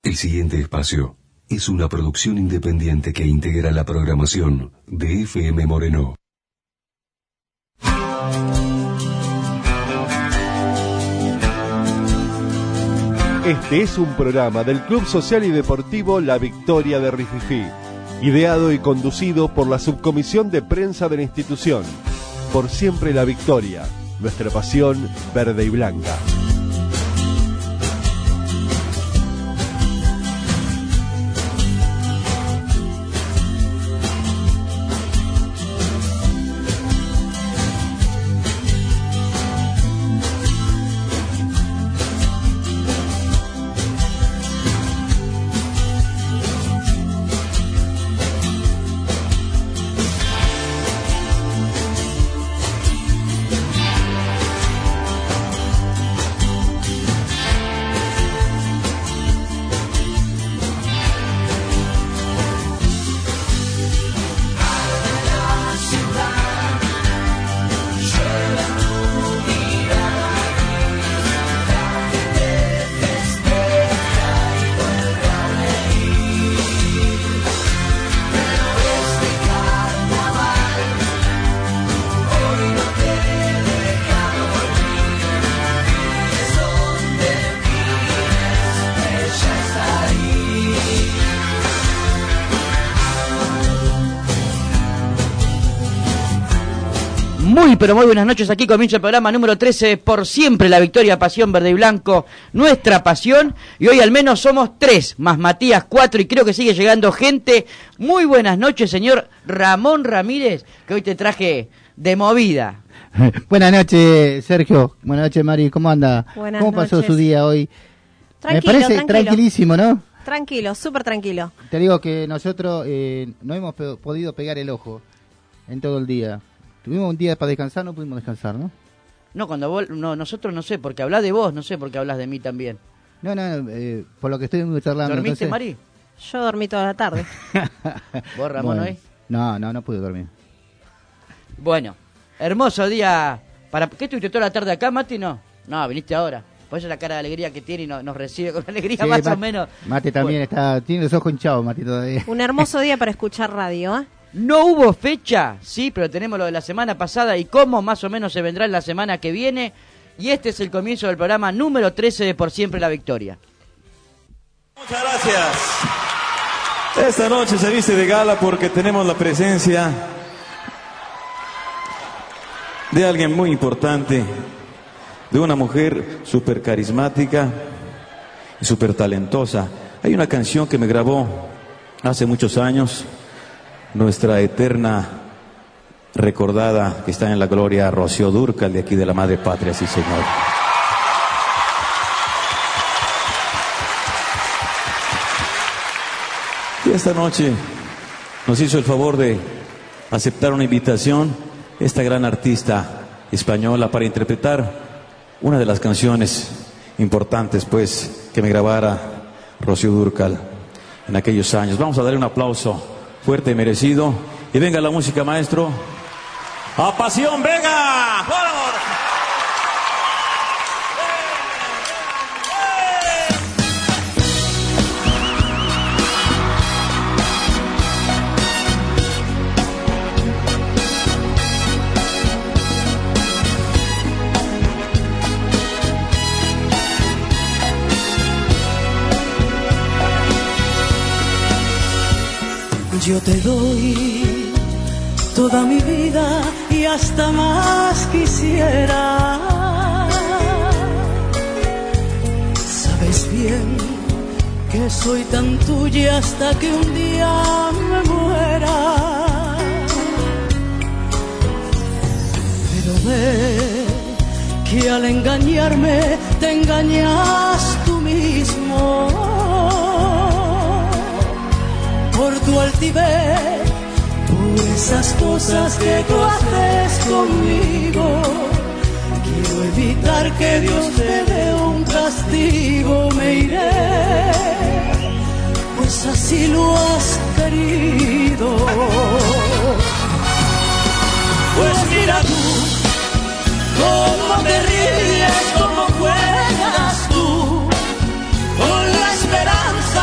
El siguiente espacio es una producción independiente que integra la programación de FM Moreno. Este es un programa del Club Social y Deportivo La Victoria de Rififí, ideado y conducido por la Subcomisión de Prensa de la institución. Por siempre la victoria, nuestra pasión verde y blanca. Pero muy buenas noches, aquí comienza el programa número 13, por siempre la victoria, pasión verde y blanco, nuestra pasión, y hoy al menos somos 3, más Matías 4, y creo que sigue llegando gente. Muy buenas noches, señor Ramón Ramírez, que hoy te traje de movida. Buenas noches, Sergio. Buenas noches, Mari, ¿cómo anda? Buenas ¿Cómo pasó noches. su día hoy? Tranquilo, Me parece tranquilo. tranquilísimo, ¿no? Tranquilo, súper tranquilo. Te digo que nosotros no hemos podido pegar el ojo en todo el día. Tuvimos un día para descansar, no pudimos descansar, ¿no? No, cuando vos, no, nosotros no sé, porque hablas de vos, no sé por qué hablas de mí también. No, por lo que estoy charlando. ¿Dormiste, entonces... Mari? Yo dormí toda la tarde. ¿Vos, Ramón, Bueno, hoy? No pude dormir. Bueno, hermoso día. ¿Qué estuviste toda la tarde acá, Mati? No, viniste ahora. Por eso la cara de alegría que tiene y nos recibe con alegría, Sí, más o menos. Mate también tiene los ojos hinchados, Mate, todavía. Un hermoso día para escuchar radio, ¿eh? No hubo fecha, sí, pero tenemos lo de la semana pasada y cómo más o menos se vendrá en la semana que viene. Y este es el comienzo del programa número 13 de Por Siempre la Victoria. Muchas gracias. Esta noche se viste de gala porque tenemos la presencia de alguien muy importante, de una mujer súper carismática y súper talentosa. Hay una canción que me grabó hace muchos años, nuestra eterna recordada, que está en la gloria, Rocío Dúrcal, de aquí de la Madre Patria, sí señor. Y esta noche nos hizo el favor de aceptar una invitación esta gran artista española para interpretar una de las canciones importantes, pues, que me grabara Rocío Dúrcal en aquellos años. Vamos a darle un aplauso fuerte y merecido. Y venga la música, maestro. ¡A pasión, venga! ¡Por favor! Yo te doy toda mi vida y hasta más quisiera. Sabes bien que soy tan tuya hasta que un día me muera. Pero ve que al engañarme te engañas tú mismo. Por tu altivez, por esas cosas que tú haces conmigo, quiero evitar que Dios te dé un castigo. Me iré, pues así lo has querido. Pues mira tú, cómo te ríes, cómo juegas tú, con la esperanza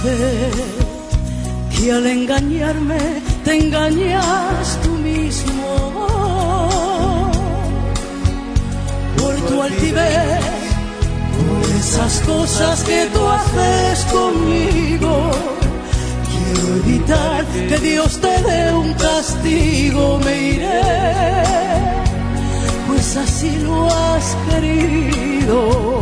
saber que al engañarme te engañas tú mismo. Por tu altivez, por esas cosas que tú haces conmigo, quiero evitar que Dios te dé un castigo. Me iré, pues así lo has querido.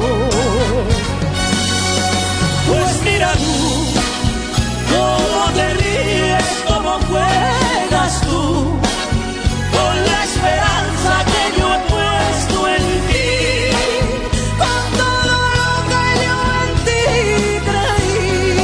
Pues mira tú, cómo te ríes, cómo juegas tú, con la esperanza que yo he puesto en ti, con todo lo que yo en ti creí.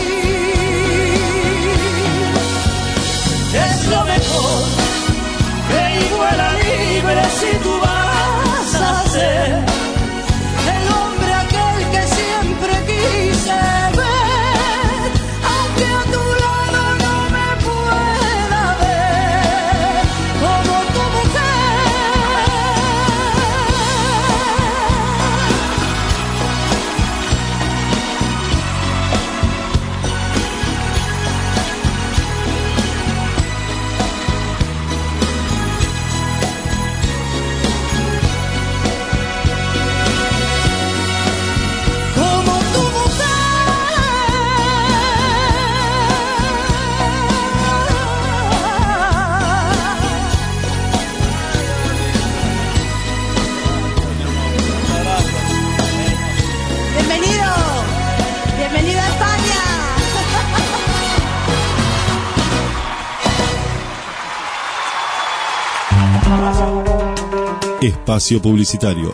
Es lo mejor, ve y vuela libre si tú vas a ser el hombre aquel que siempre quise ver, aunque a tu lado no me pueda ver como tu mujer. Como tu Bienvenido, bienvenido a España. Espacio publicitario.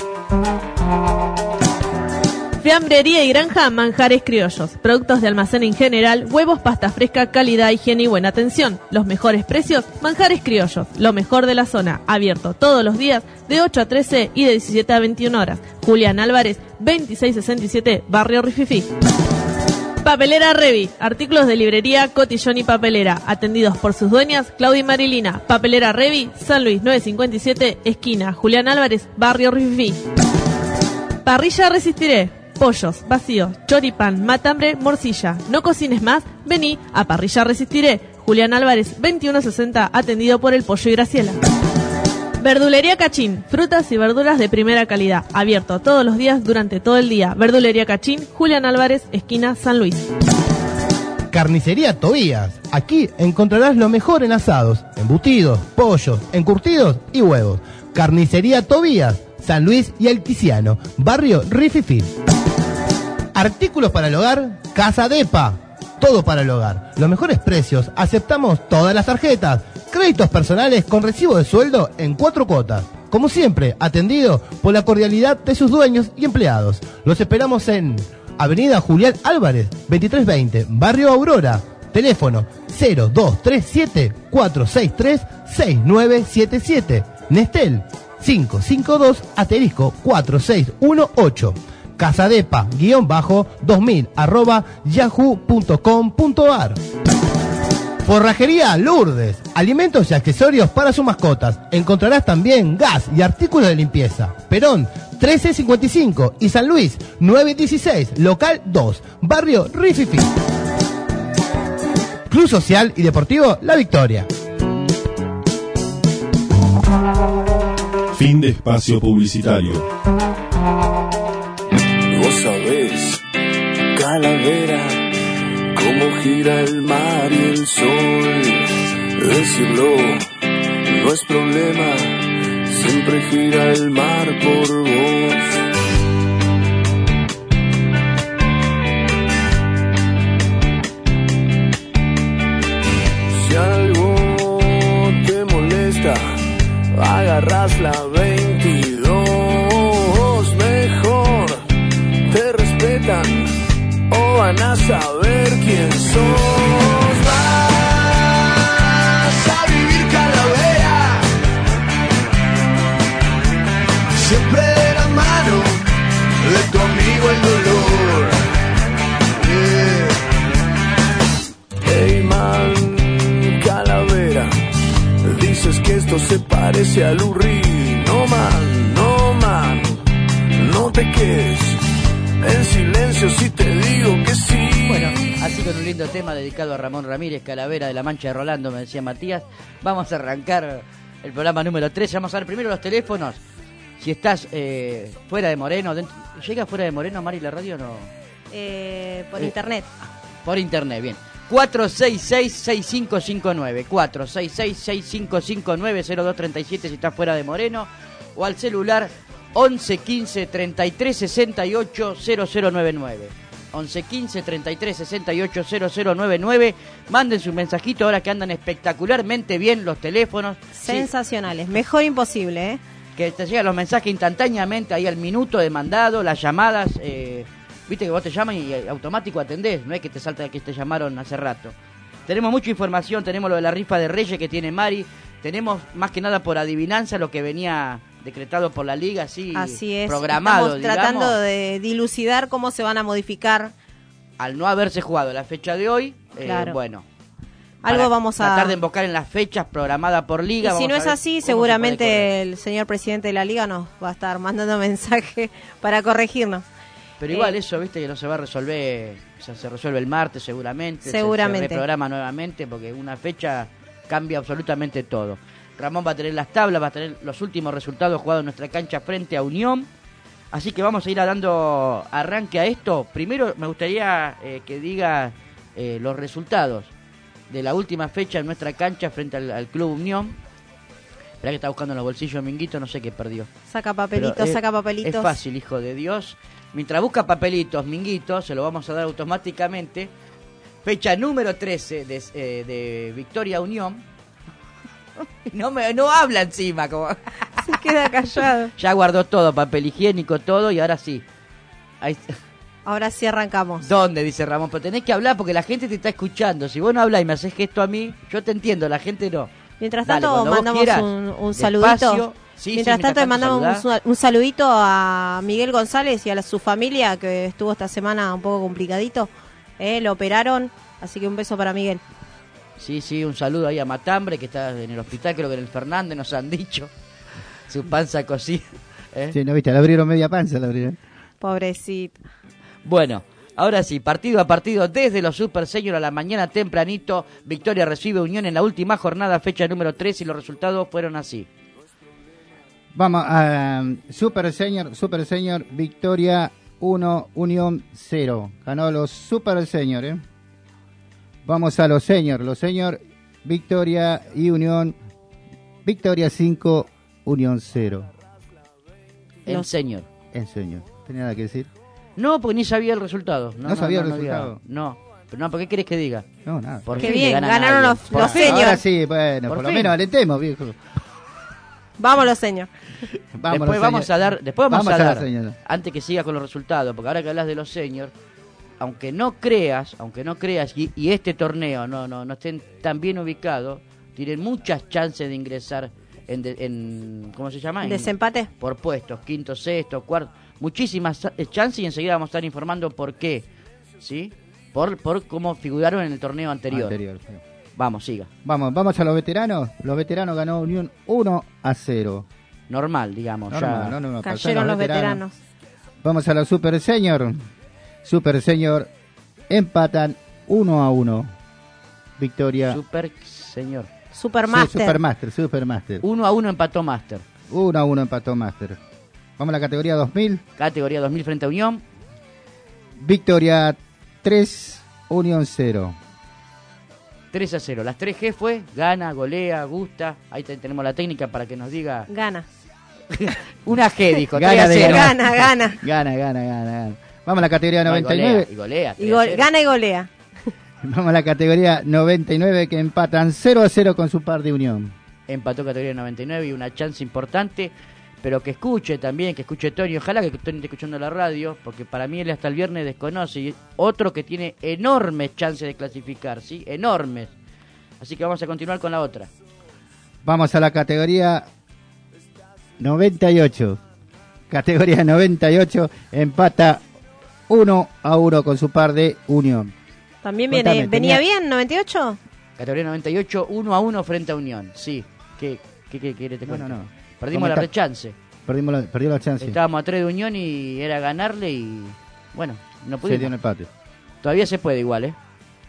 Fiambrería y granja Manjares Criollos. Productos de almacén en general, huevos, pasta fresca, calidad, higiene y buena atención. Los mejores precios, Manjares Criollos. Lo mejor de la zona. Abierto todos los días de 8 a 13 y de 17 a 21 horas. Julián Álvarez, 2667, Barrio Rififí. Papelera Revi. Artículos de librería, cotillón y papelera. Atendidos por sus dueñas, Claudia y Marilina. Papelera Revi, San Luis 957, esquina Julián Álvarez, Barrio Rififí. Parrilla Resistiré. Pollos, vacíos, choripán, matambre, morcilla. No cocines más, vení a Parrilla Resistiré. Julián Álvarez, 2160, atendido por el Pollo y Graciela. Verdulería Cachín, frutas y verduras de primera calidad. Abierto todos los días durante todo el día. Verdulería Cachín, Julián Álvarez, esquina San Luis. Carnicería Tobías. Aquí encontrarás lo mejor en asados, embutidos, pollos, encurtidos y huevos. Carnicería Tobías, San Luis y El Tiziano, Barrio Rififí. Artículos para el hogar, Casa Depa. Todo para el hogar. Los mejores precios. Aceptamos todas las tarjetas. Créditos personales con recibo de sueldo en 4 cuotas. Como siempre, atendido por la cordialidad de sus dueños y empleados. Los esperamos en Avenida Julián Álvarez, 2320, Barrio Aurora. Teléfono 0237-463-6977. Nestel 552-4618. casadepa_2000@yahoo.com.ar. Forrajería Lourdes, alimentos y accesorios para sus mascotas. Encontrarás también gas y artículos de limpieza. Perón 1355 y San Luis 916, local 2, Barrio Rififí. Club Social y Deportivo La Victoria. Fin de espacio publicitario. Vos sabés, Calavera, cómo gira el mar y el sol. Decirlo no es problema, siempre gira el mar por vos. Si algo te molesta, agarras la 22, mejor te respetan o van a saber quién sos. Vas a vivir Calavera, siempre de la mano de tu amigo el dolor. Hey man, Calavera, dices que esto se parece a Lou Reed. No man, no man, no te quedes en silencio si te digo que sí. Bueno, Así con un lindo tema dedicado a Ramón Ramírez, Calavera de la Mancha de Rolando, me decía Matías. Vamos a arrancar el programa número 13. Vamos a ver primero los teléfonos. Si estás fuera de Moreno, ¿llega fuera de Moreno, Mari, la radio o no? Por internet. Por internet, bien. 466-6559, 466-6559-0237 si estás fuera de Moreno, o al celular 1115-3368-0099. 1115-3368-0099. Manden su mensajito ahora que andan espectacularmente bien los teléfonos. Sensacionales, sí. Mejor imposible, ¿eh? Que te llegan los mensajes instantáneamente ahí al minuto de mandado, las llamadas, viste que vos te llaman y automático atendés, no es que te salta que te llamaron hace rato. Tenemos mucha información, tenemos lo de la rifa de Reyes que tiene Mari, tenemos más que nada por adivinanza lo que venía decretado por la Liga, así es, programado, estamos tratando de dilucidar cómo se van a modificar. Al no haberse jugado la fecha de hoy, claro. Bueno, algo vamos a tratar de invocar en las fechas programadas por Liga. Y si no es así, seguramente el señor presidente de la Liga nos va a estar mandando mensaje para corregirnos. Pero igual eso, viste, que no se va a resolver, o sea, se resuelve el martes seguramente. Se reprograma nuevamente porque una fecha cambia absolutamente todo. Ramón va a tener las tablas, va a tener los últimos resultados jugados en nuestra cancha frente a Unión. Así que vamos a ir dando arranque a esto. Primero me gustaría que diga los resultados de la última fecha en nuestra cancha frente al Club Unión. Esperá que está buscando en los bolsillos Minguito, no sé qué perdió. Saca papelitos, saca papelitos. Es fácil, hijo de Dios. Mientras busca papelitos, Minguito, se lo vamos a dar automáticamente. Fecha número 13 de Victoria Unión. No habla encima, como se queda callado. Ya guardó todo, papel higiénico, todo, y ahora sí. Ahora sí arrancamos. ¿Dónde? Dice Ramón, pero tenés que hablar porque la gente te está escuchando. Si vos no hablas y me haces gesto a mí, yo te entiendo, la gente no. Mientras tanto, mandamos un saludito. Mientras tanto, le mandamos un saludito a Miguel González y a su familia, que estuvo esta semana un poco complicadito. Lo operaron, así que un beso para Miguel. Sí, un saludo ahí a Matambre, que está en el hospital, creo que en el Fernández, nos han dicho. Su panza cocida. Sí, no viste, le abrieron media panza, le abrieron. Pobrecito. Bueno, ahora sí, partido a partido, desde los Super Senior a la mañana tempranito, Victoria recibe Unión en la última jornada, fecha número 3, y los resultados fueron así. Vamos a Super Senior, Victoria 1, Unión 0. Ganó los Super Senior, Vamos a los Senior, Victoria y Unión, Victoria 5, Unión 0. El Senior. ¿Tenía nada que decir? No, porque ni sabía el resultado. ¿No sabía el resultado? No, pero no, ¿por qué querés que diga? No, nada. Qué bien, ganaron los Senior. Ahora sí, bueno, por lo menos alentemos, viejo. Vamos los Senior. Después vamos a dar, antes que siga con los resultados, porque ahora que hablas de los Senior, aunque no creas, y este torneo no estén tan bien ubicados, tienen muchas chances de ingresar en ¿cómo se llama? ¿Desempate? Por puestos, quinto, sexto, cuarto, muchísimas chances, y enseguida vamos a estar informando por qué, ¿sí? Por cómo figuraron en el torneo anterior. Sí. Vamos, siga. Vamos a los veteranos. Los veteranos ganó Unión 1-0. Normal, digamos. No, cayeron los veteranos. Vamos a los Super Senior. Super Senior empatan 1-1. Victoria. Super Senior. Supermaster. Sí, Supermaster. 1-1 empató Master. 1-1 empató Master. Vamos a la categoría 2000. Categoría 2000 frente a Unión. Victoria 3, Unión 0. 3-0. Las 3G fue gana, golea, gusta. Ahí tenemos la técnica para que nos diga. Gana. Una G, dijo. Gana. Gana. Vamos a la categoría 99. Y golea. Gana y golea. Vamos a la categoría 99 que empatan 0-0 con su par de Unión. Empató categoría 99 y una chance importante. Pero que escuche Tony, ojalá que Tony esté escuchando la radio, porque para mí él hasta el viernes desconoce, y otro que tiene enormes chances de clasificar, ¿sí? Enormes. Así que vamos a continuar con la otra. Vamos a la categoría 98. Categoría 98, empata 1-1 con su par de Unión. También venía bien, 98. Categoría 98, 1-1 frente a Unión, sí. ¿Qué quiere te cuento? No. Perdimos la rechance. Perdió la chance. Estábamos a 3 de Unión y era ganarle y... Bueno, no pudimos. Se dio un empate. Todavía se puede igual,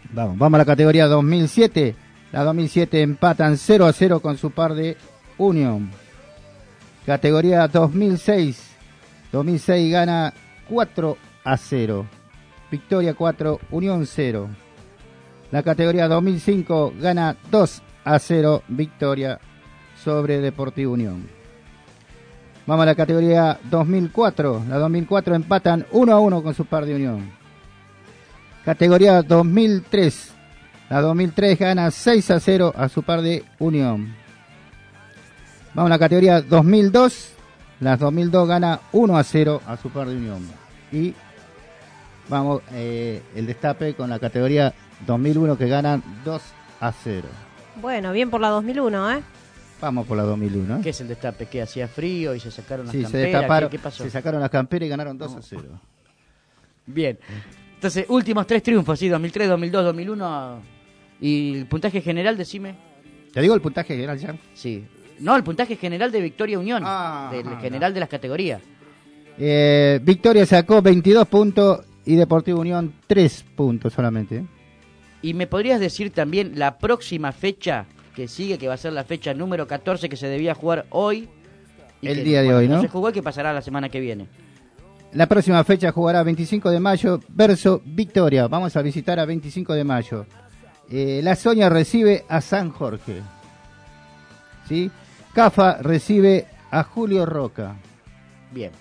Vamos a la categoría 2007. La 2007 empatan 0-0 con su par de Unión. Categoría 2006. 2006 gana 4-0. Victoria 4, Unión 0. La categoría 2005 gana 2-0. Victoria sobre Deportivo Unión. Vamos a la categoría 2004. La 2004 empatan 1-1 con su par de Unión. Categoría 2003. La 2003 gana 6-0 a su par de Unión. Vamos a la categoría 2002. La 2002 gana 1-0 a su par de Unión. Y vamos el destape con la categoría 2001 que ganan 2-0. Bueno, bien por la 2001, ¿eh? Vamos por la 2001. ¿Qué es el destape? ¿Que hacía frío y se sacaron las camperas? Se destaparon, ¿Qué pasó? se sacaron las camperas y ganaron 2-0. Bien. Entonces, últimos 3 triunfos, sí, 2003, 2002, 2001. ¿Y el puntaje general, decime? ¿Te digo el puntaje general ya? Sí. No, el puntaje general de Victoria Unión, del general de las categorías. Victoria sacó 22 puntos y Deportivo Unión 3 puntos solamente. ¿Y me podrías decir también la próxima fecha que sigue, que va a ser la fecha número 14 que se debía jugar hoy? El día de hoy, ¿no? No se jugó y que pasará la semana que viene. La próxima fecha jugará 25 de mayo versus Victoria. Vamos a visitar a 25 de mayo. La Soña recibe a San Jorge. ¿Sí? Cafa recibe a Julio Roca. Bien.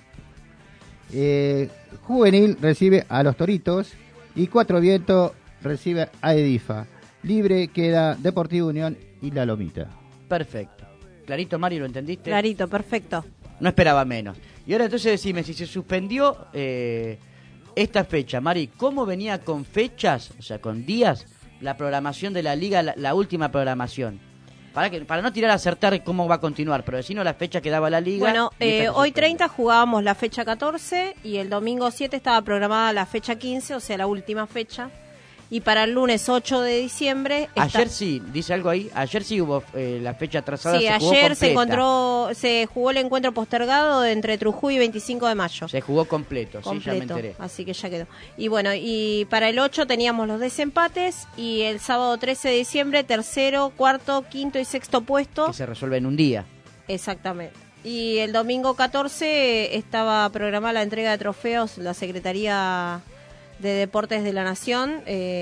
Juvenil recibe a Los Toritos. Y Cuatro Vientos recibe a Edifa. Libre queda Deportivo Unión y La Lomita. Perfecto. ¿Clarito, Mari, lo entendiste? Clarito, perfecto. No esperaba menos. Y ahora entonces decime, si se suspendió esta fecha, Mari, ¿cómo venía con fechas, o sea, con días, la programación de la liga, la última programación? Para no tirar a acertar cómo va a continuar, pero decirnos la fecha que daba la liga. Bueno, hoy 30 jugábamos la fecha 14 y el domingo 7 estaba programada la fecha 15, o sea, la última fecha. Y para el lunes 8 de diciembre... Ayer sí, dice algo ahí, ayer sí hubo la fecha atrasada. Sí, ayer se jugó el encuentro postergado entre Trujillo y 25 de mayo. Se jugó completo, sí, ya me enteré. Así que ya quedó. Y bueno, y para el 8 teníamos los desempates y el sábado 13 de diciembre, tercero, cuarto, quinto y sexto puesto. Que se resuelve en un día. Exactamente. Y el domingo 14 estaba programada la entrega de trofeos, la Secretaría de Deportes de la Nación,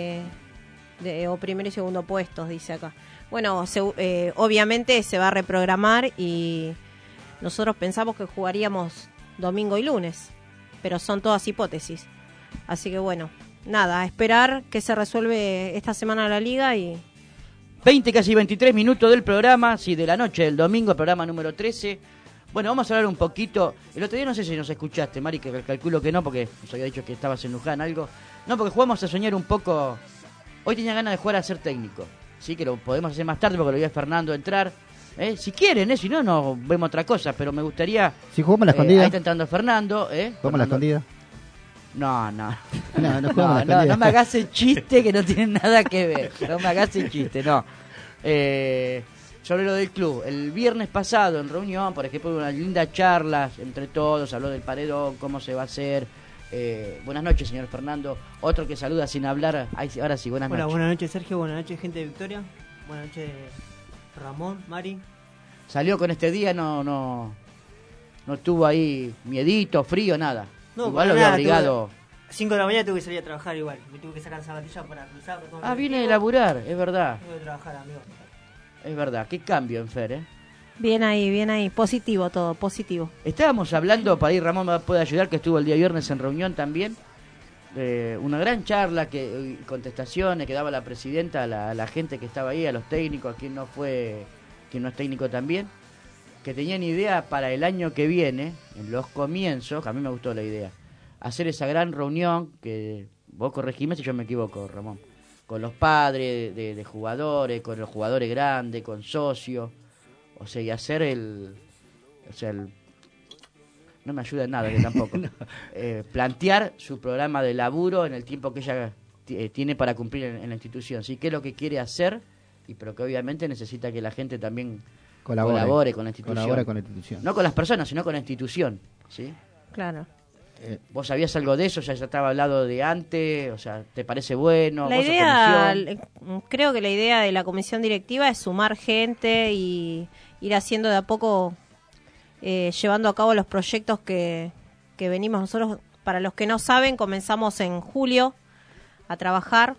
o primero y segundo puestos, dice acá. Bueno, obviamente se va a reprogramar y nosotros pensamos que jugaríamos domingo y lunes, pero son todas hipótesis. Así que bueno, nada, a esperar que se resuelve esta semana la liga y... 20, casi 23 minutos del programa, sí, de la noche del domingo, programa número 13. Bueno, vamos a hablar un poquito. El otro día no sé si nos escuchaste, Mari, que calculo que no, porque nos había dicho que estabas en Luján, algo. No, porque jugamos a soñar un poco. Hoy tenía ganas de jugar a ser técnico. Sí, que lo podemos hacer más tarde porque lo vi a Fernando entrar. Si quieren, si no, no vemos otra cosa, pero me gustaría... Si jugamos a la escondida. Ahí está entrando Fernando. ¿Jugamos a la escondida? No. No me hagas el chiste que no tiene nada que ver. No me hagas el chiste, no. Sobre lo del club, el viernes pasado en reunión, por ejemplo, hubo una linda charla entre todos, habló del paredón, cómo se va a hacer. Buenas noches, señor Fernando. Otro que saluda sin hablar. Ahora sí, buenas noches. Hola, buenas noches, Sergio. Buenas noches, gente de Victoria. Buenas noches, Ramón, Mari. Salió con este día, no tuvo ahí miedito, frío, nada. No, igual lo había obligado. 5 de la mañana tuve que salir a trabajar igual. Me tuve que sacar zapatillas para cruzar. Viene de laburar, es verdad. Tuve que trabajar, amigo. Es verdad, qué cambio en Fer, Bien ahí, positivo todo, positivo. Estábamos hablando, para ir Ramón me puede ayudar, que estuvo el día viernes en reunión también, una gran charla, contestaciones que daba la presidenta a la gente que estaba ahí, a los técnicos, a quien no es técnico también, que tenían idea para el año que viene, en los comienzos, que a mí me gustó la idea, hacer esa gran reunión, que vos corregime si yo me equivoco, Ramón, con los padres de jugadores, con los jugadores grandes, con socios, o sea, y hacer no me ayuda en nada, que tampoco, no. Plantear su programa de laburo en el tiempo que ella tiene para cumplir en la institución, ¿sí? ¿Qué es lo que quiere hacer? Pero que obviamente necesita que la gente también colabore con la institución. Colabore con la institución. No con las personas, sino con la institución, ¿sí? Claro. ¿Vos sabías algo de eso? ¿Ya estaba hablado de antes? O sea, ¿te parece bueno? La idea, creo que la idea de la comisión directiva es sumar gente y ir haciendo de a poco, llevando a cabo los proyectos que venimos nosotros. Para los que no saben, comenzamos en julio a trabajar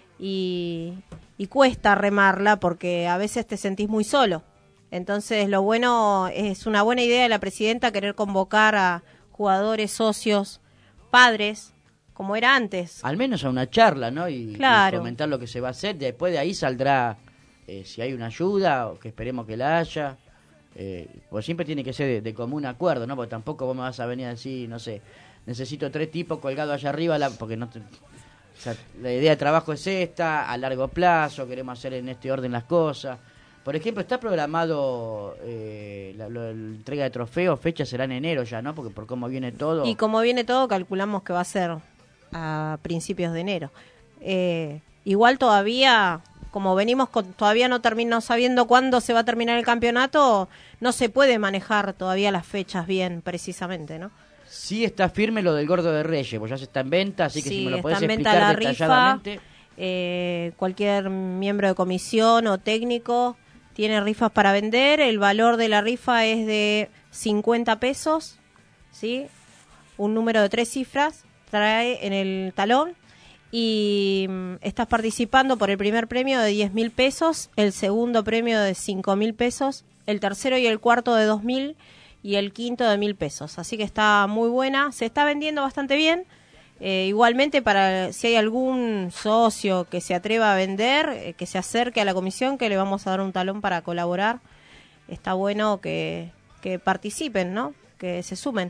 y cuesta remarla porque a veces te sentís muy solo. Entonces, lo bueno, es una buena idea de la presidenta querer convocar a jugadores, socios, padres, como era antes. Al menos a una charla, ¿no? Y comentar lo que se va a hacer. Después de ahí saldrá si hay una ayuda, o que esperemos que la haya. Pues siempre tiene que ser de común acuerdo, ¿no? Porque tampoco vos me vas a venir a decir, no sé, necesito 3 tipos colgados allá arriba, porque no te... O sea, la idea de trabajo es esta, a largo plazo, queremos hacer en este orden las cosas. Por ejemplo, está programado la entrega de trofeos, fecha será en enero ya, ¿no? Porque por cómo viene todo. Y como viene todo, calculamos que va a ser a principios de enero. Igual todavía, como venimos todavía no sabiendo cuándo se va a terminar el campeonato, no se puede manejar todavía las fechas bien precisamente, ¿no? Sí está firme lo del Gordo de Reyes, pues ya se está en venta, así que sí, si me lo podés explicar la detalladamente. Rifa, cualquier miembro de comisión o técnico tiene rifas para vender. El valor de la rifa es de 50 pesos, ¿sí? Un número de 3 cifras trae en el talón y estás participando por el primer premio de 10.000 pesos, el segundo premio de 5.000 pesos, el tercero y el cuarto de 2.000 y el quinto de 1.000 pesos. Así que está muy buena, se está vendiendo bastante bien. Igualmente, para si hay algún socio que se atreva a vender, que se acerque a la comisión, que le vamos a dar un talón para colaborar. Está bueno que participen, ¿no? Que se sumen.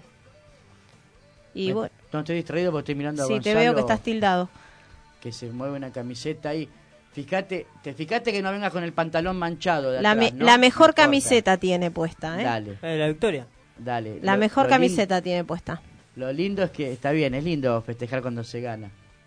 Y bueno, no estoy distraído porque estoy mirando a Gonzalo. Sí, te veo que estás tildado. Que se mueve una camiseta ahí. Fíjate que no vengas con el pantalón manchado de atrás, ¿no? La mejor camiseta tiene puesta, ¿eh? Dale. La victoria. Dale. La mejor camiseta tiene puesta. Lo lindo es que está bien, es lindo festejar cuando se gana.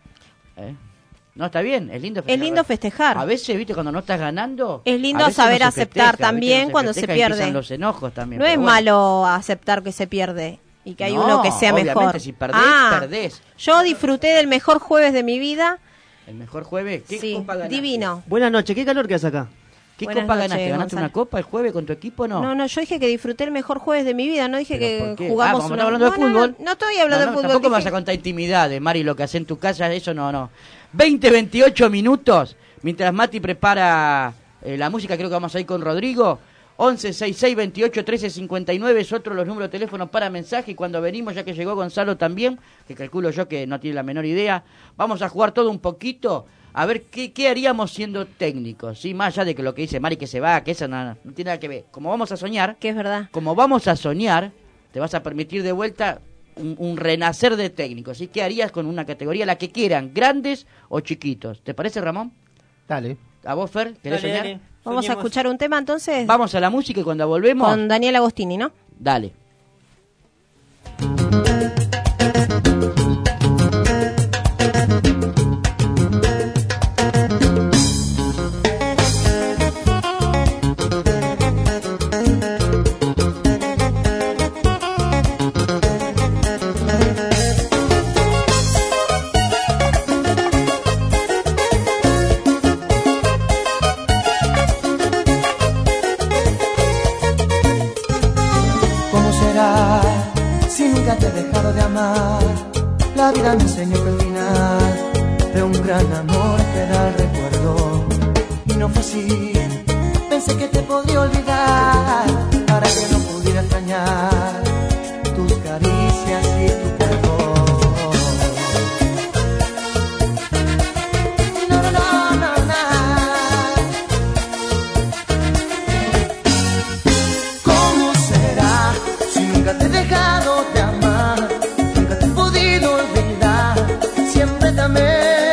No, está bien, es lindo festejar. Es lindo festejar. A veces, viste, cuando no estás ganando... Es lindo saber aceptar también cuando se pierde. Los enojos también. No es malo aceptar que se pierde y que hay uno que sea mejor. Si perdés, perdés. Yo disfruté del mejor jueves de mi vida. ¿El mejor jueves? ¿Qué copa ganaste? Divino. Buenas noches, ¿qué calor que hace acá? ¿Qué copa ganaste? ¿Ganaste una copa el jueves con tu equipo no? No, yo dije que disfruté el mejor jueves de mi vida, no dije que jugamos como hablando de fútbol. No estoy hablando de fútbol. Tampoco me vas a contar intimidades, Mari, lo que haces en tu casa, eso no. 28 minutos, mientras Mati prepara la música, creo que vamos a ir con Rodrigo. 11 66 28 13 59 es otro de los números de teléfono para mensaje. Y cuando venimos, ya que llegó Gonzalo también, que calculo yo que no tiene la menor idea, vamos a jugar todo un poquito. A ver, ¿qué haríamos siendo técnicos? ¿Sí? Más allá de que lo que dice Mari, que se va, que eso no tiene nada que ver. Como vamos a soñar... Que es verdad. Como vamos a soñar, te vas a permitir de vuelta un renacer de técnicos. ¿Sí? ¿Qué harías con una categoría, la que quieran, grandes o chiquitos? ¿Te parece, Ramón? Dale. ¿A vos, Fer? ¿Querés soñar? Dale. Vamos a escuchar un tema, entonces. Vamos a la música y cuando volvemos... Con Daniel Agostini, ¿no? Dale. La vida me enseñó que al final de un gran amor queda el recuerdo. Y no fue así, pensé que te podría olvidar para que no pudiera extrañar tus caricias y tu cuerpo. ¿Cómo será si nunca te he dejado de amar? Siempre te amé.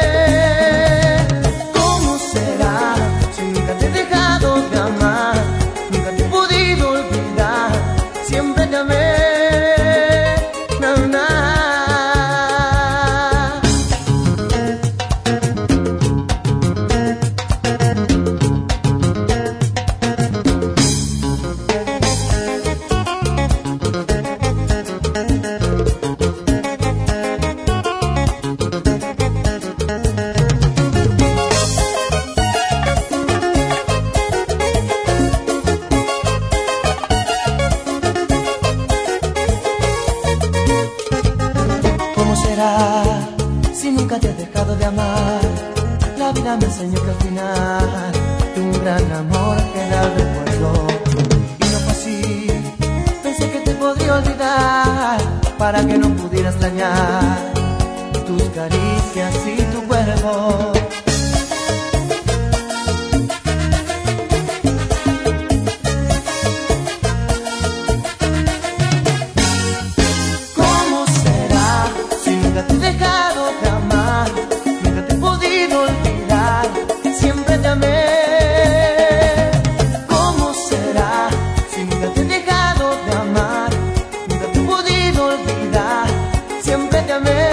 ¿Cómo será si nunca te he dejado de amar? Nunca te he podido olvidar. Siempre te amé. Na, na. vida me enseñó que al final de un gran amor queda el recuerdo. Y no fue así, pensé que te podría olvidar para que no pudiera extrañar tus caricias y tu cuerpo. ¿Cómo será si nunca te he dejado de amar? Nunca te he podido olvidar, siempre te amé. ¿Cómo será si nunca te he dejado de amar? Nunca te he podido olvidar, siempre te amé.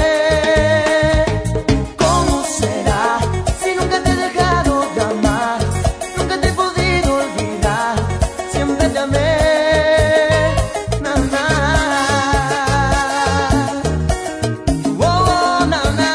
¿Cómo será si nunca te he dejado de amar? Nunca te he podido olvidar, siempre te amé. Na, na. Oh, na, na.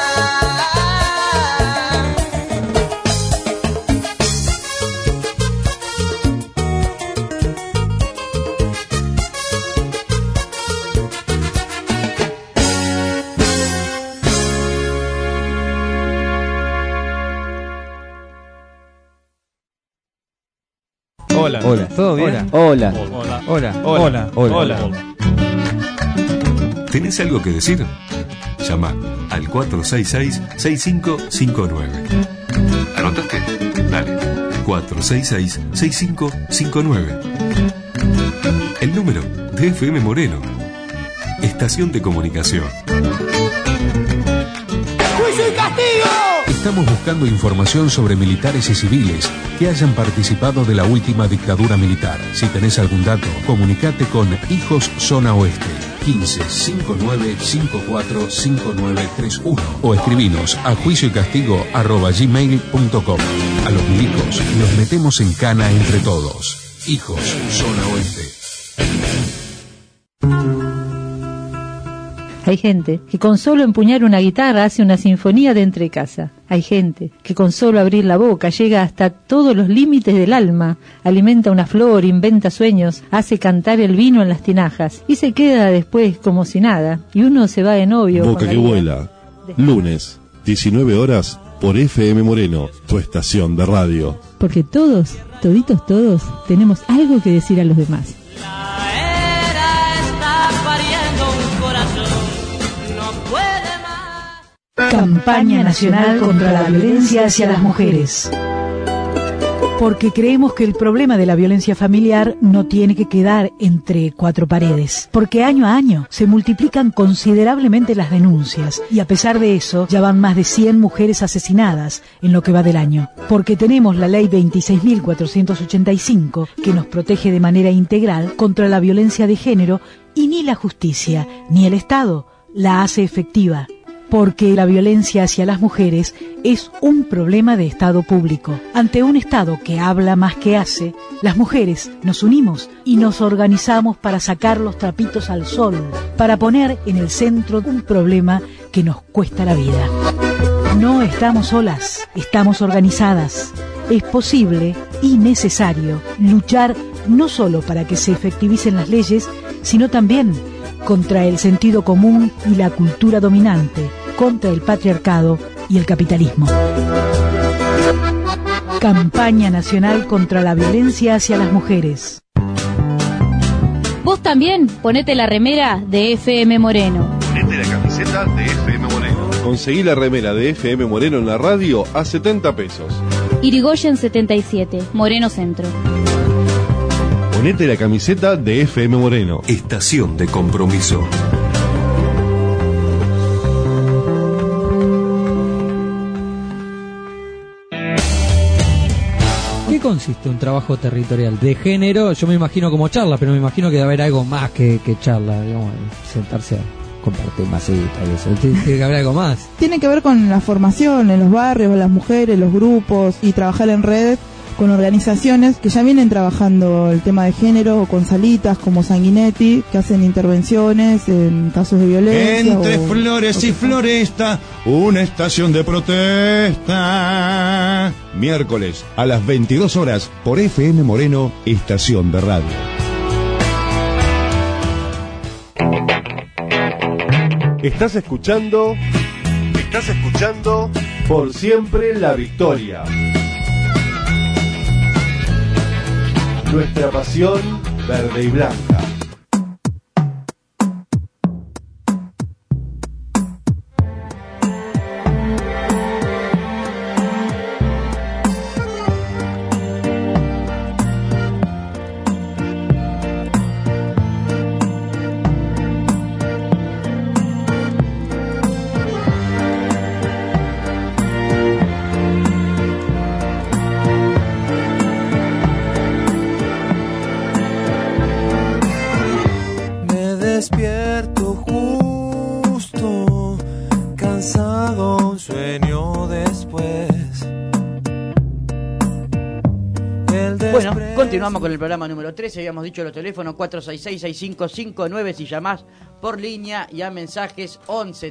Hola. Hola. ¿Todo bien? Hola. Hola. Hola. Hola. Hola. ¿Tenés algo que decir? Llama al 466-6559. ¿Anotaste? Dale. 466-6559. El número de FM Moreno. Estación de comunicación. ¡Juicio y castigo! Estamos buscando información sobre militares y civiles que hayan participado de la última dictadura militar. Si tenés algún dato, comunicate con Hijos Zona Oeste 1559545931 o escribinos a juicioycastigo@gmail.com. A los milicos los metemos en cana entre todos. Hijos Zona Oeste. Hay gente que con solo empuñar una guitarra hace una sinfonía de entre casa. Hay gente que con solo abrir la boca llega hasta todos los límites del alma, alimenta una flor, inventa sueños, hace cantar el vino en las tinajas y se queda después como si nada. Y uno se va de novio. Boca que vuela. Lunes, 19 horas por FM Moreno, tu estación de radio. Porque todos, toditos todos, tenemos algo que decir a los demás. Campaña Nacional contra la Violencia hacia las Mujeres. Porque creemos que el problema de la violencia familiar no tiene que quedar entre cuatro paredes. Porque año a año se multiplican considerablemente las denuncias y a pesar de eso ya van más de 100 mujeres asesinadas en lo que va del año. Porque tenemos la ley 26.485 que nos protege de manera integral contra la violencia de género y ni la justicia ni el Estado la hace efectiva. Porque la violencia hacia las mujeres es un problema de Estado público. Ante un Estado que habla más que hace, las mujeres nos unimos y nos organizamos para sacar los trapitos al sol, para poner en el centro un problema que nos cuesta la vida. No estamos solas, estamos organizadas. Es posible y necesario luchar no solo para que se efectivicen las leyes, sino también contra el sentido común y la cultura dominante, contra el patriarcado y el capitalismo. Campaña Nacional contra la Violencia hacia las Mujeres. Vos también ponete la remera de FM Moreno. Ponete la camiseta de FM Moreno. Conseguí la remera de FM Moreno en la radio a 70 pesos. Irigoyen 77, Moreno Centro. Ponete la camiseta de FM Moreno. Estación de compromiso. ¿Qué consiste un trabajo territorial de género? Yo me imagino como charla, pero me imagino que debe haber algo más que charla, digamos, sentarse a compartir masitas y eso. Tiene que haber algo más. Tiene que ver con la formación en los barrios, las mujeres, los grupos y trabajar en red con organizaciones que ya vienen trabajando el tema de género, o con salitas como Sanguinetti, que hacen intervenciones en casos de violencia. Entre flores y floresta, una estación de protesta. Miércoles a las 22 horas por FM Moreno, estación de radio. Estás escuchando Por siempre la victoria. Nuestra pasión verde y blanca. Continuamos con el programa número 13, habíamos dicho los teléfonos 466-6559 si llamás por línea y a mensajes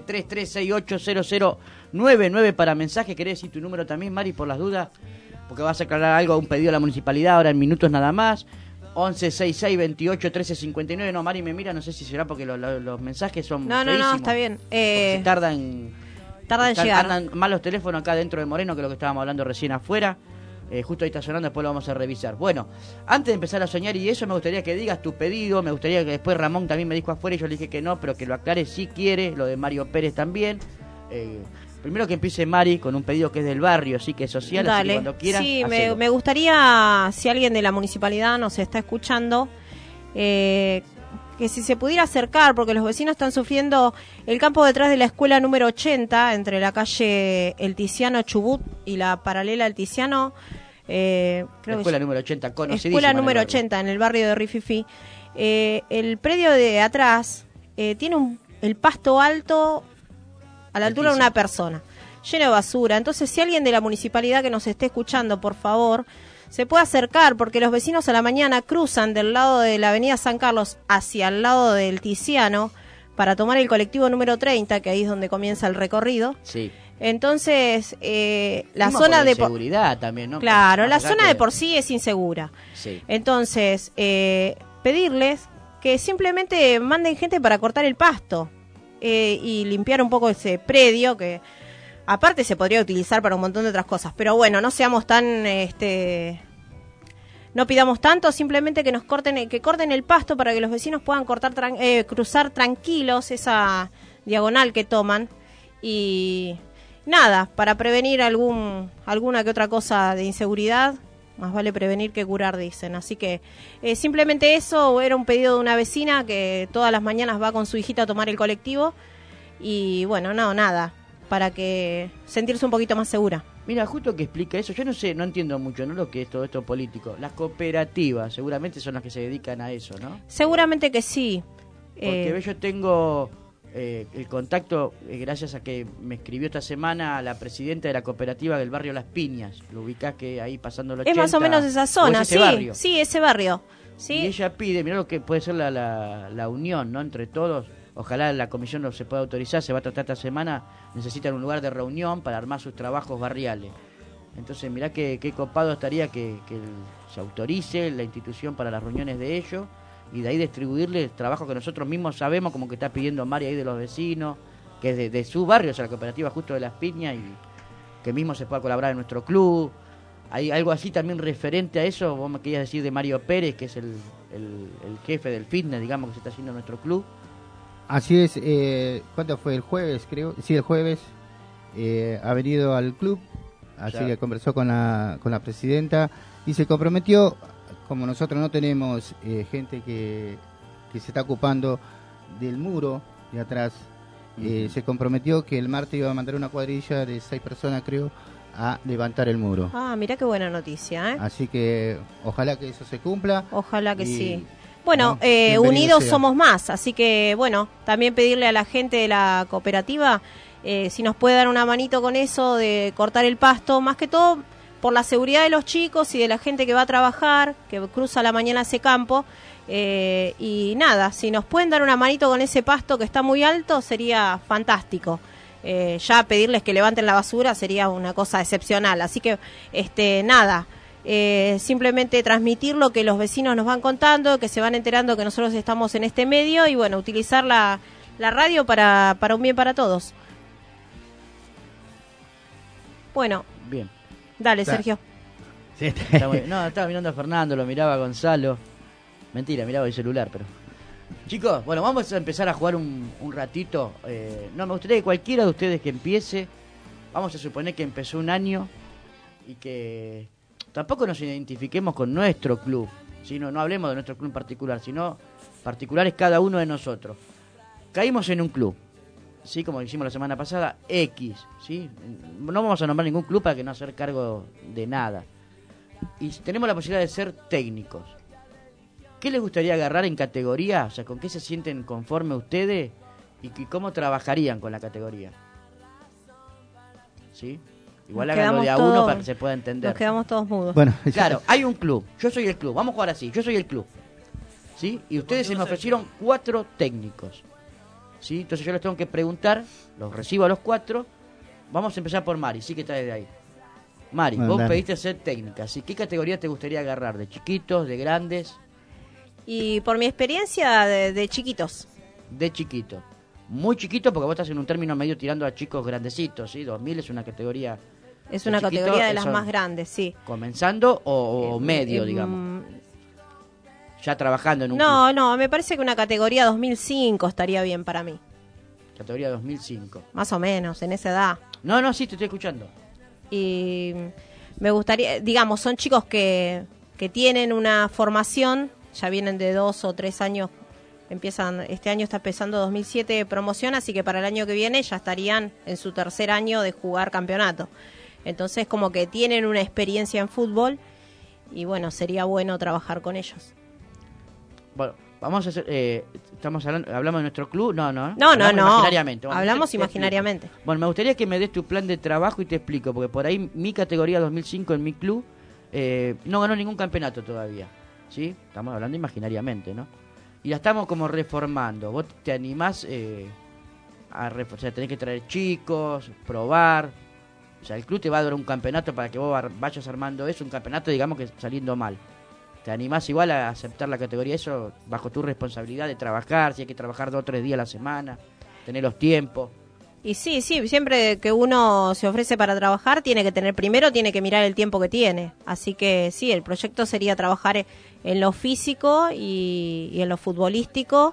11-3368-0099 para mensajes. ¿Querés decir tu número también, Mari, por las dudas? Porque vas a aclarar algo, un pedido a la municipalidad ahora en minutos nada más. 11-6628-1359. No, Mari me mira, no sé si será porque los mensajes son feísimos. No, está bien. Tardan en llegar. Andan mal los teléfonos acá dentro de Moreno, que es lo que estábamos hablando recién afuera. Justo ahí está sonando, después lo vamos a revisar. Bueno, antes de empezar a soñar y eso, me gustaría que digas tu pedido. Me gustaría que después Ramón también me dijo afuera y yo le dije que no, pero que lo aclare si quiere. Lo de Mario Pérez también. Primero que empiece Mari con un pedido que es del barrio, así que es social. Dale. Así que cuando quieras. Sí, me gustaría, si alguien de la municipalidad nos está escuchando, que si se pudiera acercar, porque los vecinos están sufriendo el campo detrás de la escuela número 80, entre la calle El Tiziano Chubut y la paralela El Tiziano. La escuela número 80, conocidísima. Escuela número 80, en el barrio de Rififí. El predio de atrás tiene el pasto alto a la altura de una persona, lleno de basura. Entonces, si alguien de la municipalidad que nos esté escuchando, por favor, se puede acercar, porque los vecinos a la mañana cruzan del lado de la avenida San Carlos hacia el lado del Tiziano para tomar el colectivo número 30, que ahí es donde comienza el recorrido. Sí. Entonces, la zona de seguridad también, ¿no? Claro, la zona de por sí es insegura. Sí. Entonces, pedirles que simplemente manden gente para cortar el pasto y limpiar un poco ese predio que aparte se podría utilizar para un montón de otras cosas, pero bueno, no seamos tan no pidamos tanto, simplemente que corten el pasto para que los vecinos puedan cruzar tranquilos esa diagonal que toman y nada, para prevenir alguna que otra cosa de inseguridad. Más vale prevenir que curar, dicen. Así que simplemente eso, era un pedido de una vecina que todas las mañanas va con su hijita a tomar el colectivo. Y bueno, nada, para que sentirse un poquito más segura. Mira, justo que explica eso, yo no entiendo mucho, ¿no? Lo que es todo esto político. Las cooperativas seguramente son las que se dedican a eso, ¿no? Seguramente que sí. Porque yo tengo el contacto, gracias a que me escribió esta semana la presidenta de la cooperativa del barrio Las Piñas. Lo ubicás que ahí pasando los 80. Es más o menos esa zona, ese barrio. Sí, ese barrio. ¿Sí? Y ella pide, mirá lo que puede ser la unión, ¿no? Entre todos. Ojalá la comisión no se pueda autorizar, se va a tratar esta semana, necesitan un lugar de reunión para armar sus trabajos barriales. Entonces mirá qué copado estaría que se autorice la institución para las reuniones de ellos y de ahí distribuirle el trabajo que nosotros mismos sabemos, como que está pidiendo Mari ahí de los vecinos, que es de su barrio, o sea, la cooperativa justo de Las Piñas, y que mismo se pueda colaborar en nuestro club. Hay algo así también referente a eso, vos me querías decir de Mario Pérez, que es el jefe del fitness, digamos, que se está haciendo en nuestro club. Así es, ¿cuánto fue? El jueves, creo. Sí, el jueves ha venido al club, así que conversó con la presidenta y se comprometió, como nosotros no tenemos gente que se está ocupando del muro de atrás, se comprometió que el martes iba a mandar una cuadrilla de 6 personas, creo, a levantar el muro. Ah, mirá qué buena noticia, ¿eh? Así que ojalá que eso se cumpla. Ojalá que sí. Bueno, unidos somos más, así que bueno, también pedirle a la gente de la cooperativa si nos puede dar una manito con eso de cortar el pasto, más que todo por la seguridad de los chicos y de la gente que va a trabajar, que cruza a la mañana ese campo, y nada, si nos pueden dar una manito con ese pasto que está muy alto sería fantástico. Ya pedirles que levanten la basura sería una cosa excepcional, así que nada. Simplemente transmitir lo que los vecinos nos van contando, que se van enterando que nosotros estamos en este medio y bueno, utilizar la radio para un bien para todos. Bueno. Bien. Dale, Sergio. Sí, estaba mirando a Fernando, lo miraba a Gonzalo. Mentira, miraba el celular, pero... Chicos, bueno, vamos a empezar a jugar un ratito. Me gustaría que cualquiera de ustedes que empiece, vamos a suponer que empezó un año y que tampoco nos identifiquemos con nuestro club, sino no hablemos de nuestro club en particular, sino particulares cada uno de nosotros. Caímos en un club, ¿sí? Como hicimos la semana pasada, X, ¿sí? No vamos a nombrar ningún club para que no hacer cargo de nada. Y tenemos la posibilidad de ser técnicos. ¿Qué les gustaría agarrar en categoría? O sea, ¿con qué se sienten conformes ustedes? ¿Y cómo trabajarían con la categoría? ¿Sí? Igual háganlo de a uno para que se pueda entender. Nos quedamos todos mudos. Bueno, claro, hay un club. Yo soy el club. Vamos a jugar así. Yo soy el club. ¿Sí? Y ustedes se me ofrecieron 4 técnicos. ¿Sí? Entonces yo les tengo que preguntar. Los recibo a los 4. Vamos a empezar por Mari. Sí que está desde ahí. Mari, vos pediste ser técnica. ¿Sí? ¿Qué categoría te gustaría agarrar? ¿De chiquitos? ¿De grandes? Y por mi experiencia de chiquitos. De chiquitos. Muy chiquito porque vos estás en un término medio tirando a chicos grandecitos, ¿sí? 2000 es una categoría... Es una categoría de las más grandes, sí. ¿Comenzando o medio, digamos? Ya trabajando en un club. No, me parece que una categoría 2005 estaría bien para mí. Categoría 2005. Más o menos, en esa edad. No, sí, te estoy escuchando. Y me gustaría, digamos, son chicos que tienen una formación, ya vienen de 2 o 3 años, este año está empezando 2007 promoción, así que para el año que viene ya estarían en su tercer año de jugar campeonato. Entonces como que tienen una experiencia en fútbol y bueno, sería bueno trabajar con ellos. Bueno, vamos a hacer, hablamos de nuestro club, no. No. Imaginariamente. Hablamos imaginariamente. Bueno, me gustaría que me des tu plan de trabajo y te explico, porque por ahí mi categoría 2005 en mi club no ganó ningún campeonato todavía, ¿sí? Estamos hablando imaginariamente, ¿no? Y la estamos como reformando. Vos te animás o sea, tenés que traer chicos, probar. O sea, el club te va a dar un campeonato para que vos vayas armando eso, un campeonato, digamos, que saliendo mal. ¿Te animás igual a aceptar la categoría? Eso bajo tu responsabilidad de trabajar, si hay que trabajar 2 o 3 días a la semana, tener los tiempos. Y sí, siempre que uno se ofrece para trabajar, tiene que mirar el tiempo que tiene. Así que sí, el proyecto sería trabajar en lo físico y en lo futbolístico.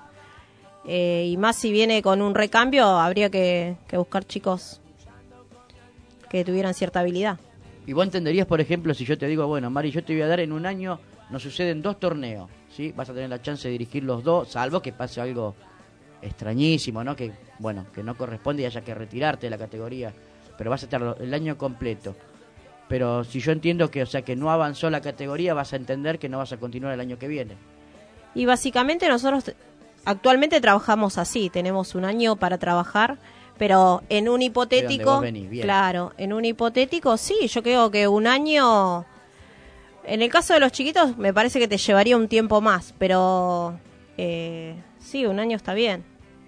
Y más si viene con un recambio, habría que buscar chicos que tuvieran cierta habilidad. Y vos entenderías, por ejemplo, si yo te digo, bueno, Mari, yo te voy a dar en un año, nos suceden 2 torneos, ¿sí? Vas a tener la chance de dirigir los 2, salvo que pase algo extrañísimo, ¿no? Que no corresponde y haya que retirarte de la categoría, pero vas a estar el año completo. Pero si yo entiendo que, o sea, que no avanzó la categoría, vas a entender que no vas a continuar el año que viene. Y básicamente nosotros actualmente trabajamos así, tenemos un año para trabajar, pero en un hipotético, claro, en un hipotético sí, yo creo que un año, en el caso de los chiquitos me parece que te llevaría un tiempo más, pero sí, un año está bien.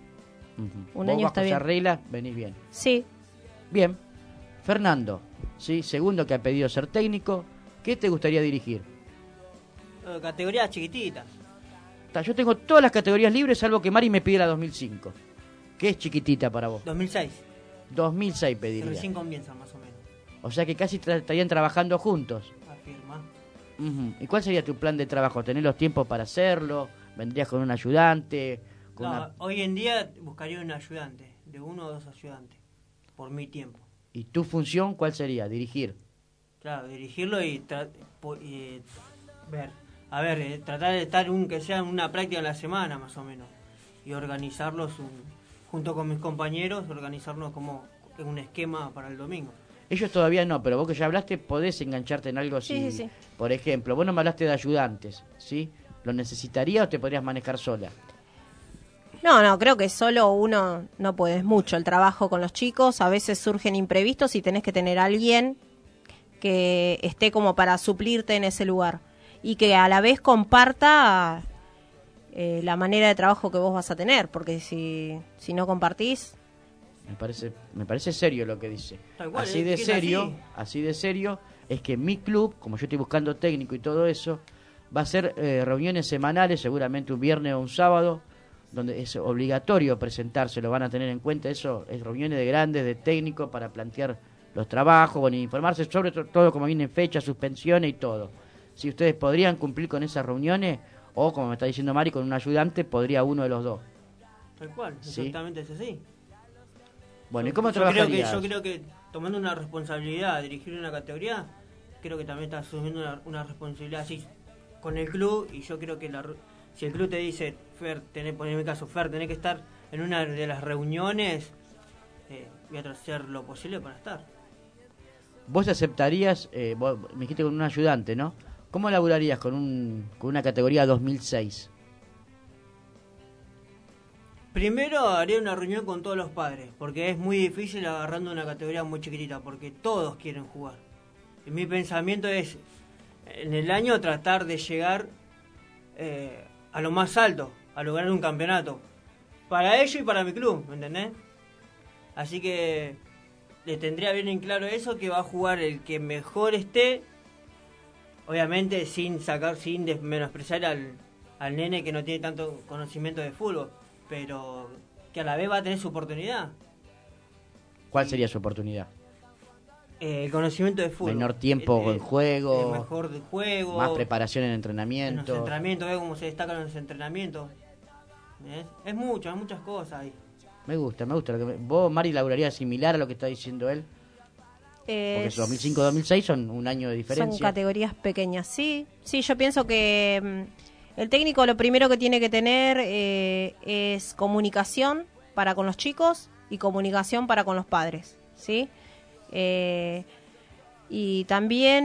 Un año está bien. Vos bajo esa regla venís bien. Sí. Bien. Fernando, sí, segundo que ha pedido ser técnico, ¿qué te gustaría dirigir? Categoría chiquitita. Yo tengo todas las categorías libres, salvo que Mari me pide la 2005. ¿Qué es chiquitita para vos? 2006. 2006 pediría. Recién comienzan más o menos. O sea que casi estarían trabajando juntos. Afirma. ¿Y cuál sería tu plan de trabajo? ¿Tener los tiempos para hacerlo? ¿Vendrías con un ayudante? Hoy en día buscaría un ayudante, de 1 o 2 ayudantes, por mi tiempo. ¿Y tu función cuál sería? ¿Dirigir? Claro, dirigirlo y tratar de estar que sea una práctica a la semana más o menos, y organizarlos junto con mis compañeros, organizarnos como en un esquema para el domingo. Ellos todavía no, pero vos que ya hablaste podés engancharte en algo así. Sí. Por ejemplo, vos no me hablaste de ayudantes, ¿sí? ¿Lo necesitarías o te podrías manejar sola? No, creo que solo uno no puedes mucho. El trabajo con los chicos, a veces surgen imprevistos y tenés que tener a alguien que esté como para suplirte en ese lugar y que a la vez comparta la manera de trabajo que vos vas a tener, porque si no compartís... Me parece serio lo que dice. Así de serio es que mi club, como yo estoy buscando técnico y todo eso, va a hacer reuniones semanales, seguramente un viernes o un sábado, donde es obligatorio presentarse, lo van a tener en cuenta. Eso es reuniones de grandes, de técnicos, para plantear los trabajos, bueno, informarse sobre todo cómo vienen fechas, suspensiones y todo. Si ustedes podrían cumplir con esas reuniones, o como me está diciendo Mari, con un ayudante, podría uno de los dos. Tal cual, ¿Sí? exactamente es así. Bueno, ¿y cómo trabajarías? Yo creo que tomando una responsabilidad, dirigir una categoría, creo que también estás asumiendo una responsabilidad así con el club, y yo creo que si el club te dice, Fer, por mi caso, Fer, tenés que estar en una de las reuniones, voy a hacer lo posible para estar. ¿Vos aceptarías, vos me dijiste con un ayudante, ¿no? ¿Cómo laburarías con una categoría 2006? Primero haría una reunión con todos los padres, porque es muy difícil agarrando una categoría muy chiquitita, porque todos quieren jugar. Y mi pensamiento es, en el año tratar de llegar a lo más alto, a lograr un campeonato. Para ellos y para mi club, ¿me entendés? Así que le tendría bien en claro eso, que va a jugar el que mejor esté, obviamente sin menospreciar al nene que no tiene tanto conocimiento de fútbol, pero que a la vez va a tener su oportunidad. ¿Cuál sería su oportunidad? El conocimiento de fútbol. Menor tiempo en juego. Mejor de juego. Más preparación en entrenamiento. En los entrenamientos, ve cómo se destacan los entrenamientos. Es muchas cosas ahí. Me gusta. ¿Vos, Mari, laburarías similar a lo que está diciendo él? Porque 2005-2006 son un año de diferencia. Son categorías pequeñas, sí. Sí, yo pienso que el técnico lo primero que tiene que tener es comunicación para con los chicos y comunicación para con los padres, ¿sí? Y también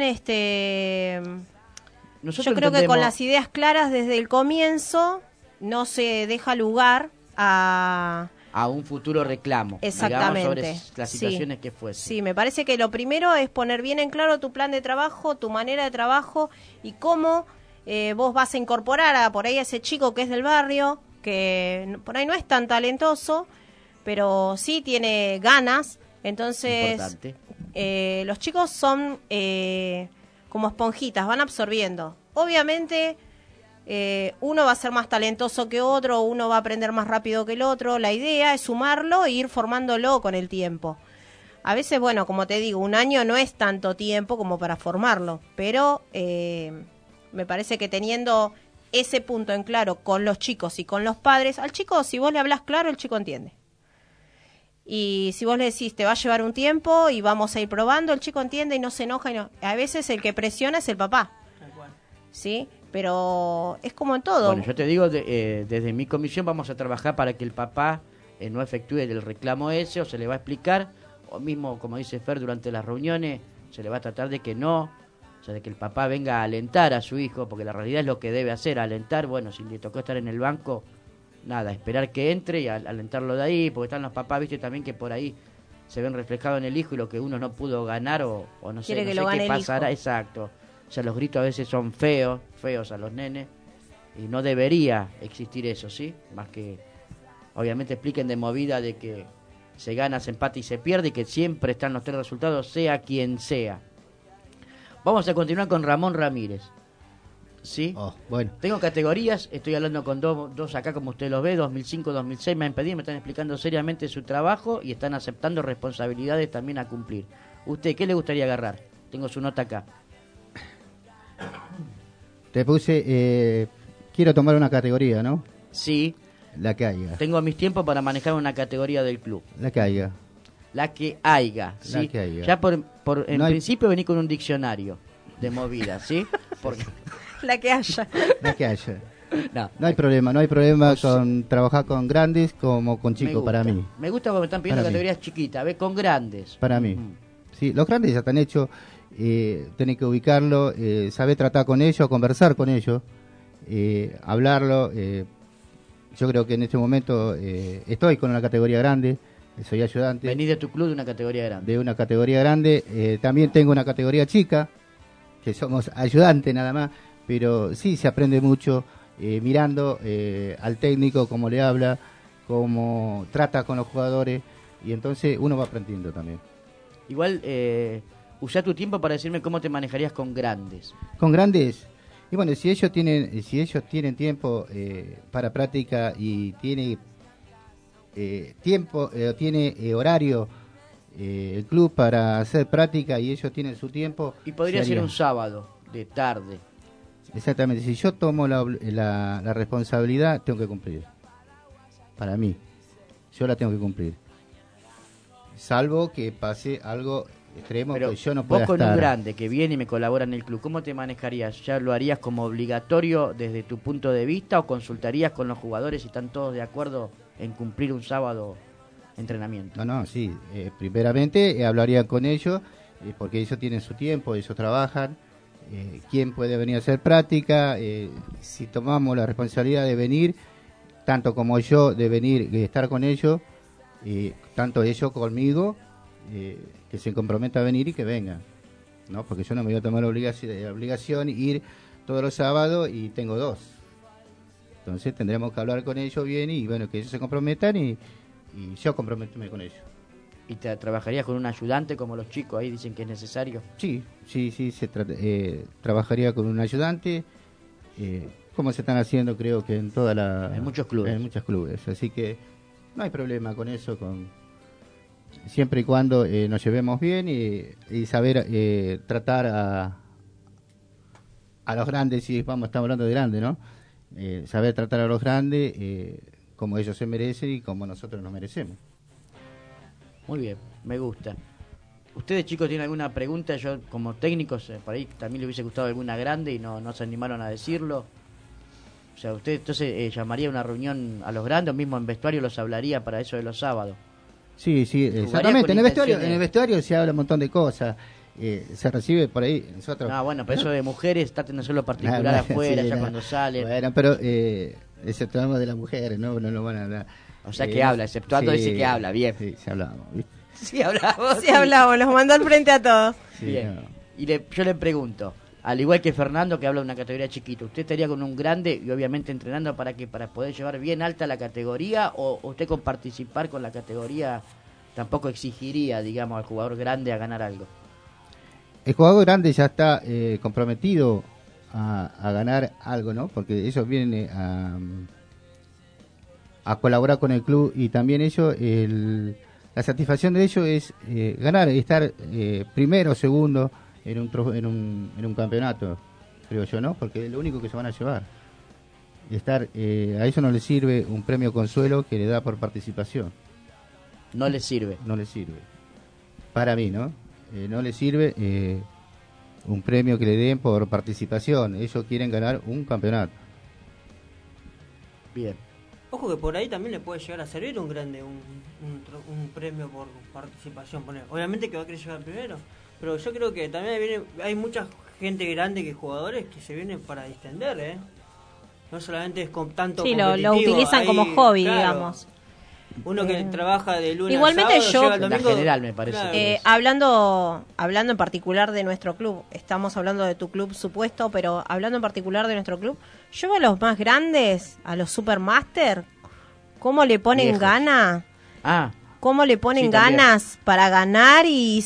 yo creo que con las ideas claras desde el comienzo no se deja lugar a un futuro reclamo. Exactamente. Digamos, sobre las situaciones que fuesen. Sí, me parece que lo primero es poner bien en claro tu plan de trabajo, tu manera de trabajo y cómo vos vas a incorporar a por ahí a ese chico que es del barrio, que por ahí no es tan talentoso, pero sí tiene ganas. Entonces, los chicos son como esponjitas, van absorbiendo. Obviamente, uno va a ser más talentoso que otro, uno va a aprender más rápido que el otro. La idea es sumarlo e ir formándolo con el tiempo. A veces, bueno, como te digo, un año no es tanto tiempo como para formarlo, pero me parece que teniendo ese punto en claro con los chicos y con los padres, al chico, si vos le hablas claro, el chico entiende. Y si vos le decís, te va a llevar un tiempo y vamos a ir probando, el chico entiende y no se enoja. A veces el que presiona es el papá. ¿Sí? Pero es como en todo. Bueno, yo te digo, desde mi comisión vamos a trabajar para que el papá no efectúe el reclamo ese, o se le va a explicar, o mismo, como dice Fer, durante las reuniones, se le va a tratar de que no, o sea, de que el papá venga a alentar a su hijo, porque la realidad es lo que debe hacer, alentar. Bueno, si le tocó estar en el banco, nada, esperar que entre y alentarlo de ahí, porque están los papás, viste, también que por ahí se ven reflejados en el hijo y lo que uno no pudo ganar o no sé, qué pasará. Exacto. O sea, los gritos a veces son feos a los nenes, y no debería existir eso, ¿sí? Más que, obviamente, expliquen de movida de que se gana, se empata y se pierde, y que siempre están los tres resultados, sea quien sea. Vamos a continuar con Ramón Ramírez. ¿Sí? Bueno. Tengo categorías, estoy hablando con dos acá, como usted los ve, 2005, 2006, me han pedido, me están explicando seriamente su trabajo y están aceptando responsabilidades también a cumplir. ¿Usted qué le gustaría agarrar? Tengo su nota acá. Te puse, quiero tomar una categoría, ¿no? Sí. La que haya. Tengo mis tiempos para manejar una categoría del club. La que haya. La que haya, ¿sí? La que haya. Ya en principio vení con un diccionario de movida, ¿sí? Porque... La que haya. La que haya. No hay problema con trabajar con grandes como con chicos, para mí. Me gusta porque me están pidiendo categorías chiquitas, ¿ves? Con grandes. Para mí. Sí, los grandes ya están hechos, tenés que ubicarlo, saber tratar con ellos, conversar con ellos, hablarlo. Yo creo que en este momento estoy con una categoría grande, soy ayudante. Venís de tu club de una categoría grande. De una categoría grande, también tengo una categoría chica, que somos ayudantes nada más, pero sí se aprende mucho mirando al técnico, cómo le habla, cómo trata con los jugadores, y entonces uno va aprendiendo también. Igual, usá tu tiempo para decirme cómo te manejarías con grandes. Con grandes, y bueno, si ellos tienen tiempo para práctica y tiene tiempo, tiene horario el club para hacer práctica y ellos tienen su tiempo. Y podría ser un sábado, de tarde. Exactamente, si yo tomo la responsabilidad, tengo que cumplir. Para mí, yo la tengo que cumplir. Salvo que pase algo extremo. Pero que yo no pueda vos con estar. un grande que viene y me colabora en el club, ¿cómo te manejarías? ¿Ya lo harías como obligatorio desde tu punto de vista o consultarías con los jugadores si están todos de acuerdo en cumplir un sábado entrenamiento? No, sí. Primeramente hablaría con ellos porque ellos tienen su tiempo, ellos trabajan. ¿Quién puede venir a hacer práctica? Si tomamos la responsabilidad de venir, tanto como yo de venir y estar con ellos, tanto ellos conmigo, que se comprometa a venir y que vengan, ¿no? Porque yo no me voy a tomar la obligación ir todos los sábados y tengo 2. Entonces tendremos que hablar con ellos bien y bueno, que ellos se comprometan y yo comprometerme con ellos. ¿Y te trabajarías con un ayudante como los chicos ahí dicen que es necesario? Sí, trabajaría con un ayudante, como se están haciendo creo que en muchos clubes. En muchos clubes, así que no hay problema con eso, siempre y cuando nos llevemos bien y saber tratar a los grandes, si estamos hablando de grandes, ¿no? Saber tratar a los grandes como ellos se merecen y como nosotros nos merecemos. Muy bien, me gusta. ¿Ustedes, chicos, tienen alguna pregunta? Yo, como técnicos, por ahí también le hubiese gustado alguna grande y no se animaron a decirlo. O sea, ¿usted entonces llamaría una reunión a los grandes o mismo en vestuario los hablaría para eso de los sábados? Sí, exactamente. En el vestuario se habla un montón de cosas. Se recibe por ahí. Nosotros. Bueno, pero eso de mujeres, traten de hacerlo particular afuera, cuando salen. Bueno, pero exceptuamos de las mujeres, no lo van a hablar. O sea que habla, exceptuando dice que habla, bien. Sí, se hablamos, ¿viste? Sí hablamos. Sí hablamos, los mandó al frente a todos. Sí, bien. No. Y yo le pregunto, al igual que Fernando que habla de una categoría chiquita, ¿usted estaría con un grande y obviamente entrenando para poder llevar bien alta la categoría o usted con participar con la categoría tampoco exigiría, digamos, al jugador grande a ganar algo? El jugador grande ya está comprometido a ganar algo, ¿no? Porque ellos vienen a colaborar con el club y también ellos, la satisfacción de ellos es ganar, estar primero o segundo en un campeonato, creo yo, ¿no? Porque es lo único que se van a llevar. A ellos no les sirve un premio consuelo que le da por participación. No les sirve. No les sirve. Para mí, ¿no? No les sirve un premio que le den por participación. Ellos quieren ganar un campeonato. Bien. Ojo que por ahí también le puede llegar a servir un grande, un premio por participación. Obviamente que va a querer llegar primero, pero yo creo que también hay mucha gente grande que jugadores que se vienen para distender, ¿eh? No solamente es con tanto competitivo. Sí, lo utilizan como hobby, claro, digamos. Uno que trabaja de lunes igualmente a sábado, yo, llega el domingo, la general me parece. Claro. Hablando en particular de nuestro club, estamos hablando de tu club supuesto, pero hablando en particular de nuestro club, yo veo a los más grandes, a los Supermaster, cómo le ponen viejos. Gana, cómo le ponen ganas para ganar y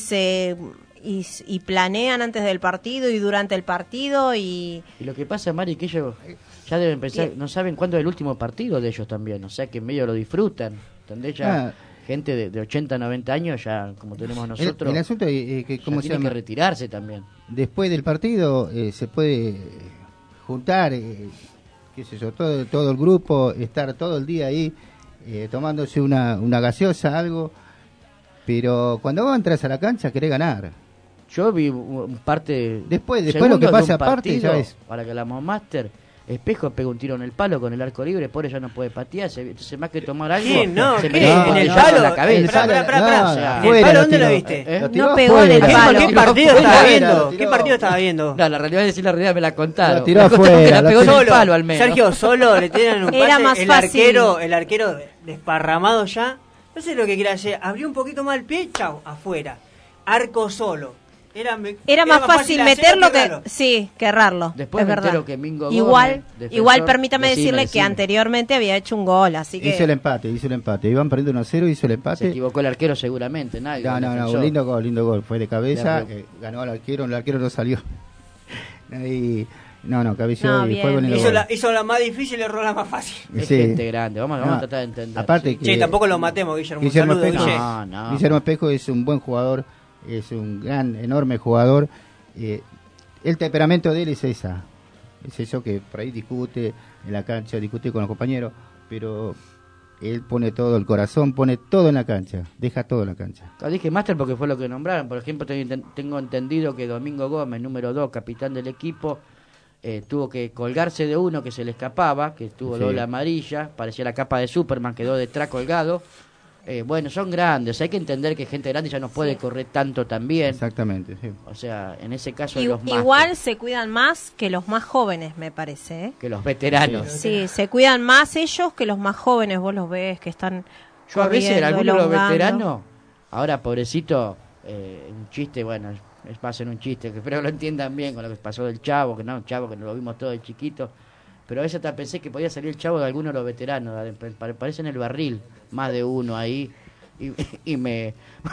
planean antes del partido y durante el partido y lo que pasa, Mari, que ellos ya deben pensar, no saben cuándo es el último partido de ellos también, o sea que en medio lo disfrutan. ¿Entendés? Ya gente de 80, 90 años, ya como tenemos nosotros, el asunto es que como tienen que retirarse también. Después del partido se puede juntar, qué sé yo, todo el grupo, estar todo el día ahí tomándose una gaseosa, algo, pero cuando vos entras a la cancha querés ganar. Yo vi parte después lo que pasa aparte ya es para que la Master Espejo pega un tiro en el palo con el arco libre, pobre ya no puede patear, entonces más que tomar algo, se mete en el palo en la cabeza. ¿En el palo dónde lo viste? No pegó en el palo. ¿Qué partido estaba viendo? ¿Qué partido estaba viendo? No, la realidad es decir la realidad me la contaron. La tiró afuera. La pegó en el palo al menos. Sergio, solo le tiran un pase. Era más fácil. El arquero desparramado ya. No sé lo que quiere hacer. Abrió un poquito más el pie, chau, afuera. Arco solo. Era más fácil meterlo que errarlo. Después es me verdad. entero que Mingo igual Gómez, permítame decirle que anteriormente había hecho un gol, así que hizo el empate. Iban perdiendo 1-0, hizo el empate. Se equivocó el arquero seguramente, nadie. No, un lindo gol, fue de cabeza, ganó al arquero no salió. Y No, cabeció y fue con el hizo la más difícil y erró la más fácil. Es gente grande, vamos a tratar de entender. Aparte que tampoco lo matemos, Guillermo. Guillermo Espejo es un buen jugador, es un enorme jugador. El temperamento de él es eso que por ahí discute en la cancha, discute con los compañeros, pero él pone todo, el corazón pone todo en la cancha, deja todo en la cancha. Dije máster porque fue lo que nombraron. Por ejemplo, tengo entendido que Domingo Gómez, número 2, capitán del equipo, tuvo que colgarse de uno que se le escapaba, que tuvo doble amarilla, parecía la capa de Superman, quedó detrás colgado. Bueno, son grandes, hay que entender que gente grande ya no puede correr tanto también. Exactamente, sí. O sea, en ese caso igual se cuidan más que los más jóvenes, me parece, que los veteranos. Sí, se cuidan más ellos que los más jóvenes, vos los ves que están yo a veces algunos de los veteranos, ahora pobrecito, un chiste, bueno, es para hacer un chiste, que espero que lo entiendan bien con lo que pasó del Chavo, que no lo vimos todo de chiquito. Pero a veces hasta pensé que podía salir el Chavo de alguno de los veteranos, parece en el barril, más de uno ahí, y me...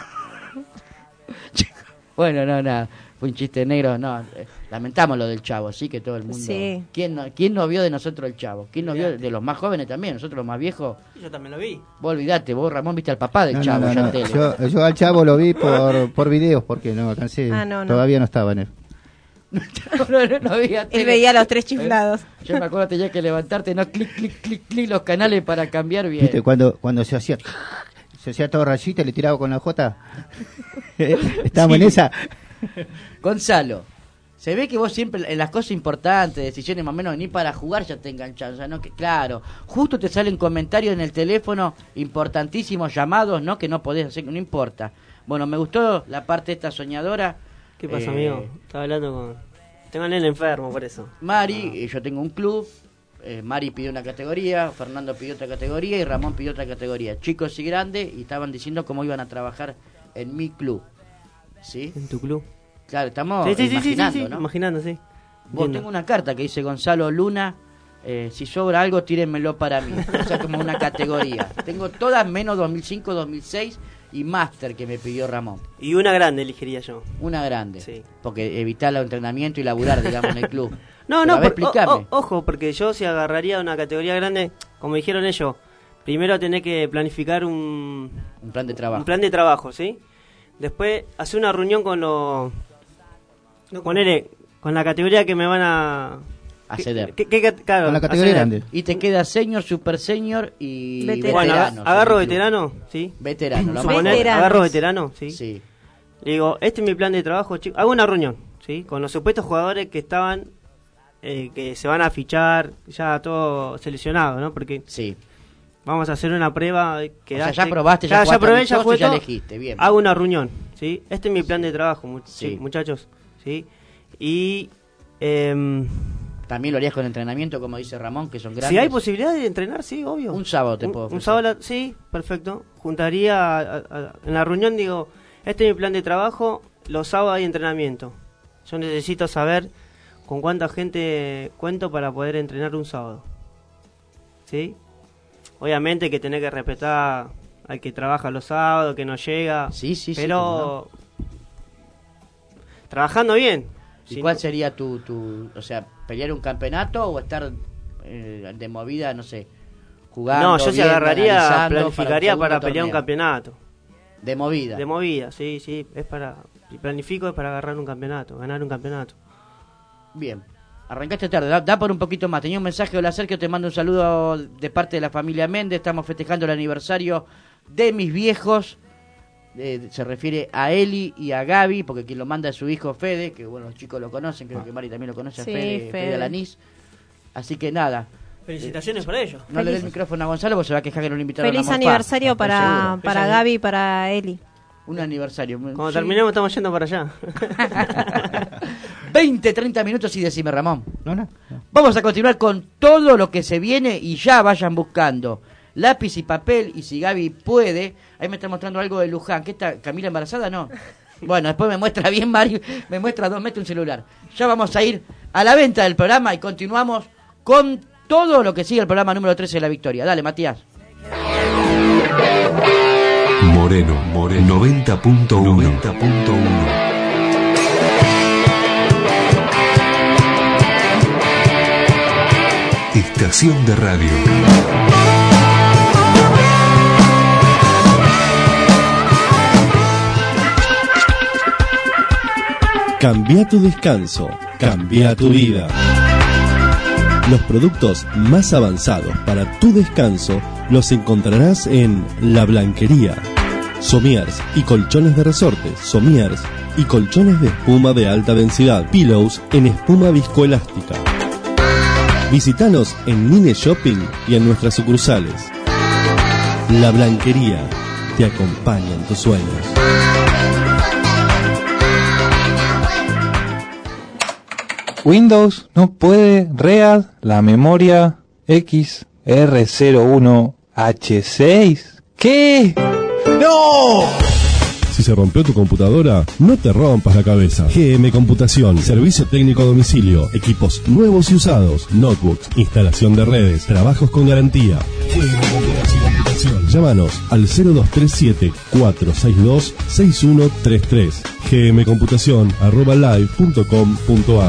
Bueno, nada, fue un chiste negro, lamentamos lo del Chavo, sí, que todo el mundo... Sí. ¿Quién no vio de nosotros el Chavo? ¿Quién no vio de los más jóvenes también? Nosotros los más viejos... Yo también lo vi. Vos olvidate, vos Ramón viste al papá del Chavo. Yo al Chavo lo vi por videos, porque no alcancé, todavía no estaba en él. No había él veía los tres chiflados. Yo me acuerdo, tenía que levantarte, clic los canales para cambiar bien. ¿Viste? Cuando se hacía todo rayita y le tiraba con la J. Estábamos en esa. Gonzalo, se ve que vos siempre en las cosas importantes, decisiones más o menos, ni para jugar ya te enganchás. O sea, claro, justo te salen comentarios en el teléfono importantísimos, llamados, ¿no? Que no podés hacer, no importa. Bueno, me gustó la parte esta soñadora. ¿Qué pasa, amigo? Estaba hablando con... Tengo a Nene enfermo, por eso. Mari, yo tengo un club. Mari pidió una categoría, Fernando pidió otra categoría y Ramón pidió otra categoría. Chicos y grandes, y estaban diciendo cómo iban a trabajar en mi club. ¿Sí? ¿En tu club? Claro, estamos imaginando, ¿no? Imaginando, sí. Vos tengo una carta que dice Gonzalo Luna. Si sobra algo, tírenmelo para mí. O sea, como una categoría. Tengo todas menos 2005, 2006... y máster que me pidió Ramón. Y una grande elegiría yo. Una grande. Sí. Porque evitar el entrenamiento y laburar, digamos, en el club. No, ojo, porque yo si agarraría una categoría grande, como dijeron ellos, primero tenés que planificar un plan de trabajo. Un plan de trabajo, ¿sí? Después hacer una reunión con los... con la categoría que me van a ceder. Claro, con la categoría grande. Y te queda senior, super senior y veterano. Bueno, agarro veterano, ¿sí? Veterano. Agarro veterano, ¿sí? Sí. Le digo, este es mi plan de trabajo, chicos. Hago una reunión, ¿sí? Con los supuestos jugadores que estaban, que se van a fichar, ya todo seleccionado, ¿no? Porque sí. Vamos a hacer una prueba. Ya probaste, ya probé, ya fue, ya elegiste, bien. Hago una reunión, ¿sí? Este es mi plan de trabajo, sí. Muchachos, ¿sí? Y... también lo harías con entrenamiento, como dice Ramón, que son grandes. Si hay posibilidad de entrenar, sí, obvio. Un sábado te puedo ofrecer. Un sábado, sí, perfecto. Juntaría en la reunión, digo, este es mi plan de trabajo, los sábados hay entrenamiento. Yo necesito saber con cuánta gente cuento para poder entrenar un sábado. ¿Sí? Obviamente que tenés que respetar al que trabaja los sábados, que no llega. Sí, pero trabajando bien. ¿Y cuál sería tu, o sea, pelear un campeonato o estar de movida, no sé, jugando? No, yo se agarraría, planificaría para pelear un campeonato. ¿De movida? De movida, sí, es para, planifico es para agarrar un campeonato, ganar un campeonato. Bien, arrancaste tarde, da por un poquito más. Tenía un mensaje, hola Sergio, te mando un saludo de parte de la familia Méndez, estamos festejando el aniversario de mis viejos. Se refiere a Eli y a Gaby, porque quien lo manda es su hijo Fede, que bueno, los chicos lo conocen, creo que Mari también lo conoce, a Fede Alanís. Así que nada. Felicitaciones para ellos. No le dé el micrófono a Gonzalo, porque se va a quejar que no lo invitaron. Feliz aniversario para Gaby y para Eli. Un aniversario. Cuando terminemos estamos yendo para allá. 20, 30 minutos y decime, Ramón. No. Vamos a continuar con todo lo que se viene y ya vayan buscando lápiz y papel, y si Gaby puede, ahí me está mostrando algo de Luján. ¿Qué está? ¿Camila embarazada? No. Bueno, después me muestra bien Mario, me muestra 2 metros un celular. Ya vamos a ir a la venta del programa y continuamos con todo lo que sigue el programa número 13 de La Victoria. Dale, Matías. Moreno 90.1. estación de radio. Cambia tu descanso, cambia tu vida. Los productos más avanzados para tu descanso los encontrarás en La Blanquería. Somiers y colchones de resortes, somiers y colchones de espuma de alta densidad, pillows en espuma viscoelástica. Visítanos en Mine Shopping y en nuestras sucursales. La Blanquería te acompaña en tus sueños. Windows no puede read la memoria XR01H6. ¿Qué? ¡No! Si se rompió tu computadora, no te rompas la cabeza. GM Computación, servicio técnico a domicilio, equipos nuevos y usados, notebooks, instalación de redes, trabajos con garantía. GM Computación. Llámanos al 0237-462-6133. gmcomputacion@live.com.ar.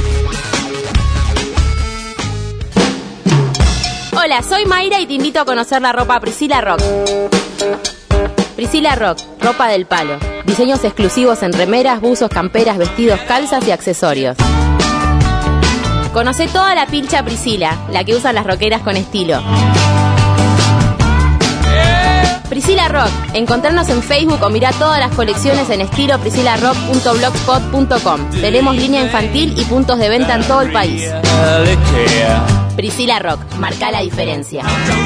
Hola, soy Mayra y te invito a conocer la ropa Priscilla Rock. Priscilla Rock, ropa del palo. Diseños exclusivos en remeras, buzos, camperas, vestidos, calzas y accesorios. Conocé toda la pilcha Priscilla, la que usan las rockeras con estilo. Priscilla Rock, encontrarnos en Facebook o mirá todas las colecciones en estilo priscillarock.blogspot.com. Tenemos línea infantil y puntos de venta en todo el país. Priscilla Rock, marca la diferencia.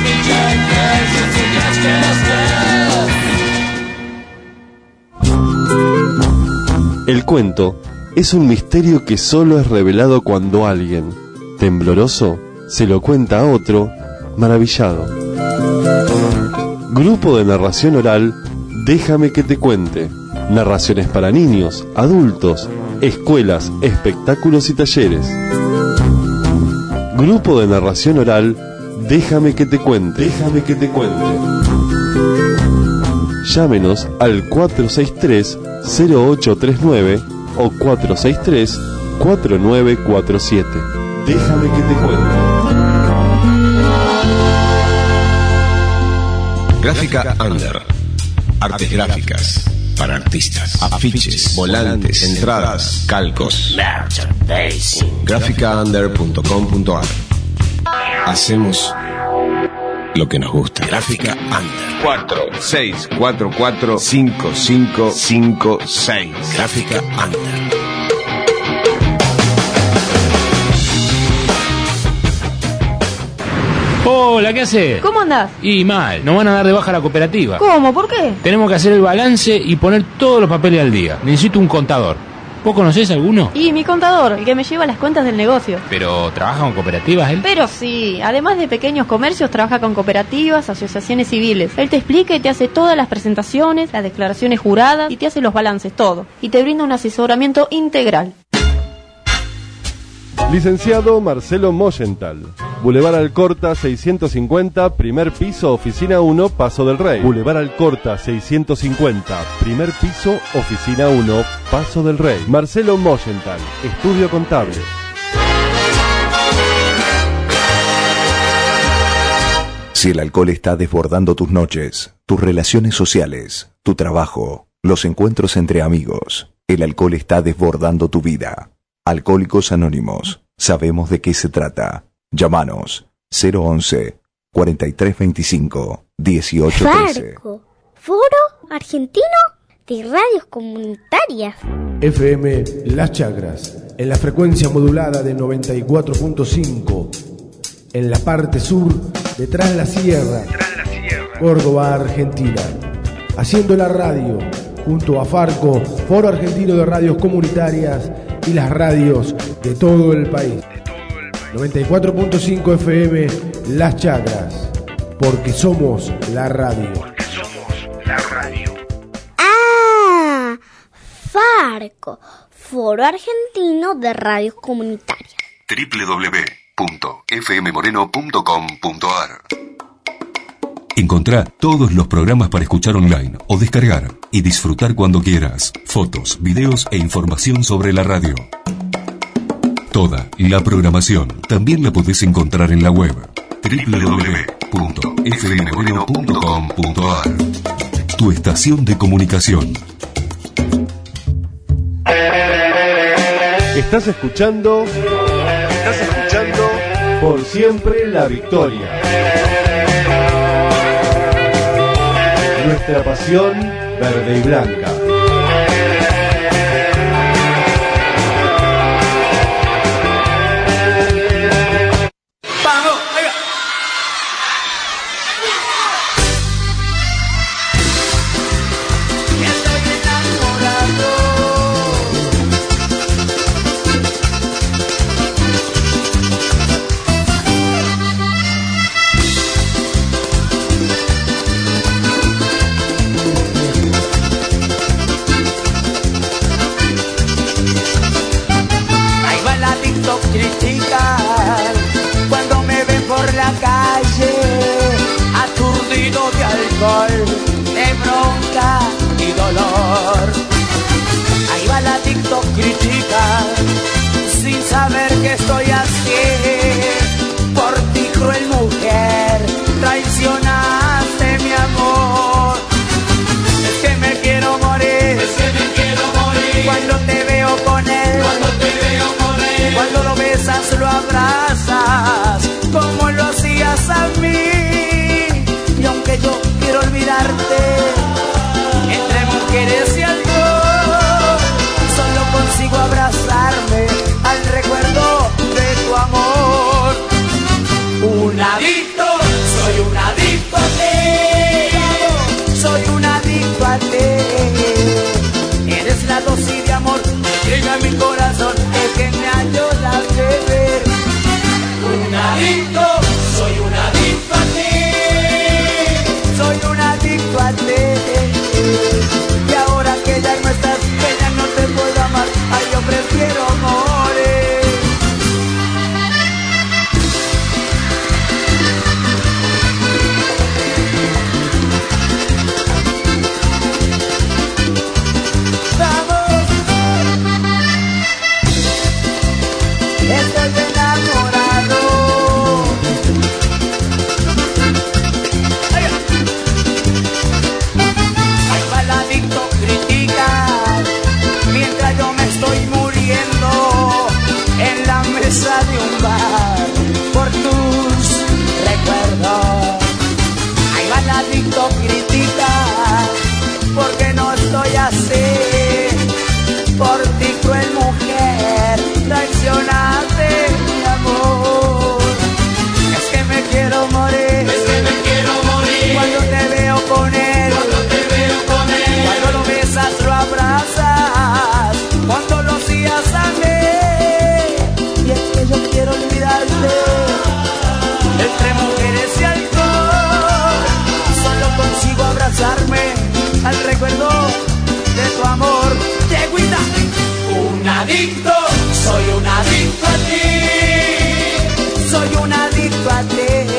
El cuento es un misterio que solo es revelado cuando alguien, tembloroso, se lo cuenta a otro, maravillado. Grupo de narración oral, Déjame que te cuente. Narraciones para niños, adultos, escuelas, espectáculos y talleres. Grupo de narración oral, Déjame que te cuente. Déjame que te cuente. Llámenos al 463-0839 o 463-4947. Déjame que te cuente. Gráfica Under. Artes gráficas para artistas. Afiches, volantes, entradas, calcos. Gráficaunder.com.ar. Hacemos lo que nos gusta. Gráfica Under. 46445556. Gráfica Under. Hola, ¿qué haces? ¿Cómo andás? Y mal, nos van a dar de baja la cooperativa. ¿Cómo? ¿Por qué? Tenemos que hacer el balance y poner todos los papeles al día. Necesito un contador. ¿Vos conocés alguno? Y mi contador, el que me lleva las cuentas del negocio. ¿Pero trabaja con cooperativas él? Pero sí, además de pequeños comercios, trabaja con cooperativas, asociaciones civiles. Él te explica y te hace todas las presentaciones, las declaraciones juradas y te hace los balances, todo. Y te brinda un asesoramiento integral. Licenciado Marcelo Moyental. Boulevard Alcorta 650, primer piso, oficina 1, Paso del Rey. Boulevard Alcorta 650, primer piso, oficina 1, Paso del Rey. Marcelo Moyental, estudio contable. Si el alcohol está desbordando tus noches, tus relaciones sociales, tu trabajo, los encuentros entre amigos, el alcohol está desbordando tu vida. Alcohólicos Anónimos, sabemos de qué se trata. Llámanos 011-4325-1813. Farco, Foro Argentino de Radios Comunitarias. FM Las Chacras, en la frecuencia modulada de 94.5, en la parte sur, detrás de la sierra, Córdoba, Argentina. Haciendo la radio, junto a Farco, Foro Argentino de Radios Comunitarias y las radios de todo el país. 94.5 FM Las Chacras, porque somos la radio. Ah, Farco, Foro Argentino de Radios Comunitarias. www.fmmoreno.com.ar. Encontrá todos los programas para escuchar online o descargar y disfrutar cuando quieras. Fotos, videos e información sobre la radio. Toda la programación también la podés encontrar en la web www.fmmoreno.com.ar. Tu estación de comunicación. Estás escuchando Por Siempre la Victoria. Nuestra pasión verde y blanca. De bronca y dolor. Ahí va la TikTok crítica sin saber que estoy así. Por ti, cruel mujer, traicionaste mi amor. Es que me quiero morir, cuando te veo con él, cuando lo besas, lo abrazas, como lo hacías a mí. Y aunque yo quiero olvidarte, entre mujeres y alcohol, solo consigo abrazarme al recuerdo de tu amor. Un adicto, soy un adicto a ti, soy un adicto a ti. Eres la dosis de amor que llega a mi corazón, el que me ayuda a beber. Un adicto, soy un adicto a ti. Soy un adicto a ti. Y ahora que ya no estás, que ya no te puedo amar, ay, yo prefiero morir. Vamos, estoy enamorado. Mientras yo me estoy muriendo en la mesa de un bar por tus recuerdos. Ahí va la adicto crítica porque no estoy así. Por ti, cruel mujer, traicionaste mi amor. Es que me quiero morir, cuando te veo con él, cuando lo besas, lo abrazas, cuando lo hacías a mí. Y es que yo quiero olvidarte, entre mujeres y alcohol, solo consigo abrazarme al recuerdo de tu amor. ¡Yeguita! Un adicto, soy un adicto a ti, soy un adicto a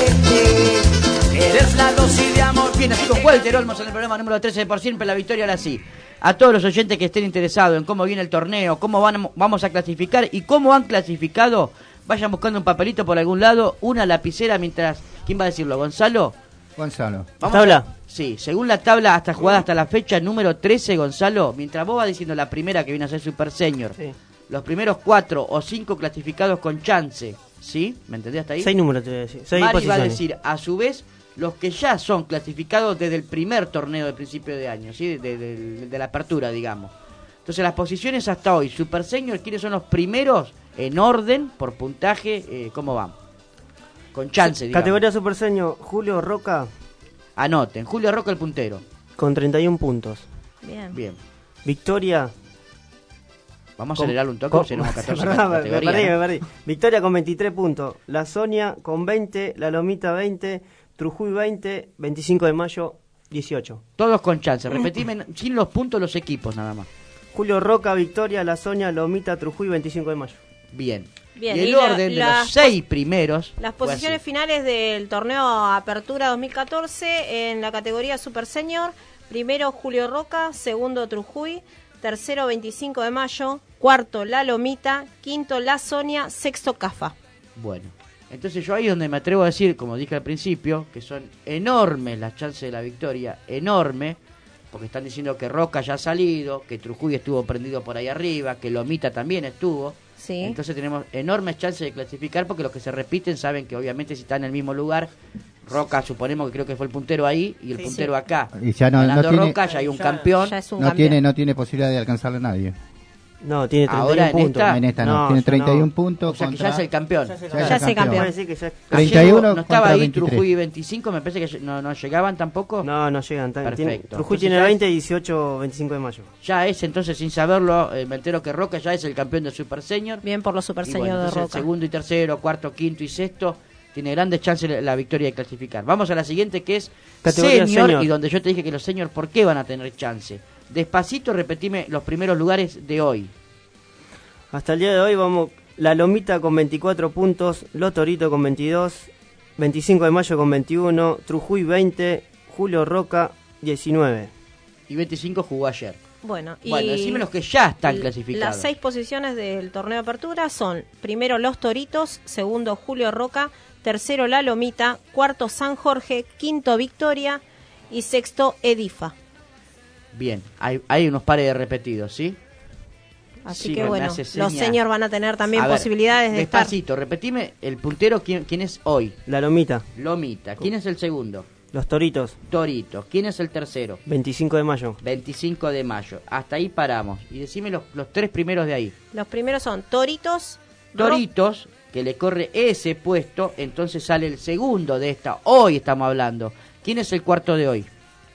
ti. Eres la dosis de amor. Bien, amigos, Walter Olmos en el programa número 13 de Por Siempre la Victoria. Ahora sí, a todos los oyentes que estén interesados en cómo viene el torneo, cómo vamos a clasificar y cómo han clasificado, vayan buscando un papelito por algún lado, una lapicera mientras... ¿Quién va a decirlo? ¿Gonzalo? Gonzalo. ¿Tabla? Sí, según la tabla hasta jugada hasta la fecha número 13, Gonzalo, mientras vos vas diciendo la primera que viene a ser Super Senior, sí, los primeros 4 o 5 clasificados con chance, ¿sí? ¿Me entendés hasta ahí? 6 números te voy a decir. 6 Mari posiciones. va a decir, a su vez, los que ya son clasificados desde el primer torneo de principio de año, ¿sí? De la apertura, digamos. Entonces, las posiciones hasta hoy, Super Senior, ¿quiénes son los primeros en orden, por puntaje, cómo van? Con chance, digamos. Categoría Super Senior, Julio Roca. Anoten, Julio Roca el puntero. Con 31 puntos. Bien. Victoria. Vamos a acelerarlo un toque, o tenemos 14 categorías. Me perdí. Victoria con 23 puntos. La Sonia con 20, La Lomita 20, Trujuy 20, 25 de mayo 18. Todos con chance. Repetime sin los puntos los equipos nada más. Julio Roca, Victoria, La Sonia, Lomita, Trujuy 25 de mayo. Bien. Y el orden de los 6 primeros. Las posiciones finales del torneo Apertura 2014 en la categoría Super Senior. Primero Julio Roca, segundo Trujuy, tercero 25 de mayo, cuarto La Lomita, quinto La Sonia, sexto Cafa. Bueno, entonces yo ahí es donde me atrevo a decir, como dije al principio, que son enormes las chances de la victoria, enorme, porque están diciendo que Roca ya ha salido, que Trujuy estuvo prendido por ahí arriba, que Lomita también estuvo. Sí. Entonces tenemos enormes chances de clasificar, porque los que se repiten saben que obviamente si están en el mismo lugar, Roca suponemos que creo que fue el puntero ahí y el puntero acá. Y ya no ganando tiene, Roca, ya hay un campeón. Ya es un campeón. No tiene posibilidad de alcanzarle a nadie. No, tiene 31 Ahora puntos. En esta no, tiene 31 puntos. O sea que ya es el campeón. Ya es el campeón. Puede decir que ya es... 31 no estaba ahí 23. Trujuy y 25, me parece que no llegaban tampoco. No llegan. Perfecto. Trujuy Entonces tiene ya 20 y 18, 25 de mayo. Ya es, entonces, sin saberlo, me entero que Roca ya es el campeón de Super Senior. Bien por los Super Y Senior bueno, de entonces, Roca. segundo y tercero, cuarto, quinto y sexto, tiene grandes chances la victoria de clasificar. Vamos a la siguiente, que es Categoría senior. y donde yo te dije que los senior, ¿por qué van a tener chance? Despacito, repetime los primeros lugares de hoy. Hasta el día de hoy vamos La Lomita con 24 puntos, Los Toritos con 22, 25 de mayo con 21, Trujuy 20, Julio Roca 19. Y 25 jugó ayer. Bueno, decime los que ya están clasificados. Las 6 posiciones del torneo de apertura son: primero Los Toritos, segundo Julio Roca, tercero La Lomita, cuarto San Jorge, quinto Victoria y sexto Edifa. Bien, hay unos pares de repetidos, ¿sí? Así Sí, que me bueno, hace los señas. senior van a tener también A ver, posibilidades de estar. Despacito, repetime el puntero, ¿quién es hoy? La Lomita. Lomita. ¿Quién es el segundo? Los Toritos. Toritos. ¿Quién es el tercero? 25 de mayo. 25 de mayo. Hasta ahí paramos. Y decime los tres primeros de ahí. Los primeros son Toritos. Toritos, que le corre ese puesto, entonces sale el segundo de esta. Hoy estamos hablando. ¿Quién es el cuarto de hoy?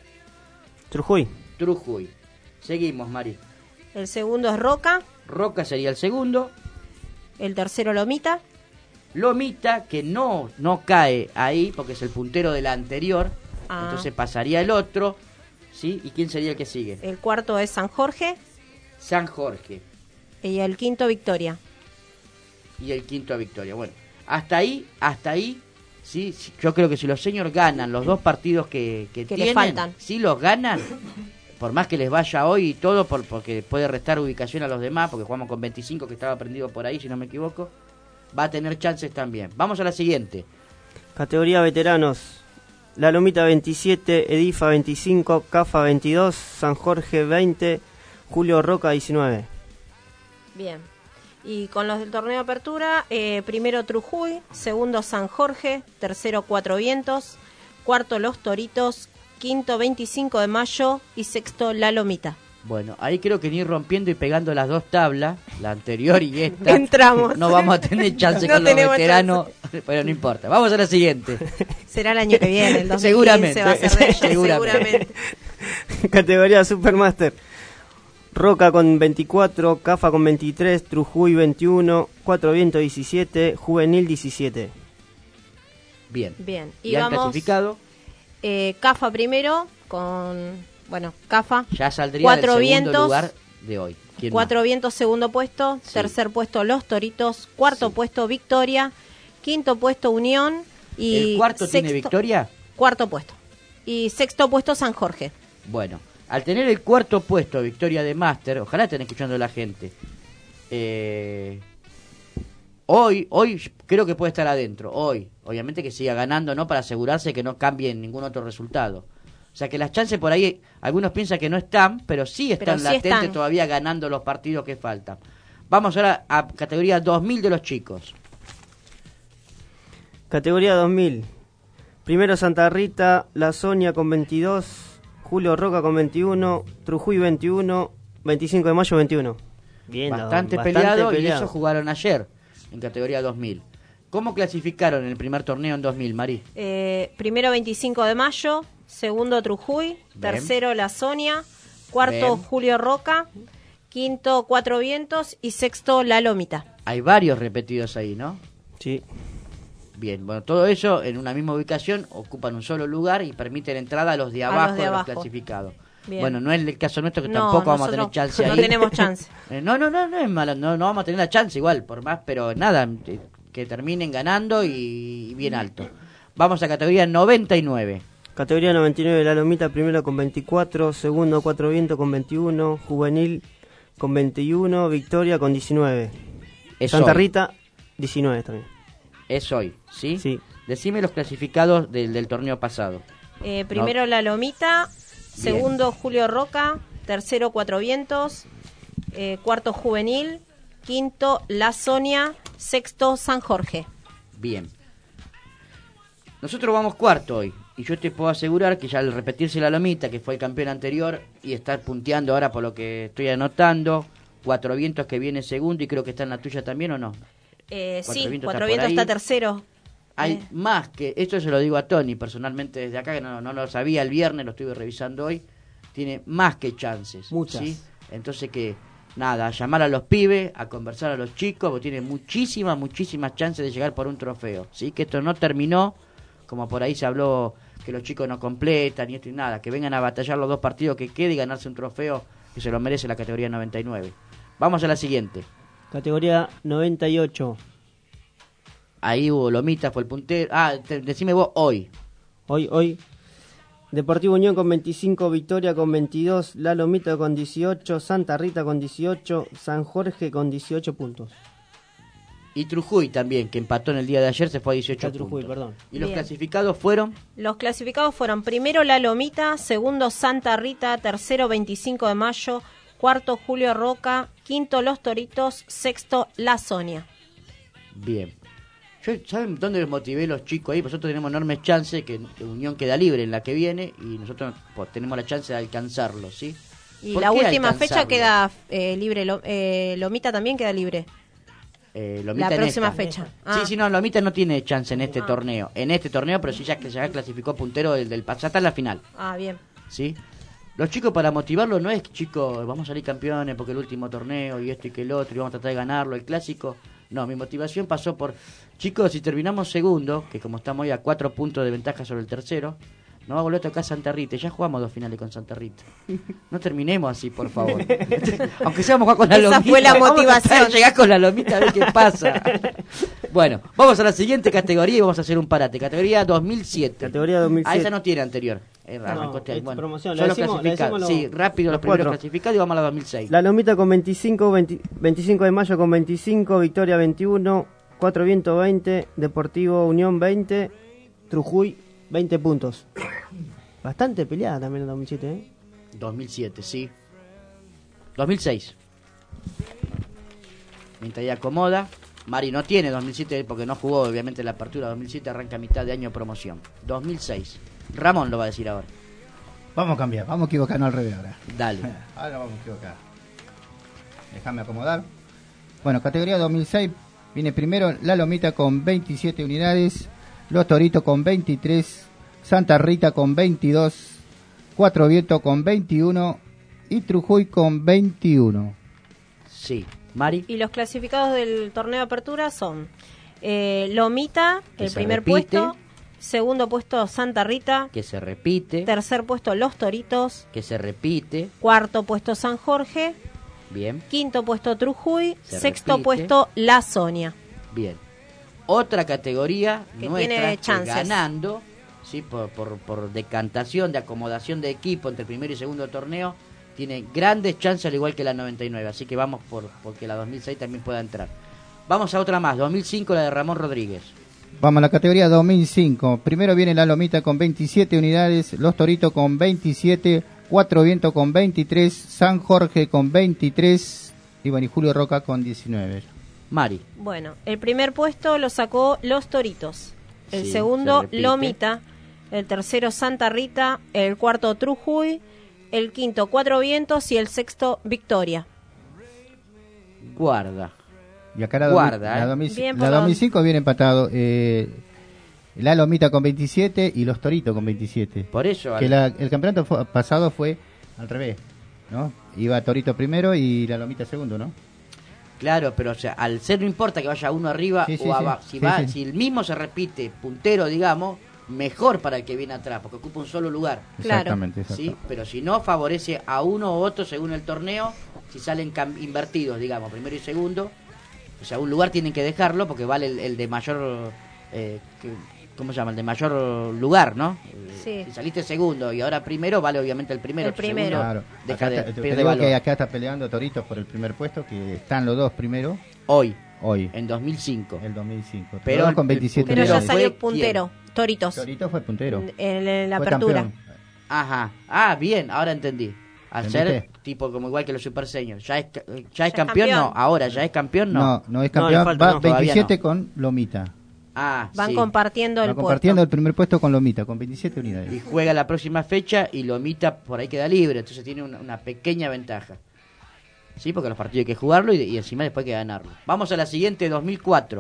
Trujuy. Trujuy. Seguimos, Mari. El segundo es Roca. Roca sería el segundo. El tercero Lomita. Lomita, que no cae ahí porque es el puntero de la anterior. Entonces pasaría el otro. ¿Sí? ¿Y quién sería el que sigue? El cuarto es San Jorge. San Jorge. Y el quinto Victoria. Y el quinto Victoria. Bueno, hasta ahí, ¿sí? Yo creo que si los seniors ganan los dos partidos que tienen, les faltan. si los ganan, por más que les vaya hoy y todo, porque puede restar ubicación a los demás, porque jugamos con 25 que estaba prendido por ahí, si no me equivoco, va a tener chances también. Vamos a la siguiente. Categoría veteranos. La Lomita 27, Edifa 25, Cafa 22, San Jorge 20, Julio Roca 19. Bien. Y con los del torneo de apertura, primero Trujuy, segundo San Jorge, tercero Cuatro Vientos, cuarto Los Toritos, quinto 25 de mayo y sexto La Lomita. Bueno, ahí creo que ni rompiendo y pegando las dos tablas, la anterior y esta, entramos. No vamos a tener chance con los veteranos, pero no importa. Vamos a la siguiente. Será el año que viene, el 2015 seguramente, va a ser de ellos, seguramente. Categoría Supermaster. Roca con 24, Cafa con 23, Trujuy 21, Cuatro Vientos 17, Juvenil 17. Bien. Bien. Y han clasificado. Cafa primero con... Bueno, Cafa. Ya saldría Cuatro del segundo Vientos, lugar de hoy. Cuatro Vientos, segundo puesto. Sí. Tercer puesto, Los Toritos. Cuarto puesto, Victoria. Quinto puesto, Unión. Y ¿el cuarto tiene Victoria? Cuarto puesto. Y sexto puesto, San Jorge. Bueno, al tener el cuarto puesto, Victoria de Máster, ojalá estén escuchando la gente. Hoy creo que puede estar adentro. Hoy, obviamente que siga ganando, ¿no? Para asegurarse que no cambie ningún otro resultado. O sea que las chances por ahí, algunos piensan que no están, pero sí están latentes todavía ganando los partidos que faltan. Vamos ahora a categoría 2000 de los chicos. Categoría 2000. Primero Santa Rita, La Sonia con 22, Julio Roca con 21, Trujuy 21, 25 de mayo 21. Bien, bastante peleado y eso jugaron ayer en categoría 2000. ¿Cómo clasificaron en el primer torneo en 2000, Mari? Primero 25 de mayo, segundo Trujuy, tercero La Sonia, cuarto Julio Roca, quinto Cuatro Vientos y sexto La Lomita. Hay varios repetidos ahí, ¿no? Sí. Bien, bueno, todo eso en una misma ubicación, ocupan un solo lugar y permiten entrada a los de abajo de los clasificados. Bien. Bueno, no es el caso nuestro que tampoco vamos a tener chance ahí. No tenemos chance. No es malo, no vamos a tener la chance igual, por más, pero nada, que terminen ganando y bien alto. Vamos a categoría 99. Categoría 99, La Lomita primero con 24, segundo Cuatro Vientos con 21, Juvenil con 21, Victoria con 19. Es Santa hoy. Rita, 19 también. Es hoy, ¿sí? Sí. Decime los clasificados del torneo pasado. Primero La Lomita, segundo Julio Roca, tercero Cuatro Vientos, cuarto Juvenil, quinto La Sonia, sexto San Jorge. Bien. Nosotros vamos cuarto hoy. Y yo te puedo asegurar que ya al repetirse La Lomita, que fue el campeón anterior, y estar punteando ahora por lo que estoy anotando, Cuatro Vientos que viene segundo y creo que está en la tuya también, ¿o no? Sí, Cuatro Vientos está tercero. Hay más que, esto se lo digo a Tony personalmente desde acá, que no lo sabía el viernes, lo estuve revisando hoy, tiene más que chances. Muchas. ¿Sí? Entonces que, nada, a llamar a los pibes, a conversar a los chicos, porque tiene muchísimas chances de llegar por un trofeo. ¿Sí? Que esto no terminó, como por ahí se habló que los chicos no completan y esto y nada, que vengan a batallar los 2 partidos que quede y ganarse un trofeo que se lo merece la categoría 99. Vamos a la siguiente. Categoría 98. Ahí hubo Lomita, fue el puntero. Decime vos hoy. Hoy. Deportivo Unión con 25, Victoria con 22, La Lomita con 18, Santa Rita con 18, San Jorge con 18 puntos. Y Trujuy también, que empató en el día de ayer, se fue a 18 Trujuy, puntos. perdón. ¿Y los Bien. clasificados fueron? Los clasificados fueron primero La Lomita, segundo Santa Rita, tercero 25 de Mayo, cuarto Julio Roca, quinto Los Toritos, sexto La Sonia. Bien. ¿Saben dónde los motivé los chicos ahí? Nosotros tenemos enormes chances que Unión queda libre en la que viene y nosotros tenemos la chance de alcanzarlo, ¿sí? Y ¿Por la qué última fecha alcanzarlo? queda libre, Lomita también queda libre. Lomita La en próxima esta. fecha. Ah. Sí, no, Lomita no tiene chance en este torneo. En este torneo, pero sí ya clasificó puntero del pasado hasta la final. Ah, bien. ¿Sí? Los chicos, para motivarlos, no es, chicos, vamos a salir campeones porque el último torneo y esto y que el otro y vamos a tratar de ganarlo, el clásico. No, mi motivación pasó por, chicos, si terminamos segundo, que como estamos hoy a 4 puntos de ventaja sobre el tercero, nos va a volver a tocar Santa Rita. Ya jugamos 2 finales con Santa Rita. No terminemos así, por favor. Aunque sea vamos a jugar con la Esa Lomita. fue la vamos motivación. a llegar con la Lomita a ver qué pasa. Bueno, vamos a la siguiente categoría y vamos a hacer un parate. Categoría 2007. Categoría 2007. A esa no tiene anterior. Arrancó es bueno, promoción. son Le los decimos clasificados. Sí, rápido los primeros 4. clasificados y vamos a la 2006. La Lomita con 25, 25 de Mayo con 25, Victoria 21, Cuatro Vientos 20, Deportivo Unión 20, Trujuy 20 puntos. Bastante peleada también en 2007, ¿eh? 2007, sí. 2006. Mientras ella acomoda. Mari no tiene 2007 porque no jugó, obviamente, la apertura 2007, arranca a mitad de año promoción. 2006. Ramón lo va a decir ahora. Vamos a cambiar, vamos a equivocarnos al revés ahora. Dale. Ahora vamos a equivocar. Déjame acomodar. Bueno, categoría 2006 viene primero La Lomita con 27 unidades, Los Toritos con 23, Santa Rita con 22, Cuatro Vientos con 21 y Trujuy con 21. Sí. Mari. Y los clasificados del torneo de apertura son Lomita, Que el se primer repite. puesto, segundo puesto Santa Rita, Que se repite. tercer puesto Los Toritos, Que se repite. cuarto puesto San Jorge, Bien. quinto puesto Trujuy, Se sexto repite. puesto La Sonia. Bien. Otra categoría Que nuestra tiene que chances. ganando, sí, por decantación, de acomodación de equipo entre el primer y segundo torneo, tiene grandes chances al igual que la 99, así que vamos porque la 2006 también pueda entrar. Vamos a otra más, 2005, la de Ramón Rodríguez. Vamos a la categoría 2005. Primero viene La Lomita con 27 unidades, Los Toritos con 27, Cuatro Vientos con 23, San Jorge con 23 y Julio Roca con 19. Mari. Bueno, el primer puesto lo sacó Los Toritos, el Sí, segundo se repite. Lomita, el tercero Santa Rita, el cuarto Trujuy, el quinto Cuatro Vientos y el sexto Victoria. Guarda. Y acá la, Guarda, la, Bien, la por 2005 viene empatado La Lomita con 27 y Los Toritos con 27. Por eso. Que el campeonato pasado fue al revés, ¿no? Iba Torito primero y La Lomita segundo, ¿no? Claro, pero o sea, al ser no importa que vaya uno arriba Sí, sí, o abajo. sí. Si el mismo se repite puntero, digamos, mejor para el que viene atrás, porque ocupa un solo lugar. Exactamente, ¿Sí? Pero si no, favorece a uno u otro según el torneo, si salen invertidos, digamos, primero y segundo. O sea, un lugar tienen que dejarlo porque vale el de mayor ¿cómo se llama? El de mayor lugar, ¿no? Sí. Si saliste segundo y ahora primero, vale obviamente el primero. El primero. Claro. Deja Acá de te pierde digo valor. que acá está peleando Toritos por el primer puesto, que están los dos primero. Hoy, Hoy, en 2005. el 2005. Pero Los dos con el 27 Pero ya Pero unidades. salió fue puntero. Toritos. Toritos fue puntero. En la Fue apertura. campeón. Ajá. Ah, bien, ahora entendí. Ayer, ¿Entendiste? tipo como igual que los super seños. ¿Ya es campeón? No, ahora ya es campeón, no. No es No, campeón. le falta, va no, todavía 27 no. con Lomita. Ah, Van sí. compartiendo Va el compartiendo el puesto. primer puesto con Lomita, con 27 unidades. Y juega la próxima fecha y Lomita por ahí queda libre, entonces tiene una pequeña ventaja. Sí, porque los partidos hay que jugarlo y encima después hay que ganarlo. Vamos a la siguiente, 2004.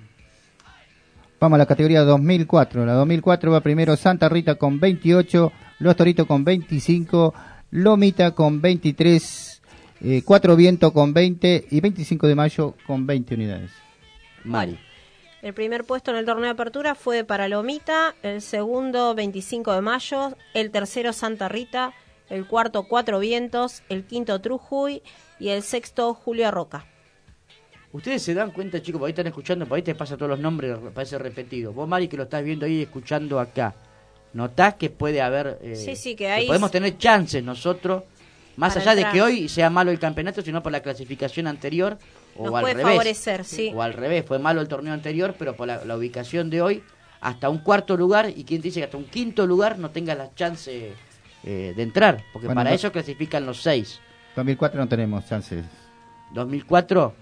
Vamos a la categoría 2004. La 2004 va primero Santa Rita con 28, Los Toritos con 25, Lomita con 23, Cuatro Vientos con 20 y 25 de mayo con 20 unidades. Mari. El primer puesto en el torneo de apertura fue para Lomita, el segundo 25 de mayo, el tercero Santa Rita, el cuarto Cuatro Vientos, el quinto Trujuy y el sexto Julio Roca. Ustedes se dan cuenta, chicos, por ahí están escuchando, por ahí te pasa todos los nombres, parece repetido. Vos, Mari, que lo estás viendo ahí y escuchando acá, ¿notás que puede haber... Sí, que hay... podemos tener chances nosotros, más para allá de entrar. que hoy sea malo el campeonato, sino por la clasificación anterior, o Nos al puede revés. favorecer, sí. O al revés, fue malo el torneo anterior, pero por la ubicación de hoy, hasta un cuarto lugar, y quien dice que hasta un quinto lugar no tenga las chances de entrar, porque Bueno, para no- eso clasifican los 6. 2004 no tenemos chances. 2004,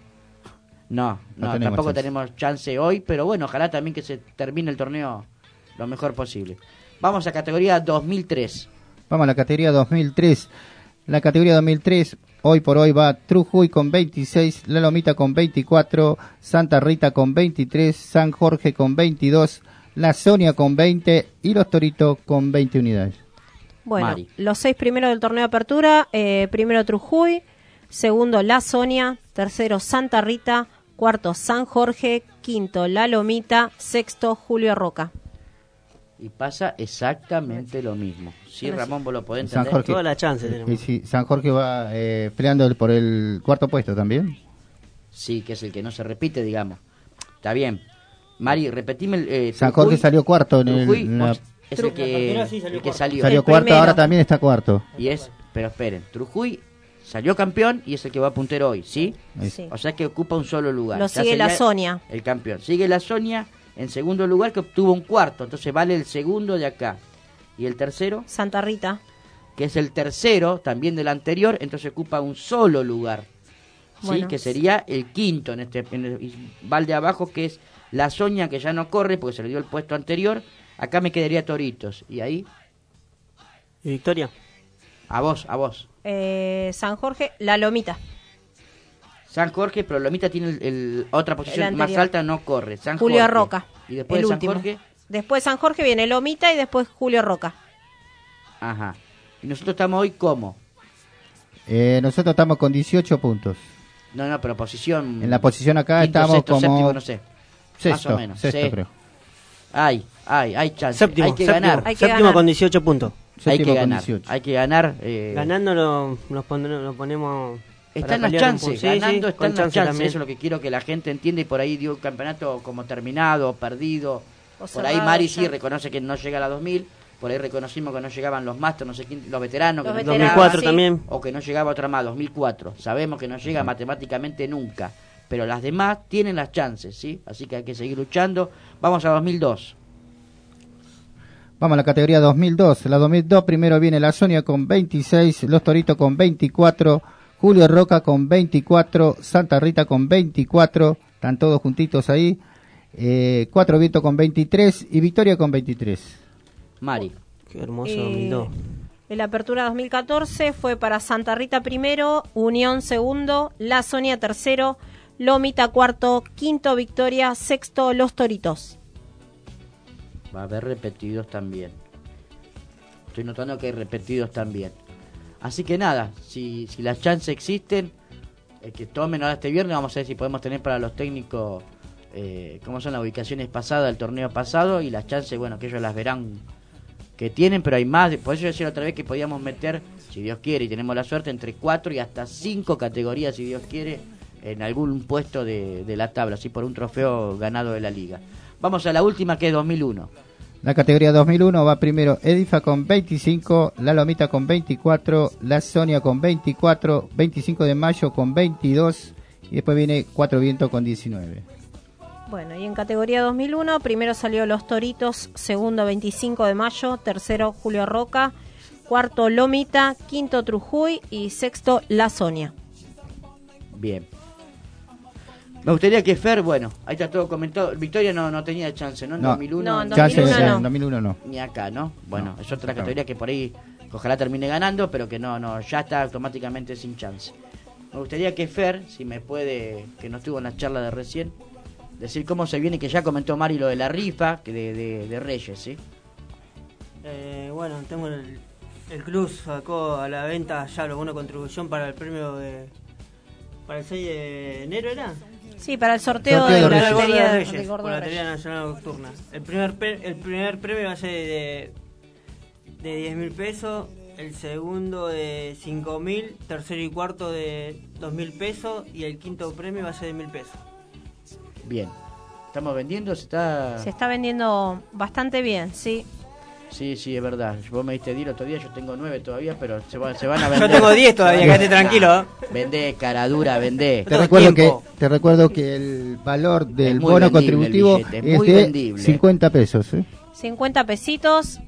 no, tenemos tampoco chance. tenemos chance hoy, pero bueno, ojalá también que se termine el torneo lo mejor posible. Vamos a categoría 2003. Vamos a la categoría 2003. La categoría 2003, hoy por hoy va Trujuy con 26, La Lomita con 24, Santa Rita con 23, San Jorge con 22, La Sonia con 20 y Los Toritos con 20 unidades. Bueno, Mari. los 6 primeros del torneo de apertura, primero Trujuy, segundo La Sonia, tercero Santa Rita, cuarto San Jorge, quinto La Lomita, sexto Julio Roca. Y pasa exactamente lo mismo. Sí, Ramón, vos lo podés San entender. Jorge. Toda la chance tenemos. Y sí, San Jorge va peleando por el cuarto puesto también. Sí, que es el que no se repite, digamos. Está bien. Mari, repetime el... San Jorge Trujuy- salió cuarto en Trujuy, en la- es el que, el que salió. Salió El cuarto, primero. ahora también está cuarto. Y es, pero esperen, Trujuy salió campeón y es el que va puntero hoy, ¿sí? Sí. O sea que ocupa un solo lugar. Lo Ya sigue la sería Sonia. El campeón. Sigue la Sonia en segundo lugar, que obtuvo un cuarto. Entonces vale el segundo de acá. Y el tercero, Santa Rita. que es el tercero también del anterior, entonces ocupa un solo lugar. ¿Sí? Bueno. Que sería el quinto en y va el de abajo, que es la Sonia, que ya no corre porque se le dio el puesto anterior. Acá me quedaría Toritos. Y ahí, ¿Y Victoria? a vos. San Jorge, La Lomita. San Jorge, pero Lomita tiene otra posición El más anterior. alta, no corre. San Julio Jorge. Roca. Y después el de San último. Jorge, Después de San Jorge viene Lomita y después Julio Roca. ajá. Y nosotros estamos hoy como. Nosotros estamos con 18 puntos. No, pero posición. En la posición acá quinto, estamos sexto, como séptimo, no sé. sexto, más o menos. sexto sí. creo. Hay chance. Séptimo, hay que séptimo, ganar. Hay que séptimo ganar. con 18 puntos. Hay que Séptimo con ganar. 18. Hay que ganar. Ganando nos ponemos... para Están las pelear un chances, punto. Sí, ganando sí, con están las chance chances, también. eso es lo que quiero que la gente entienda y por ahí dio un campeonato como terminado, perdido. O Por ahí cerrado Mari ya. sí reconoce que no llega a la 2000, por ahí reconocimos que no llegaban los Masters, no sé quién, los veteranos, Los que no veteranos, 2004 sí. también. o que no llegaba otra más, 2004. Sabemos que no llega matemáticamente nunca, pero las demás tienen las chances, ¿sí? Así que hay que seguir luchando. Vamos a 2002. Vamos a la categoría 2002. La 2002 primero viene La Sonia con 26, Los Toritos con 24, Julio Roca con 24, Santa Rita con 24, están todos juntitos ahí. Cuatro Vientos con 23 y Victoria con 23. Mari. Qué hermoso 2002. En la apertura 2014 fue para Santa Rita primero, Unión segundo, La Sonia tercero, Lomita cuarto, quinto Victoria, sexto Los Toritos. Va a haber repetidos también. Estoy notando que hay repetidos también. Así que nada, si las chances existen, que tomen ahora este viernes, vamos a ver si podemos tener para los técnicos cómo son las ubicaciones pasadas del torneo pasado y las chances, bueno, que ellos las verán que tienen, pero hay más. Por eso yo decía otra vez que podíamos meter, si Dios quiere y tenemos la suerte, entre 4 y hasta 5 categorías, si Dios quiere, en algún puesto de la tabla, así por un trofeo ganado de la liga. Vamos a la última, que es 2001. La categoría 2001 va primero Edifa con 25, La Lomita con 24, La Sonia con 24, 25 de Mayo con 22 y después viene Cuatro Vientos con 19. Bueno, y en categoría 2001, primero salió Los Toritos, segundo 25 de Mayo, tercero Julio Roca, cuarto Lomita, quinto Trujuy y sexto La Sonia. Bien. Me gustaría que Fer, bueno, ahí está todo comentado. Victoria no tenía chance, ¿no? En 2001. No, en 2001 no. Ni acá, ¿no? Bueno, es otra categoría que por ahí ojalá termine ganando, pero que no, ya está automáticamente sin chance. Me gustaría que Fer, si me puede, que no estuvo en la charla de recién, decir cómo se viene, que ya comentó Mari lo de la rifa, que de Reyes, ¿sí? Bueno, tengo el club sacó a la venta ya lo una contribución para el premio para el 6 de enero, ¿era? Sí, para el sorteo de la Lotería de Reyes, por la Lotería Nacional Nocturna. El primer premio va a ser de 10.000 pesos, el segundo de 5.000, tercero y cuarto de 2.000 pesos y el quinto premio va a ser de 1.000 pesos. Bien. ¿Estamos vendiendo? Se está vendiendo bastante bien, sí. Sí, es verdad. Vos me diste 10 otro día, yo tengo 9 todavía, pero se van a vender. Yo tengo 10 todavía, quédate tranquilo. Vendé, cara dura, vendé. Te recuerdo que el valor del bono contributivo es de 50 pesos. 50 pesitos,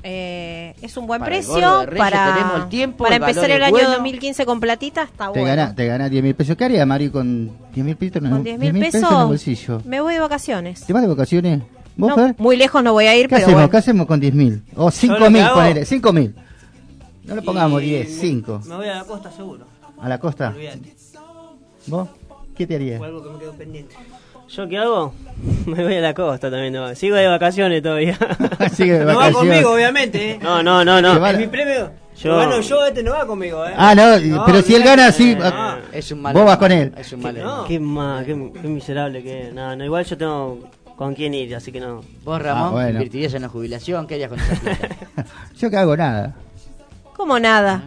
es un buen para precio para empezar el año 2015 con platita, está bueno. Te ganás 10.000 pesos. ¿Qué haría, Mario, con 10.000 pesos? Con 10.000 pesos en el bolsillo. Me voy de vacaciones. ¿Te vas de vacaciones? ¿Vos, no, muy lejos no voy a ir, ¿Qué pero hacemos? bueno. ¿Qué hacemos con 10.000? O 5.000, ponele, 5.000. No le pongamos 10, 5. Me voy a la costa seguro. ¿A la costa? Olvídate. ¿Vos? ¿Qué te harías? O algo que me quedó pendiente. ¿Yo qué hago? Me voy a la costa también. No. Sigo de vacaciones todavía. Sigue de vacaciones. No va conmigo, obviamente. No. Es mi premio. Yo gano yo, no va conmigo. Ah, no, pero si él gana, sí. Es un mal. Vos vas con él. Es un mal. Qué miserable que. No, igual yo tengo con quién ir, así que no. Vos, Ramón, invertirías en la jubilación, ¿qué harías con esa plata? Yo que hago nada. ¿Cómo nada?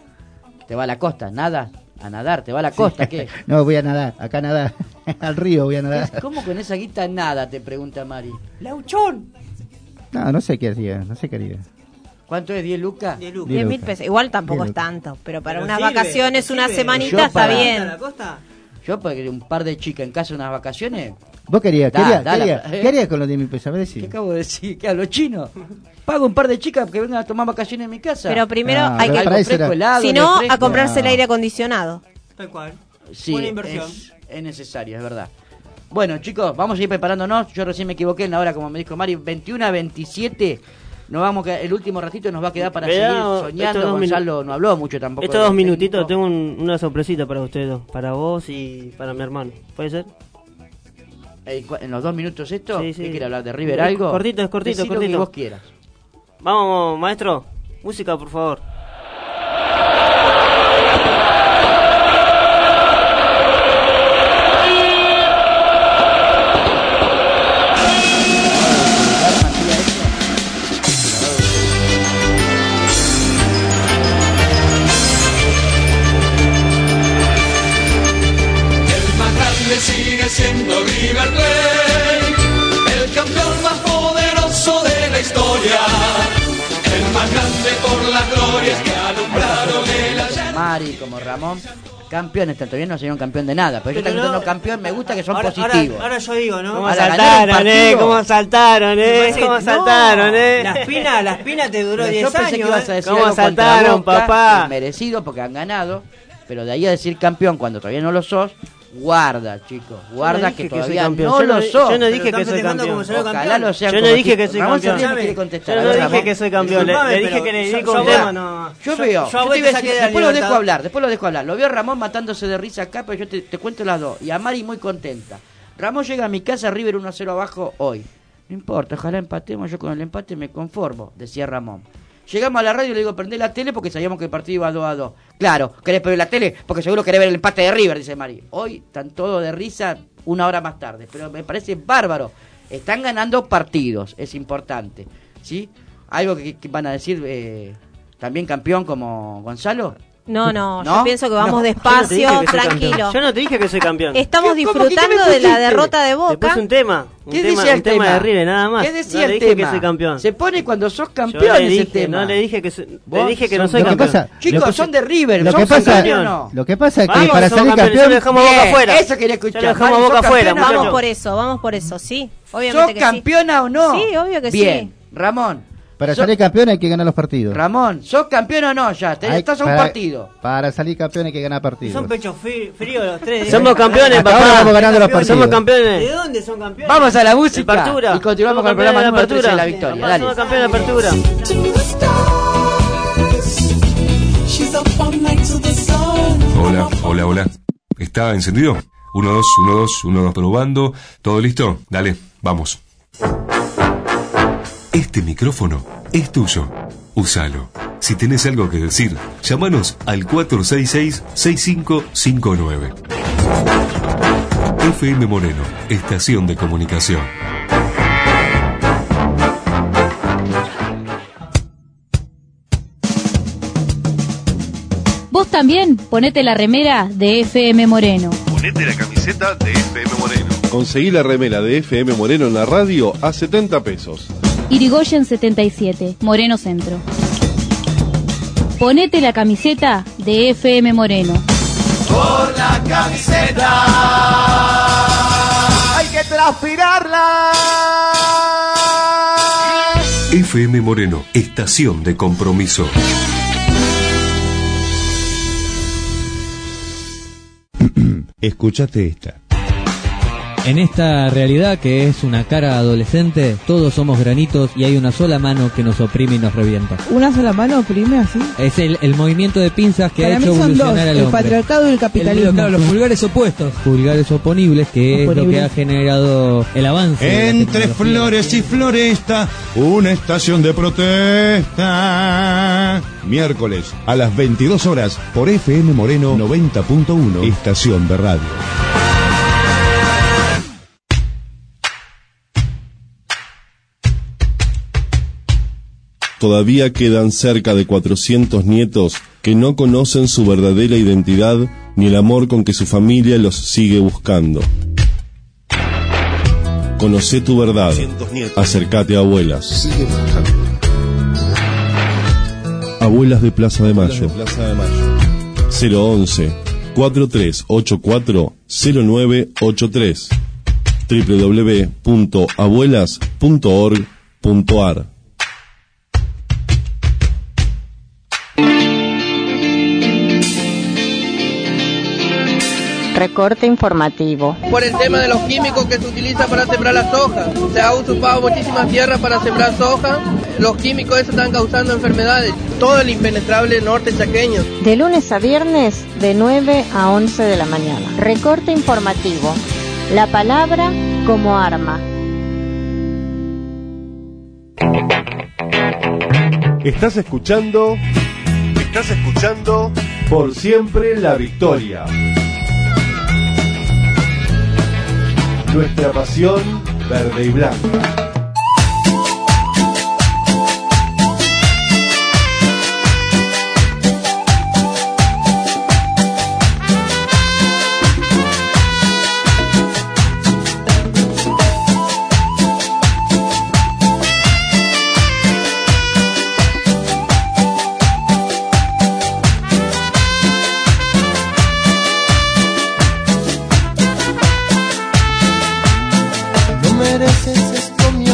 ¿Te va a la costa? ¿Nada? A nadar, ¿te va a la costa? ¿Qué? No, voy a nadar, acá a nadar. Al río voy a nadar. ¿Cómo con esa guita nada? Te pregunta Mari. ¡Lauchón! No sé qué haría, ¿Cuánto es? ¿10 lucas? 10.000 pesos. Igual tampoco es tanto, pero para unas vacaciones, una semanita está bien. ¿La costa? Yo, porque un par de chicas en casa unas vacaciones. ¿Vos qué harías con los 10.000 pesos? A ver si. ¿Qué acabo de decir? ¿Qué hablo chino? Pago un par de chicas que vengan a tomar vacaciones en mi casa. Pero primero hay que si no, a comprarse el aire acondicionado. Tal cual. Sí, buena inversión. Es necesario, es verdad. Bueno, chicos, vamos a ir preparándonos. Yo recién me equivoqué en la hora, como me dijo Mari, 21 a 27. Nos vamos, el último ratito nos va a quedar para seguir soñando. Gonzalo no habló mucho tampoco. Estos 2 minutitos tengo una sorpresita para ustedes dos, para vos y para mi hermano. ¿Puede ser? ¿En los 2 minutos esto? Sí. ¿Qué quiere hablar de River algo? Cortito. Lo que vos quieras. Vamos, maestro. Música, por favor. Sigue siendo River Plate, el campeón más poderoso de la historia, el más grande por las glorias que alumbraron el ayer. Mari, como Ramón, campeones, todavía no sería un campeón de nada, pero yo también siendo campeón, me gusta que son positivos. Ahora yo digo, ¿no? ¿Cómo saltaron, La espina te duró 10 yo pensé años. Que ibas a decir ¿Cómo saltaron, Boca, papá? Merecido porque han ganado, pero de ahí a decir campeón cuando todavía no lo sos, guarda, chicos, guarda que todavía no lo sos. Yo no dije que soy campeón. Ojalá lo sean. Yo no dije que soy campeón. Yo no dije que soy campeón. Le dije que le dedico un tema. Yo veo, después lo dejo hablar. Lo veo a Ramón matándose de risa acá, pero yo te cuento las dos. Y a Mari muy contenta. Ramón llega a mi casa, River 1-0 abajo hoy. No importa, ojalá empatemos, yo con el empate me conformo, decía Ramón. Llegamos a la radio y le digo, prendé la tele porque sabíamos que el partido iba 2-2. Claro, ¿querés ver la tele? Porque seguro querés ver el empate de River, dice Mari. Hoy están todos de risa 1 hora más tarde, pero me parece bárbaro. Están ganando partidos, es importante, ¿sí? ¿Algo que van a decir también campeón como Gonzalo? No, yo pienso que vamos despacio, tranquilo. Yo no te dije que soy campeón. Estamos disfrutando de la derrota de Boca. Te puse un tema. ¿Qué decía el tema de River, nada más. ¿Qué decía no el le dije tema? que soy campeón. Se pone cuando sos campeón ese tema. No le dije que no soy campeón. Chicos, son de River, lo ¿son que pasa, campeón o no? Lo que pasa es que vamos, para salir campeón... lo dejamos boca afuera. Eso quería escuchar. Ya lo dejamos boca afuera, Vamos por eso, sí. Obviamente ¿Sos que campeona o no? Sí, obvio que sí. Bien, Ramón. Para salir campeón hay que ganar los partidos. Ramón, ¿sos campeón o no ya? Estás a un partido. Para salir campeón hay que ganar partidos. Son pechos fríos los tres. Somos campeones, papá. Ahora vamos ganando los partidos. Somos campeones. ¿De dónde son campeones? Vamos a la música apertura. y continuamos con el programa número 13 de La Victoria. Dale. Somos campeones de apertura. Hola. ¿Está encendido? 1, 2, 1, 2, 1, 2, probando. ¿Todo listo? Dale, vamos. Este micrófono es tuyo. Úsalo. Si tenés algo que decir, llámanos al 466-6559. FM Moreno, estación de comunicación. Vos también ponete la remera de FM Moreno. Ponete la camiseta de FM Moreno. Conseguí la remera de FM Moreno en la radio a 70 pesos. Irigoyen 77, Moreno Centro. Ponete la camiseta de FM Moreno. Por la camiseta hay que transpirarla. FM Moreno, estación de compromiso. Escúchate esta. En esta realidad que es una cara adolescente, todos somos granitos y hay una sola mano que nos oprime y nos revienta. ¿Una sola mano oprime así? Es el movimiento de pinzas que Para ha mí hecho son evolucionar dos, al el hombre. patriarcado y el capitalismo. Claro, los pulgares opuestos. Pulgares oponibles, que es lo que ha generado el avance. Entre flores y floresta, una estación de protesta. Miércoles a las 22 horas por FM Moreno 90.1, estación de radio. Todavía quedan cerca de 400 nietos que no conocen su verdadera identidad ni el amor con que su familia los sigue buscando. Conocé tu verdad. Acércate a Abuelas. Abuelas de Plaza de Mayo. 011 4384 0983 www.abuelas.org.ar. Recorte informativo. Por el tema de los químicos que se utilizan para sembrar la soja. Se ha usurpado muchísimas tierras para sembrar soja. Los químicos esos están causando enfermedades. Todo el impenetrable norte chaqueño. De lunes a viernes, de 9 a 11 de la mañana. Recorte informativo. La palabra como arma. Estás escuchando Por Siempre la Victoria. Nuestra pasión verde y blanca. Mereces esto, mi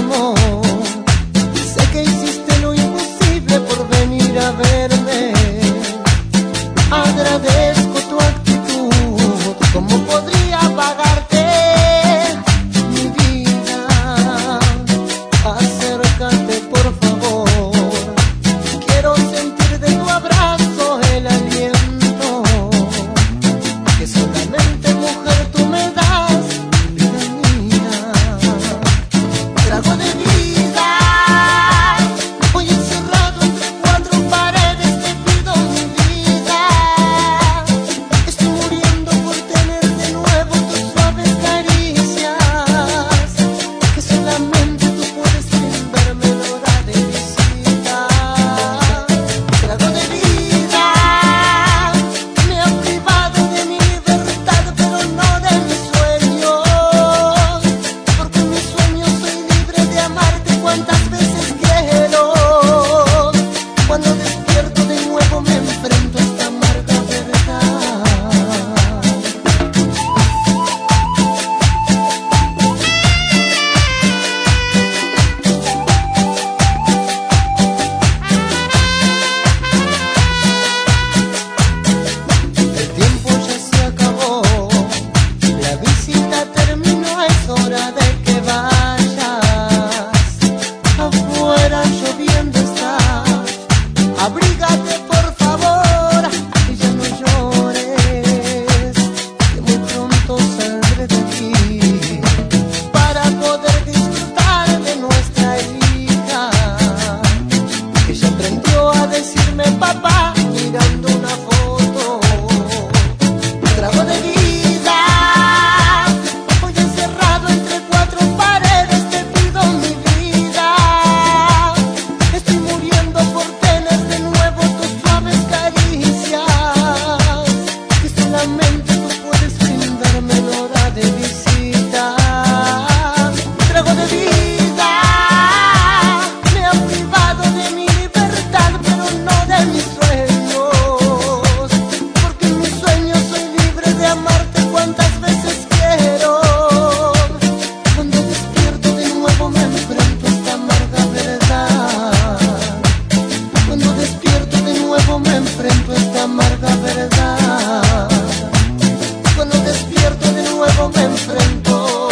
verdad. Cuando despierto de nuevo me enfrento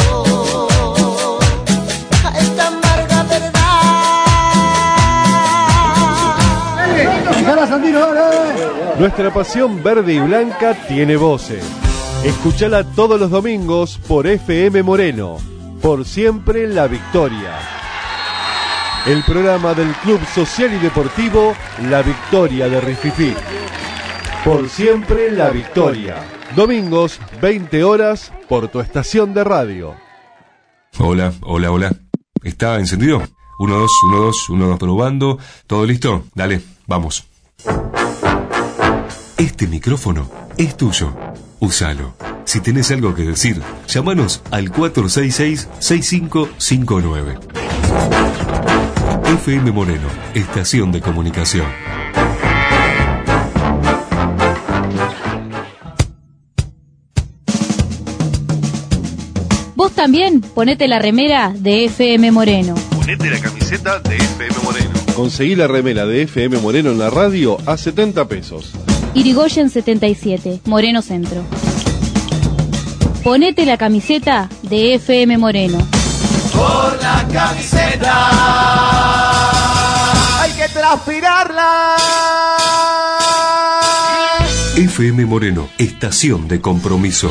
a esta amarga verdad. Nuestra pasión verde y blanca tiene voces. Escúchala todos los domingos por FM Moreno. Por siempre la victoria. El programa del Club Social y Deportivo La Victoria de Rififí. Por siempre la victoria. Domingos, 20 horas, por tu estación de radio. Hola. ¿Está encendido? 1, 2, 1, 2, 1, 2, probando. ¿Todo listo? Dale, vamos. Este micrófono es tuyo. Úsalo. Si tenés algo que decir, llámanos al 466-6559. FM Moreno, estación de comunicación. Vos también ponete la remera de FM Moreno. Ponete la camiseta de FM Moreno. Conseguí la remera de FM Moreno en la radio a 70 pesos. Irigoyen 77, Moreno Centro. Ponete la camiseta de FM Moreno. Por la camiseta hay que transpirarla. FM Moreno, estación de compromiso.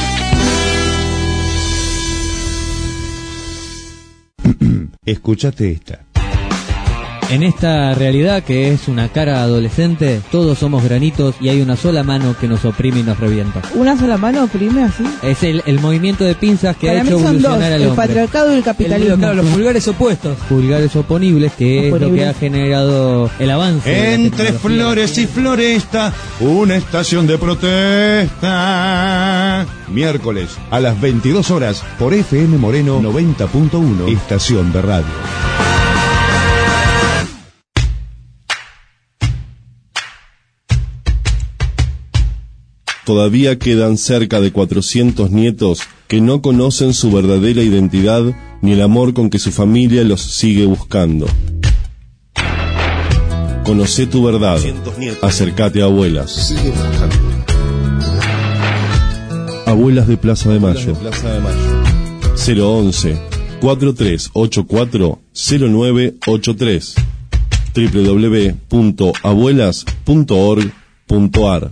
Escúchate esta. En esta realidad que es una cara adolescente, todos somos granitos y hay una sola mano que nos oprime y nos revienta. ¿Una sola mano oprime así? Es el movimiento de pinzas que para ha hecho evolucionar al hombre. El patriarcado y el capitalismo. Claro, los pulgares opuestos. Pulgares oponibles, que es lo que ha generado el avance. Entre flores y floresta, una estación de protesta. Miércoles a las 22 horas por FM Moreno 90.1, estación de radio. Todavía quedan cerca de 400 nietos que no conocen su verdadera identidad ni el amor con que su familia los sigue buscando. Conocé tu verdad. Acércate a Abuelas. Abuelas de Plaza de Mayo. 011-4384-0983 www.abuelas.org.ar.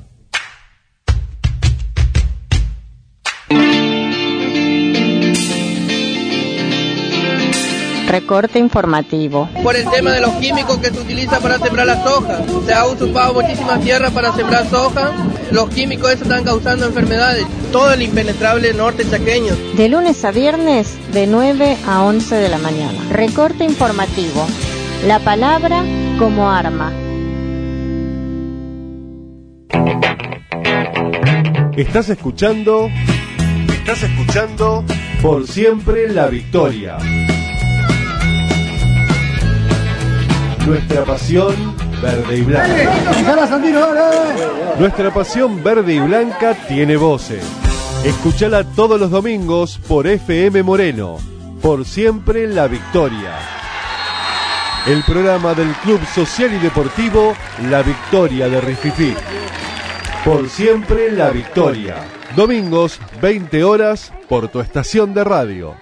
Recorte informativo. Por el tema de los químicos que se utilizan para sembrar la soja. Se ha usurpado muchísimas tierras para sembrar soja. Los químicos esos están causando enfermedades. Todo el impenetrable norte chaqueño. De lunes a viernes, de 9 a 11 de la mañana. Recorte informativo. La palabra como arma. Estás escuchando Por siempre la victoria. Nuestra pasión verde y blanca. Nuestra pasión verde y blanca tiene voces. Escúchala todos los domingos por FM Moreno. Por siempre la victoria. El programa del Club Social y Deportivo La Victoria de Rififí. Por siempre la victoria. Domingos, 20 horas, por tu estación de radio.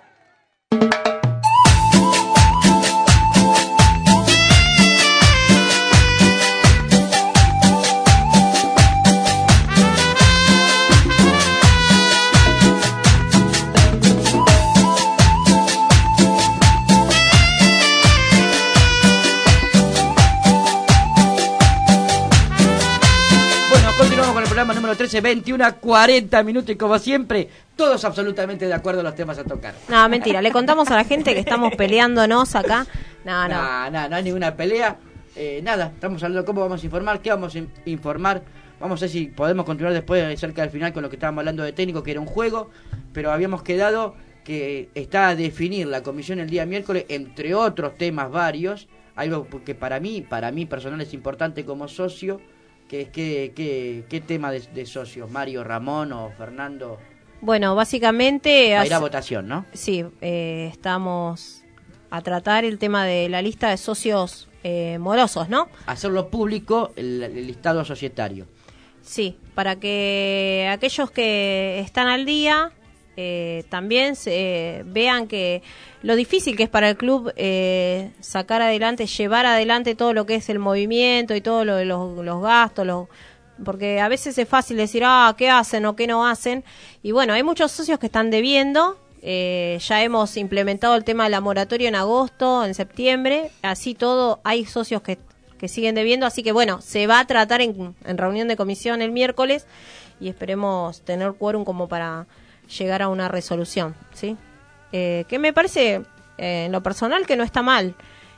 Número 13, 21 a 40 minutos y como siempre, todos absolutamente de acuerdo en los temas a tocar. No, mentira, le contamos a la gente que estamos peleándonos acá. No hay ninguna pelea. Nada, estamos hablando de cómo vamos a informar, qué vamos a informar. Vamos a ver si podemos continuar después cerca del final con lo que estábamos hablando de técnico, que era un juego, pero habíamos quedado que está a definir la comisión el día miércoles, entre otros temas varios, algo que para mí personal es importante como socio. ¿Qué tema de socios? ¿Mario, Ramón o Fernando? Bueno, básicamente... Va a ir a votación, ¿no? Sí, estamos a tratar el tema de la lista de socios morosos, ¿no? Hacerlo público el listado societario. Sí, para que aquellos que están al día también vean que lo difícil que es para el club sacar adelante, llevar adelante todo lo que es el movimiento y todo lo de los gastos, porque a veces es fácil decir, ¿qué hacen o qué no hacen? Y bueno, hay muchos socios que están debiendo. Ya hemos implementado el tema de la moratoria en agosto, en septiembre, así todo, hay socios que siguen debiendo, así que bueno, se va a tratar en reunión de comisión el miércoles y esperemos tener quórum como para llegar a una resolución, ¿sí? Que me parece, en lo personal, que no está mal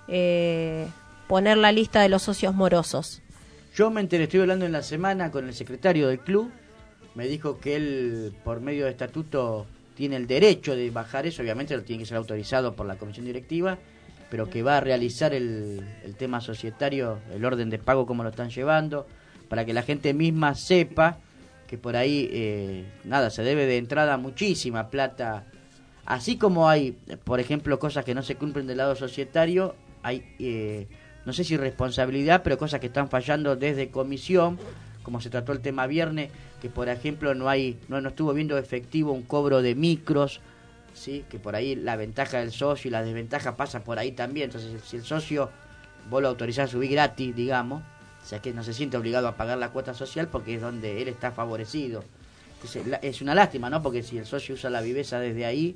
poner la lista de los socios morosos. Yo me enteré, estoy hablando en la semana con el secretario del club, me dijo que él, por medio de estatuto, tiene el derecho de bajar eso, obviamente lo tiene que ser autorizado por la comisión directiva, pero que va a realizar el tema societario, el orden de pago, cómo lo están llevando, para que la gente misma sepa que por ahí, se debe de entrada muchísima plata. Así como hay, por ejemplo, cosas que no se cumplen del lado societario, hay, no sé si responsabilidad, pero cosas que están fallando desde comisión, como se trató el tema viernes, que por ejemplo no estuvo viendo efectivo un cobro de micros, ¿sí? Que por ahí la ventaja del socio y la desventaja pasa por ahí también. Entonces, si el socio vos lo autorizás a subir gratis, digamos, o sea que no se siente obligado a pagar la cuota social porque es donde él está favorecido. Entonces, es una lástima, ¿no? Porque si el socio usa la viveza desde ahí,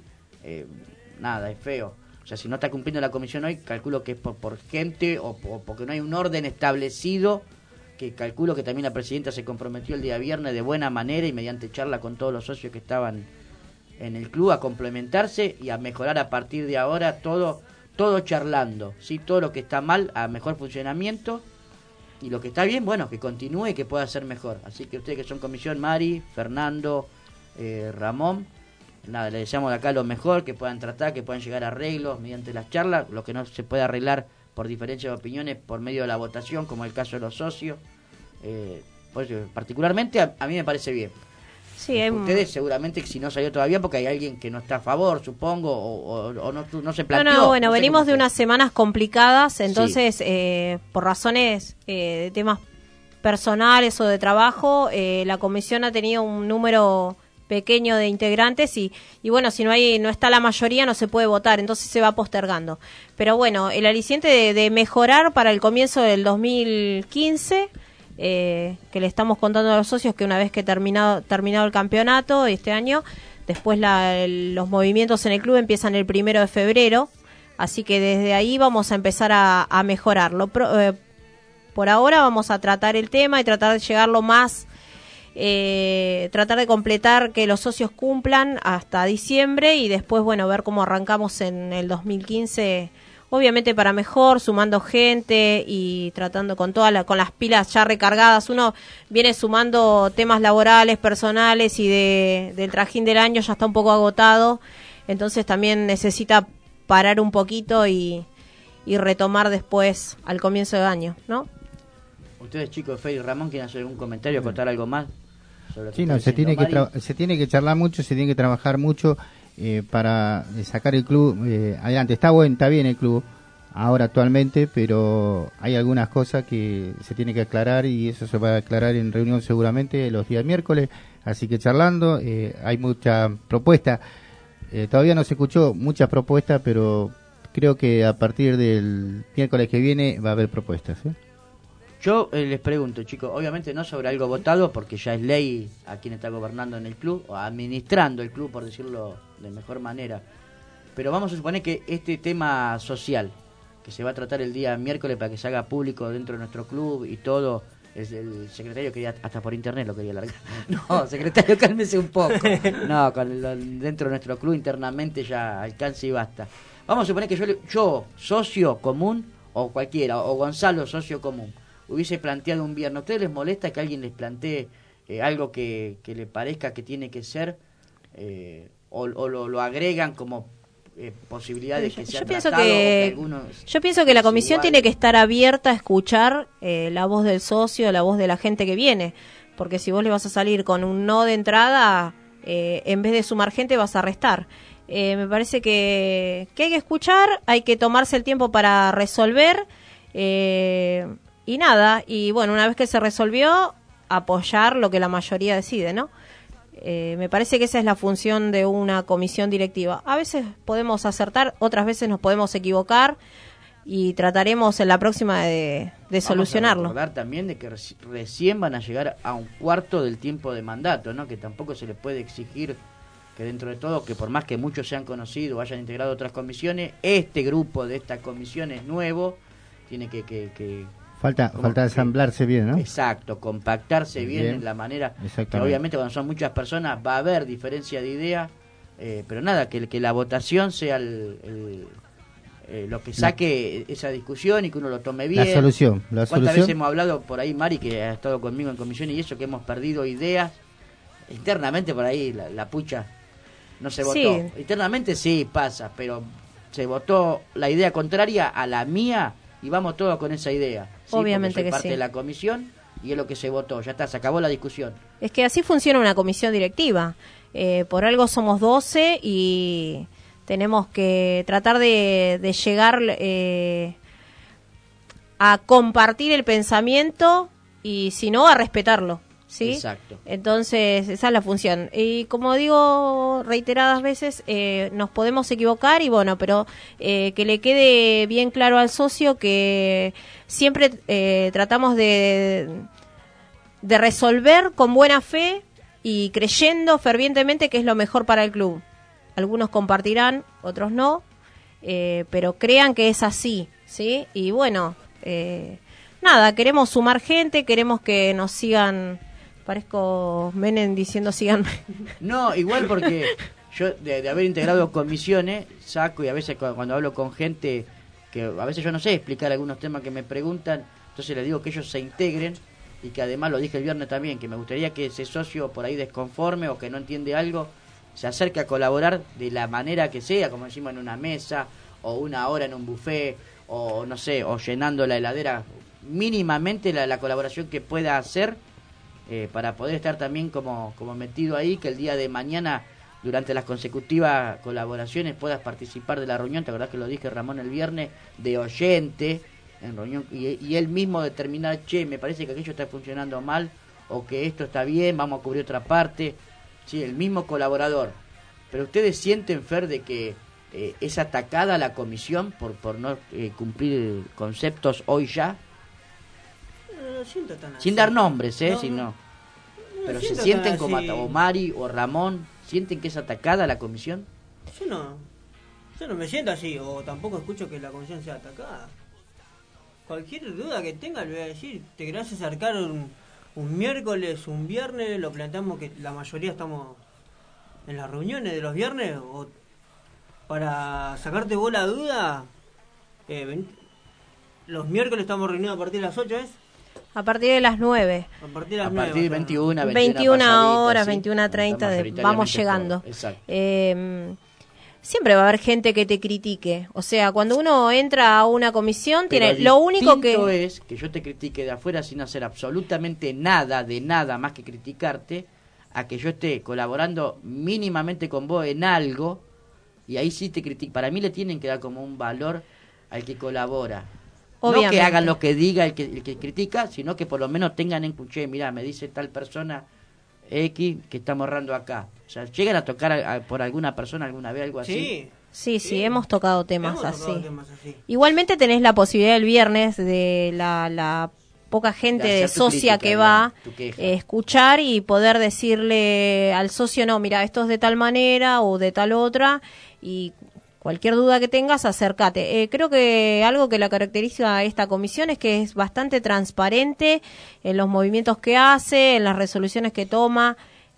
es feo. O sea, si no está cumpliendo la comisión hoy, calculo que es por gente o porque no hay un orden establecido, que calculo que también la presidenta se comprometió el día viernes de buena manera y mediante charla con todos los socios que estaban en el club a complementarse y a mejorar a partir de ahora todo charlando, ¿sí? Todo lo que está mal a mejor funcionamiento y lo que está bien, bueno, que continúe y que pueda ser mejor. Así que ustedes que son comisión, Mari, Fernando, Ramón, nada, les deseamos de acá lo mejor, que puedan tratar, que puedan llegar a arreglos mediante las charlas, lo que no se puede arreglar por diferencia de opiniones por medio de la votación, como el caso de los socios. Pues, particularmente a mí me parece bien. Sí, ustedes seguramente si no salió todavía porque hay alguien que no está a favor, supongo, o no se planteó. Bueno, venimos de unas semanas complicadas, entonces por razones de temas personales o de trabajo, la comisión ha tenido un número pequeño de integrantes y bueno, si no está la mayoría no se puede votar, entonces se va postergando. Pero bueno, el aliciente de mejorar para el comienzo del 2015, que le estamos contando a los socios que una vez que terminado el campeonato este año, después los movimientos en el club empiezan el 1 de febrero, así que desde ahí vamos a empezar a mejorarlo. Por ahora vamos a tratar el tema y tratar de llegar lo más, tratar de completar que los socios cumplan hasta diciembre y después, bueno, ver cómo arrancamos en el 2015, obviamente para mejor, sumando gente y tratando con las pilas ya recargadas. Uno viene sumando temas laborales, personales y del trajín del año ya está un poco agotado, entonces también necesita parar un poquito y retomar después al comienzo del año, ¿no? Ustedes, chicos, Fede y Ramón, ¿quieren hacer algún comentario, contar algo más? Sí, no, se tiene que charlar mucho, se tiene que trabajar mucho para sacar el club adelante. Está bien el club ahora actualmente, pero hay algunas cosas que se tiene que aclarar y eso se va a aclarar en reunión seguramente los días miércoles, así que charlando, hay mucha propuesta, todavía no se escuchó muchas propuestas, pero creo que a partir del miércoles que viene va a haber propuestas, ¿eh? Yo les pregunto, chicos, obviamente no sobre algo votado, porque ya es ley a quien está gobernando en el club, o administrando el club, por decirlo de mejor manera. Pero vamos a suponer que este tema social, que se va a tratar el día miércoles para que se haga público dentro de nuestro club y todo, el secretario quería, hasta por internet lo quería largar. No, secretario, cálmese un poco. No, dentro de nuestro club internamente ya alcance y basta. Vamos a suponer que yo socio común, o cualquiera, o Gonzalo, socio común, hubiese planteado un viernes. ¿A ustedes les molesta que alguien les plantee algo que le parezca que tiene que ser o lo agregan como posibilidad de que sea tratado? Yo pienso que la comisión tiene que estar abierta a escuchar la voz del socio, la voz de la gente que viene, porque si vos le vas a salir con un no de entrada, en vez de sumar gente vas a restar. Me parece que hay que escuchar, hay que tomarse el tiempo para resolver. Y nada, y bueno, una vez que se resolvió, apoyar lo que la mayoría decide, ¿no? Me parece que esa es la función de una comisión directiva. A veces podemos acertar, otras veces nos podemos equivocar y trataremos en la próxima de solucionarlo. Vamos a recordar también de que recién van a llegar a un cuarto del tiempo de mandato, ¿no? Que tampoco se les puede exigir que dentro de todo, que por más que muchos se han conocido o hayan integrado otras comisiones, este grupo de esta comisión es nuevo, tiene que Falta ensamblarse bien, ¿no? Exacto, compactarse bien en la manera que obviamente cuando son muchas personas va a haber diferencia de idea, pero nada, que la votación sea lo que saque esa discusión y que uno lo tome bien. La solución. ¿Cuántas veces hemos hablado por ahí, Mari, que ha estado conmigo en comisión y eso, que hemos perdido ideas internamente por ahí, la pucha no se votó. Sí. Internamente sí pasa, pero se votó la idea contraria a la mía y vamos todos con esa idea. ¿Sí? Obviamente soy que parte sí. de la comisión y es lo que se votó. Ya está, se acabó la discusión. Es que así funciona una comisión directiva. Por algo somos 12 y tenemos que tratar de llegar a compartir el pensamiento y si no, a respetarlo. ¿Sí? Exacto. Entonces, esa es la función. Y como digo reiteradas veces, nos podemos equivocar y bueno, pero que le quede bien claro al socio que siempre tratamos de resolver con buena fe y creyendo fervientemente que es lo mejor para el club. Algunos compartirán, otros no, pero crean que es así, ¿sí? Y bueno, nada, queremos sumar gente, queremos que nos sigan... Parezco Menem diciendo sigan. No, igual porque yo de haber integrado comisiones saco y a veces cuando hablo con gente que a veces yo no sé explicar algunos temas que me preguntan, entonces les digo que ellos se integren y que además lo dije el viernes también, que me gustaría que ese socio por ahí desconforme o que no entiende algo se acerque a colaborar de la manera que sea, como decimos en una mesa o una hora en un buffet o no sé, o llenando la heladera, mínimamente la colaboración que pueda hacer. Para poder estar también como metido ahí, que el día de mañana durante las consecutivas colaboraciones puedas participar de la reunión. Te acordás que lo dije, Ramón, el viernes, de oyente en reunión y él mismo determinar, che, me parece que aquello está funcionando mal o que esto está bien, vamos a cubrir otra parte. Sí, el mismo colaborador. Pero ustedes sienten, Fer, de que es atacada la comisión por no cumplir conceptos hoy ya. Siento tan sin así. dar nombres, No, si no. Pero se siento sienten tan como así. o Mari o Ramón, ¿sienten que es atacada la comisión? Yo no me siento así, o tampoco escucho que la comisión sea atacada. Cualquier duda que tenga le voy a decir, te querés acercar un miércoles, un viernes, lo planteamos que la mayoría estamos en las reuniones de los viernes, o para sacarte vos la duda, los miércoles estamos reunidos a partir de las 8, ¿es? A partir de las 9. A partir de las a partir de 21 horas, 21:30, vamos llegando. Siempre va a haber gente que te critique. O sea, cuando uno entra a una comisión, pero tiene lo único que... es que yo te critique de afuera sin hacer absolutamente nada, de nada más que criticarte, a que yo esté colaborando mínimamente con vos en algo, y ahí sí te critico. Para mí le tienen que dar como un valor al que colabora. Obviamente. No que hagan lo que diga el que critica, sino que por lo menos tengan en cuché, mirá, me dice tal persona X que estamos errando acá. O sea, ¿llegan a tocar por alguna persona alguna vez algo así? Sí, hemos tocado temas así. Igualmente tenés la posibilidad el viernes de la poca gente de socia que va a escuchar y poder decirle al socio, no, mira, esto es de tal manera o de tal otra, y cualquier duda que tengas, acércate. Creo que algo que la caracteriza a esta comisión es que es bastante transparente en los movimientos que hace, en las resoluciones que toma.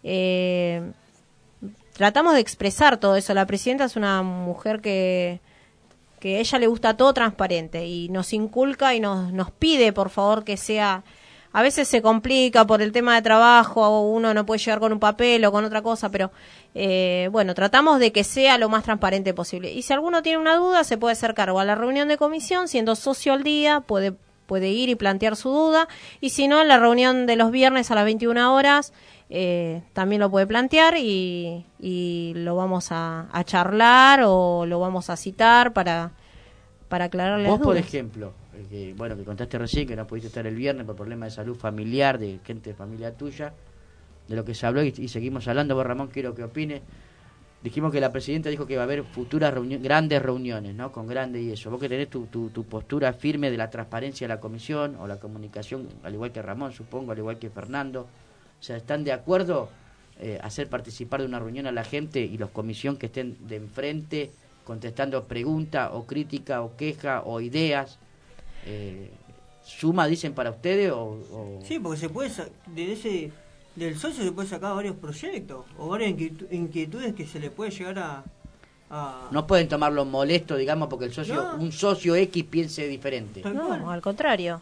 Tratamos de expresar todo eso. La presidenta es una mujer que a ella le gusta todo transparente y nos inculca y nos pide, por favor, que sea... A veces se complica por el tema de trabajo, o uno no puede llegar con un papel o con otra cosa, pero bueno, tratamos de que sea lo más transparente posible. Y si alguno tiene una duda, se puede hacer cargo a la reunión de comisión, siendo socio al día, puede ir y plantear su duda. Y si no, en la reunión de los viernes a las 21 horas, también lo puede plantear y lo vamos a charlar o lo vamos a citar para aclarar las dudas. Vos, por ejemplo, que contaste recién, que no pudiste estar el viernes por problemas de salud familiar, de gente de familia tuya, de lo que se habló y seguimos hablando. Vos, Ramón, quiero que opine. Dijimos que la presidenta dijo que va a haber futuras grandes reuniones, ¿no? Con grandes y eso. Vos que tenés tu postura firme de la transparencia de la comisión o la comunicación, al igual que Ramón, supongo, al igual que Fernando. O sea, ¿están de acuerdo hacer participar de una reunión a la gente y los comisión que estén de enfrente contestando preguntas o crítica o queja o ideas? ¿Suma, dicen, para ustedes? Sí, porque se puede del socio se puede sacar varios proyectos o varias inquietudes que se le puede llegar a... No pueden tomarlo molesto, digamos, porque un socio X piense diferente. No, al contrario.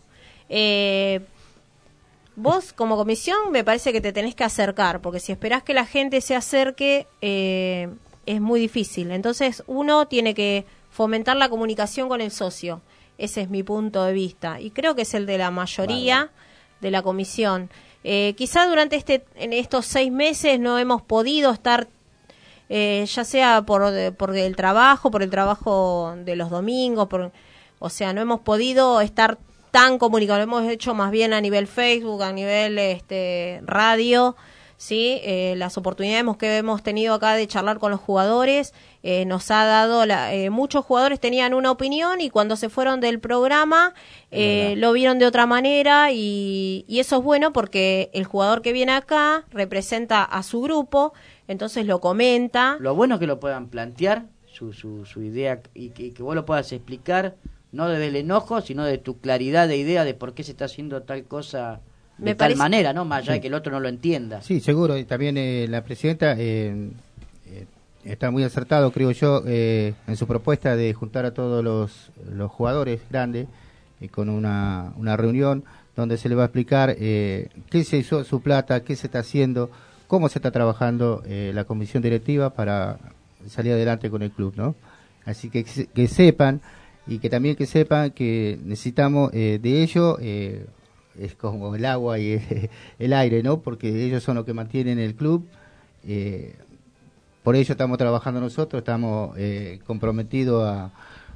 Vos, como comisión, me parece que te tenés que acercar, porque si esperás que la gente se acerque, es muy difícil. Entonces, uno tiene que fomentar la comunicación con el socio. Ese es mi punto de vista. Y creo que es el de la mayoría de la comisión. Quizá durante en estos 6 meses no hemos podido estar, ya sea por el trabajo de los domingos, o sea, no hemos podido estar tan comunicados. Lo hemos hecho más bien a nivel Facebook, a nivel radio, ¿sí? Las oportunidades que hemos tenido acá de charlar con los jugadores nos ha dado muchos jugadores tenían una opinión y cuando se fueron del programa lo vieron de otra manera y eso es bueno porque el jugador que viene acá representa a su grupo, entonces lo comenta. Lo bueno es que lo puedan plantear su idea y que vos lo puedas explicar, no desde el enojo, sino de tu claridad de idea de por qué se está haciendo tal cosa de tal manera, ¿no? Más allá de que el otro no lo entienda. Sí, seguro. Y también la presidenta está muy acertado, creo yo, en su propuesta de juntar a todos los jugadores grandes con una reunión donde se le va a explicar qué se hizo su plata, qué se está haciendo, cómo se está trabajando la comisión directiva para salir adelante con el club, ¿no? Así que sepan y que también que sepan que necesitamos de ello. Es como el agua y el aire, ¿no? Porque ellos son los que mantienen el club. Por ello estamos trabajando nosotros, estamos comprometidos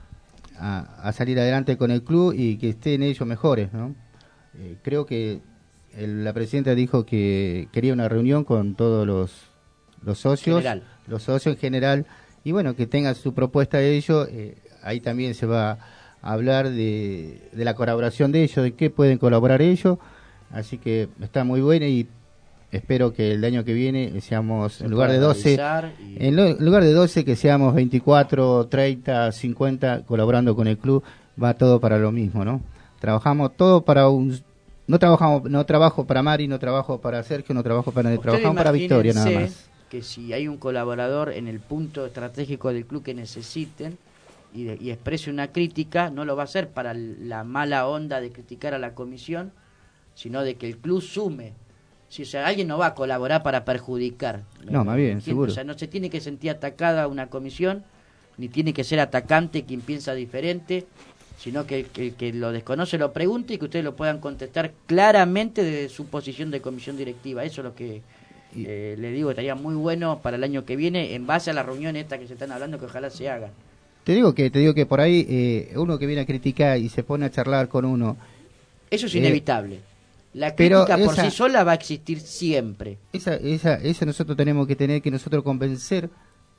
a salir adelante con el club y que estén ellos mejores, ¿no? Creo que la presidenta dijo que quería una reunión con todos los socios, los socios en general, y bueno, que tengan su propuesta de ellos. Ahí también se va hablar de la colaboración de ellos, de qué pueden colaborar ellos, así que está muy bueno y espero que el año que viene seamos, en lugar de 12, lugar de 12 que seamos 24, 30, 50 colaborando con el club. Va todo para lo mismo, ¿no? Trabajamos todo para no trabajo para Mari, no trabajo para Sergio, no trabajo para trabajamos para Victoria nada más. Que si hay un colaborador en el punto estratégico del club que necesiten y exprese una crítica, no lo va a hacer para la mala onda de criticar a la comisión, sino de que el club sume. Si, o sea, alguien no va a colaborar para perjudicar. No, más bien, seguro. O sea, no se tiene que sentir atacada una comisión, ni tiene que ser atacante quien piensa diferente, sino que el que lo desconoce lo pregunte y que ustedes lo puedan contestar claramente desde su posición de comisión directiva. Eso es lo que le digo, estaría muy bueno para el año que viene, en base a la reunión esta que se están hablando, que ojalá se haga. Te digo que por ahí uno que viene a criticar y se pone a charlar con uno. Eso es inevitable. La crítica por sí sola va a existir siempre. Esa nosotros tenemos que tener que nosotros convencer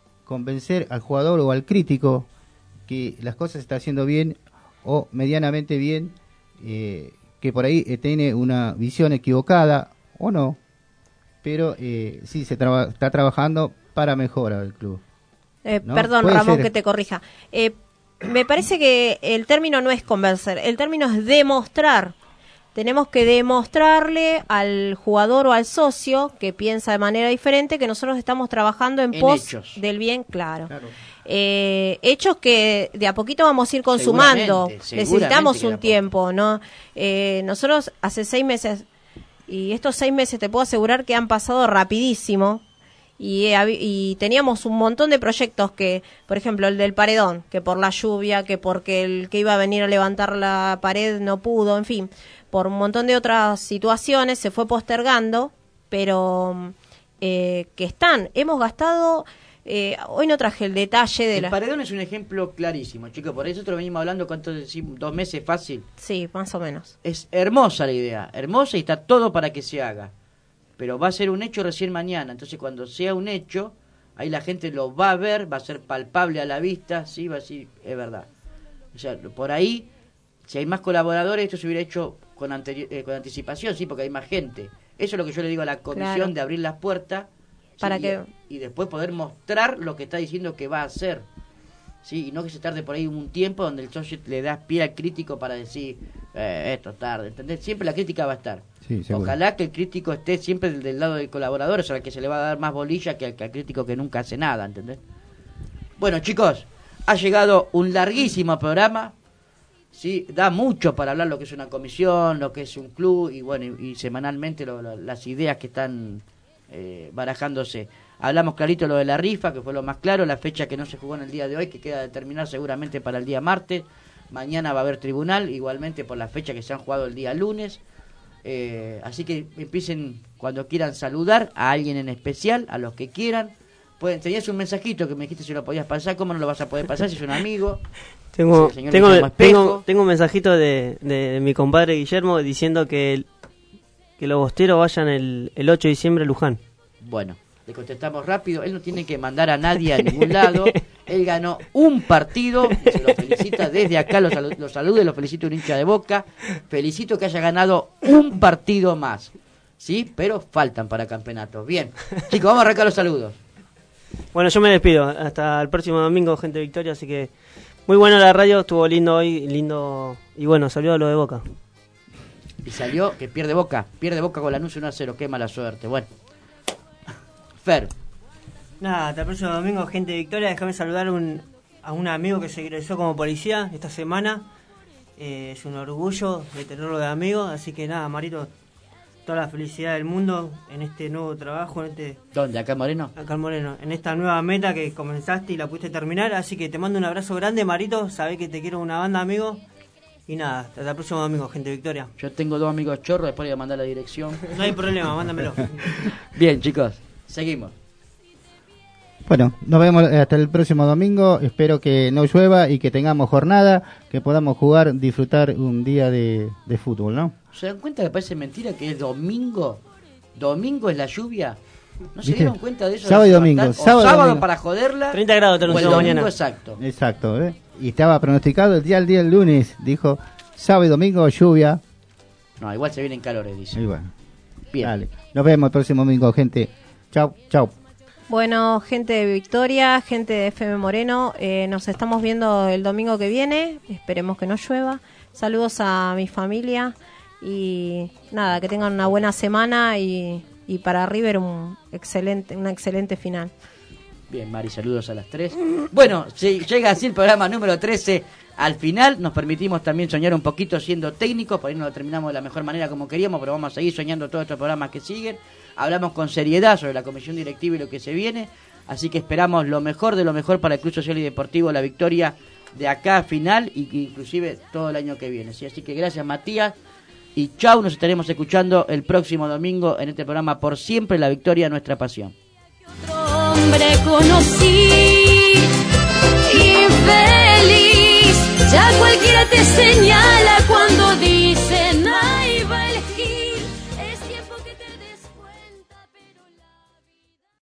al jugador o al crítico que las cosas se están haciendo bien o medianamente bien, que por ahí tiene una visión equivocada o no, pero sí se está trabajando para mejorar el club. ¿No? Perdón, Ramón, que te corrija. Me parece que el término no es convencer, el término es demostrar. Tenemos que demostrarle al jugador o al socio que piensa de manera diferente que nosotros estamos trabajando en pos hechos del bien, claro. Hechos que de a poquito vamos a ir consumando. Necesitamos un tiempo, ¿no? Nosotros hace 6 meses, y estos 6 meses te puedo asegurar que han pasado rapidísimo. Y teníamos un montón de proyectos que, por ejemplo, el del paredón, que por la lluvia, que porque el que iba a venir a levantar la pared no pudo, en fin, por un montón de otras situaciones se fue postergando, pero hemos gastado Hoy no traje el detalle de El paredón es un ejemplo clarísimo, chicos. Por eso nosotros venimos hablando, ¿cuánto decimos? 2 meses fácil. Sí, más o menos. Es hermosa la idea, hermosa, y está todo para que se haga. Pero va a ser un hecho recién mañana. Entonces, cuando sea un hecho, ahí la gente lo va a ver, va a ser palpable a la vista, sí, va a decir, es verdad. O sea, por ahí, si hay más colaboradores, esto se hubiera hecho con anticipación, sí, porque hay más gente. Eso es lo que yo le digo a la comisión, Claro. de abrir las puertas Para sí, que... y después poder mostrar lo que está diciendo que va a hacer. Sí, y no que se tarde por ahí un tiempo donde el socio le da pie al crítico para decir esto tarde, ¿entendés? Siempre la crítica va a estar. Sí, seguro. Ojalá que el crítico esté siempre del lado del colaborador, o sea, que se le va a dar más bolilla que al crítico que nunca hace nada, ¿entendés? Bueno, chicos, ha llegado un larguísimo programa. Sí, da mucho para hablar lo que es una comisión, lo que es un club y bueno, y semanalmente las ideas que están barajándose. Hablamos clarito lo de la rifa, que fue lo más claro, la fecha que no se jugó en el día de hoy, que queda determinada seguramente para el día martes. Mañana va a haber tribunal, igualmente por la fecha que se han jugado el día lunes. Así que empiecen cuando quieran saludar a alguien en especial, a los que quieran. Tenías un mensajito que me dijiste si lo podías pasar, ¿cómo no lo vas a poder pasar si es un amigo? Tengo un mensajito de mi compadre Guillermo diciendo que los bosteros vayan el 8 de diciembre a Luján. Bueno, le contestamos rápido. Él no tiene que mandar a nadie a ningún lado. Él ganó un partido. Se lo felicita desde acá. Lo saludo y lo felicito, un hincha de Boca. Felicito que haya ganado un partido más. ¿Sí? Pero faltan para campeonato. Bien. Chicos, vamos a arrancar los saludos. Bueno, yo me despido. Hasta el próximo domingo, gente de Victoria. Así que muy buena la radio. Estuvo lindo hoy. Lindo. Y bueno, salió a lo de Boca. Y salió que pierde Boca con el anuncio 1-0, qué mala suerte. Bueno, Fer. Nada, hasta el próximo domingo, gente de Victoria. Déjame saludar a un amigo que se egresó como policía esta semana. Es un orgullo de tenerlo de amigo. Así que nada, Marito, toda la felicidad del mundo en este nuevo trabajo. ¿Dónde? ¿Acá en Moreno? Acá en Moreno, en esta nueva meta que comenzaste y la pudiste terminar. Así que te mando un abrazo grande, Marito. Sabés que te quiero una banda, amigo. Y nada, hasta el próximo domingo, gente de Victoria. Yo tengo 2 amigos chorros, después le voy a mandar la dirección. No hay problema, mándamelo. Bien, chicos, seguimos. Bueno, nos vemos hasta el próximo domingo. Espero que no llueva y que tengamos jornada, que podamos jugar, disfrutar un día de fútbol, ¿no? ¿Se dan cuenta que parece mentira que es domingo? ¿Domingo es la lluvia? ¿No se ¿Viste? dieron cuenta de eso? Sábado y domingo. Sábado domingo. para joderla. 30 grados te o el anunció domingo mañana. exacto. Exacto, ¿eh? Y estaba pronosticado el día del lunes. Dijo sábado y domingo lluvia. No, igual se vienen calores, dice. Y bueno. Bien. Dale. Nos vemos el próximo domingo, gente. Chau, chau. Bueno, gente de Victoria, gente de FM Moreno, nos estamos viendo el domingo que viene, esperemos que no llueva. Saludos a mi familia y nada, que tengan una buena semana y para River una excelente final. Bien, Mari, saludos a las 3. Bueno, llega así el programa número 13 al final. Nos permitimos también soñar un poquito siendo técnicos, por ahí no lo terminamos de la mejor manera como queríamos, pero vamos a seguir soñando todos estos programas que siguen. Hablamos con seriedad sobre la comisión directiva y lo que se viene, así que esperamos lo mejor de lo mejor para el Club Social y Deportivo La Victoria de acá a final y inclusive todo el año que viene. ¿Sí? Así que gracias, Matías, y chau, nos estaremos escuchando el próximo domingo en este programa Por Siempre La Victoria, Nuestra Pasión. Hombre conocí, infeliz, ya cualquiera te señala cuando dice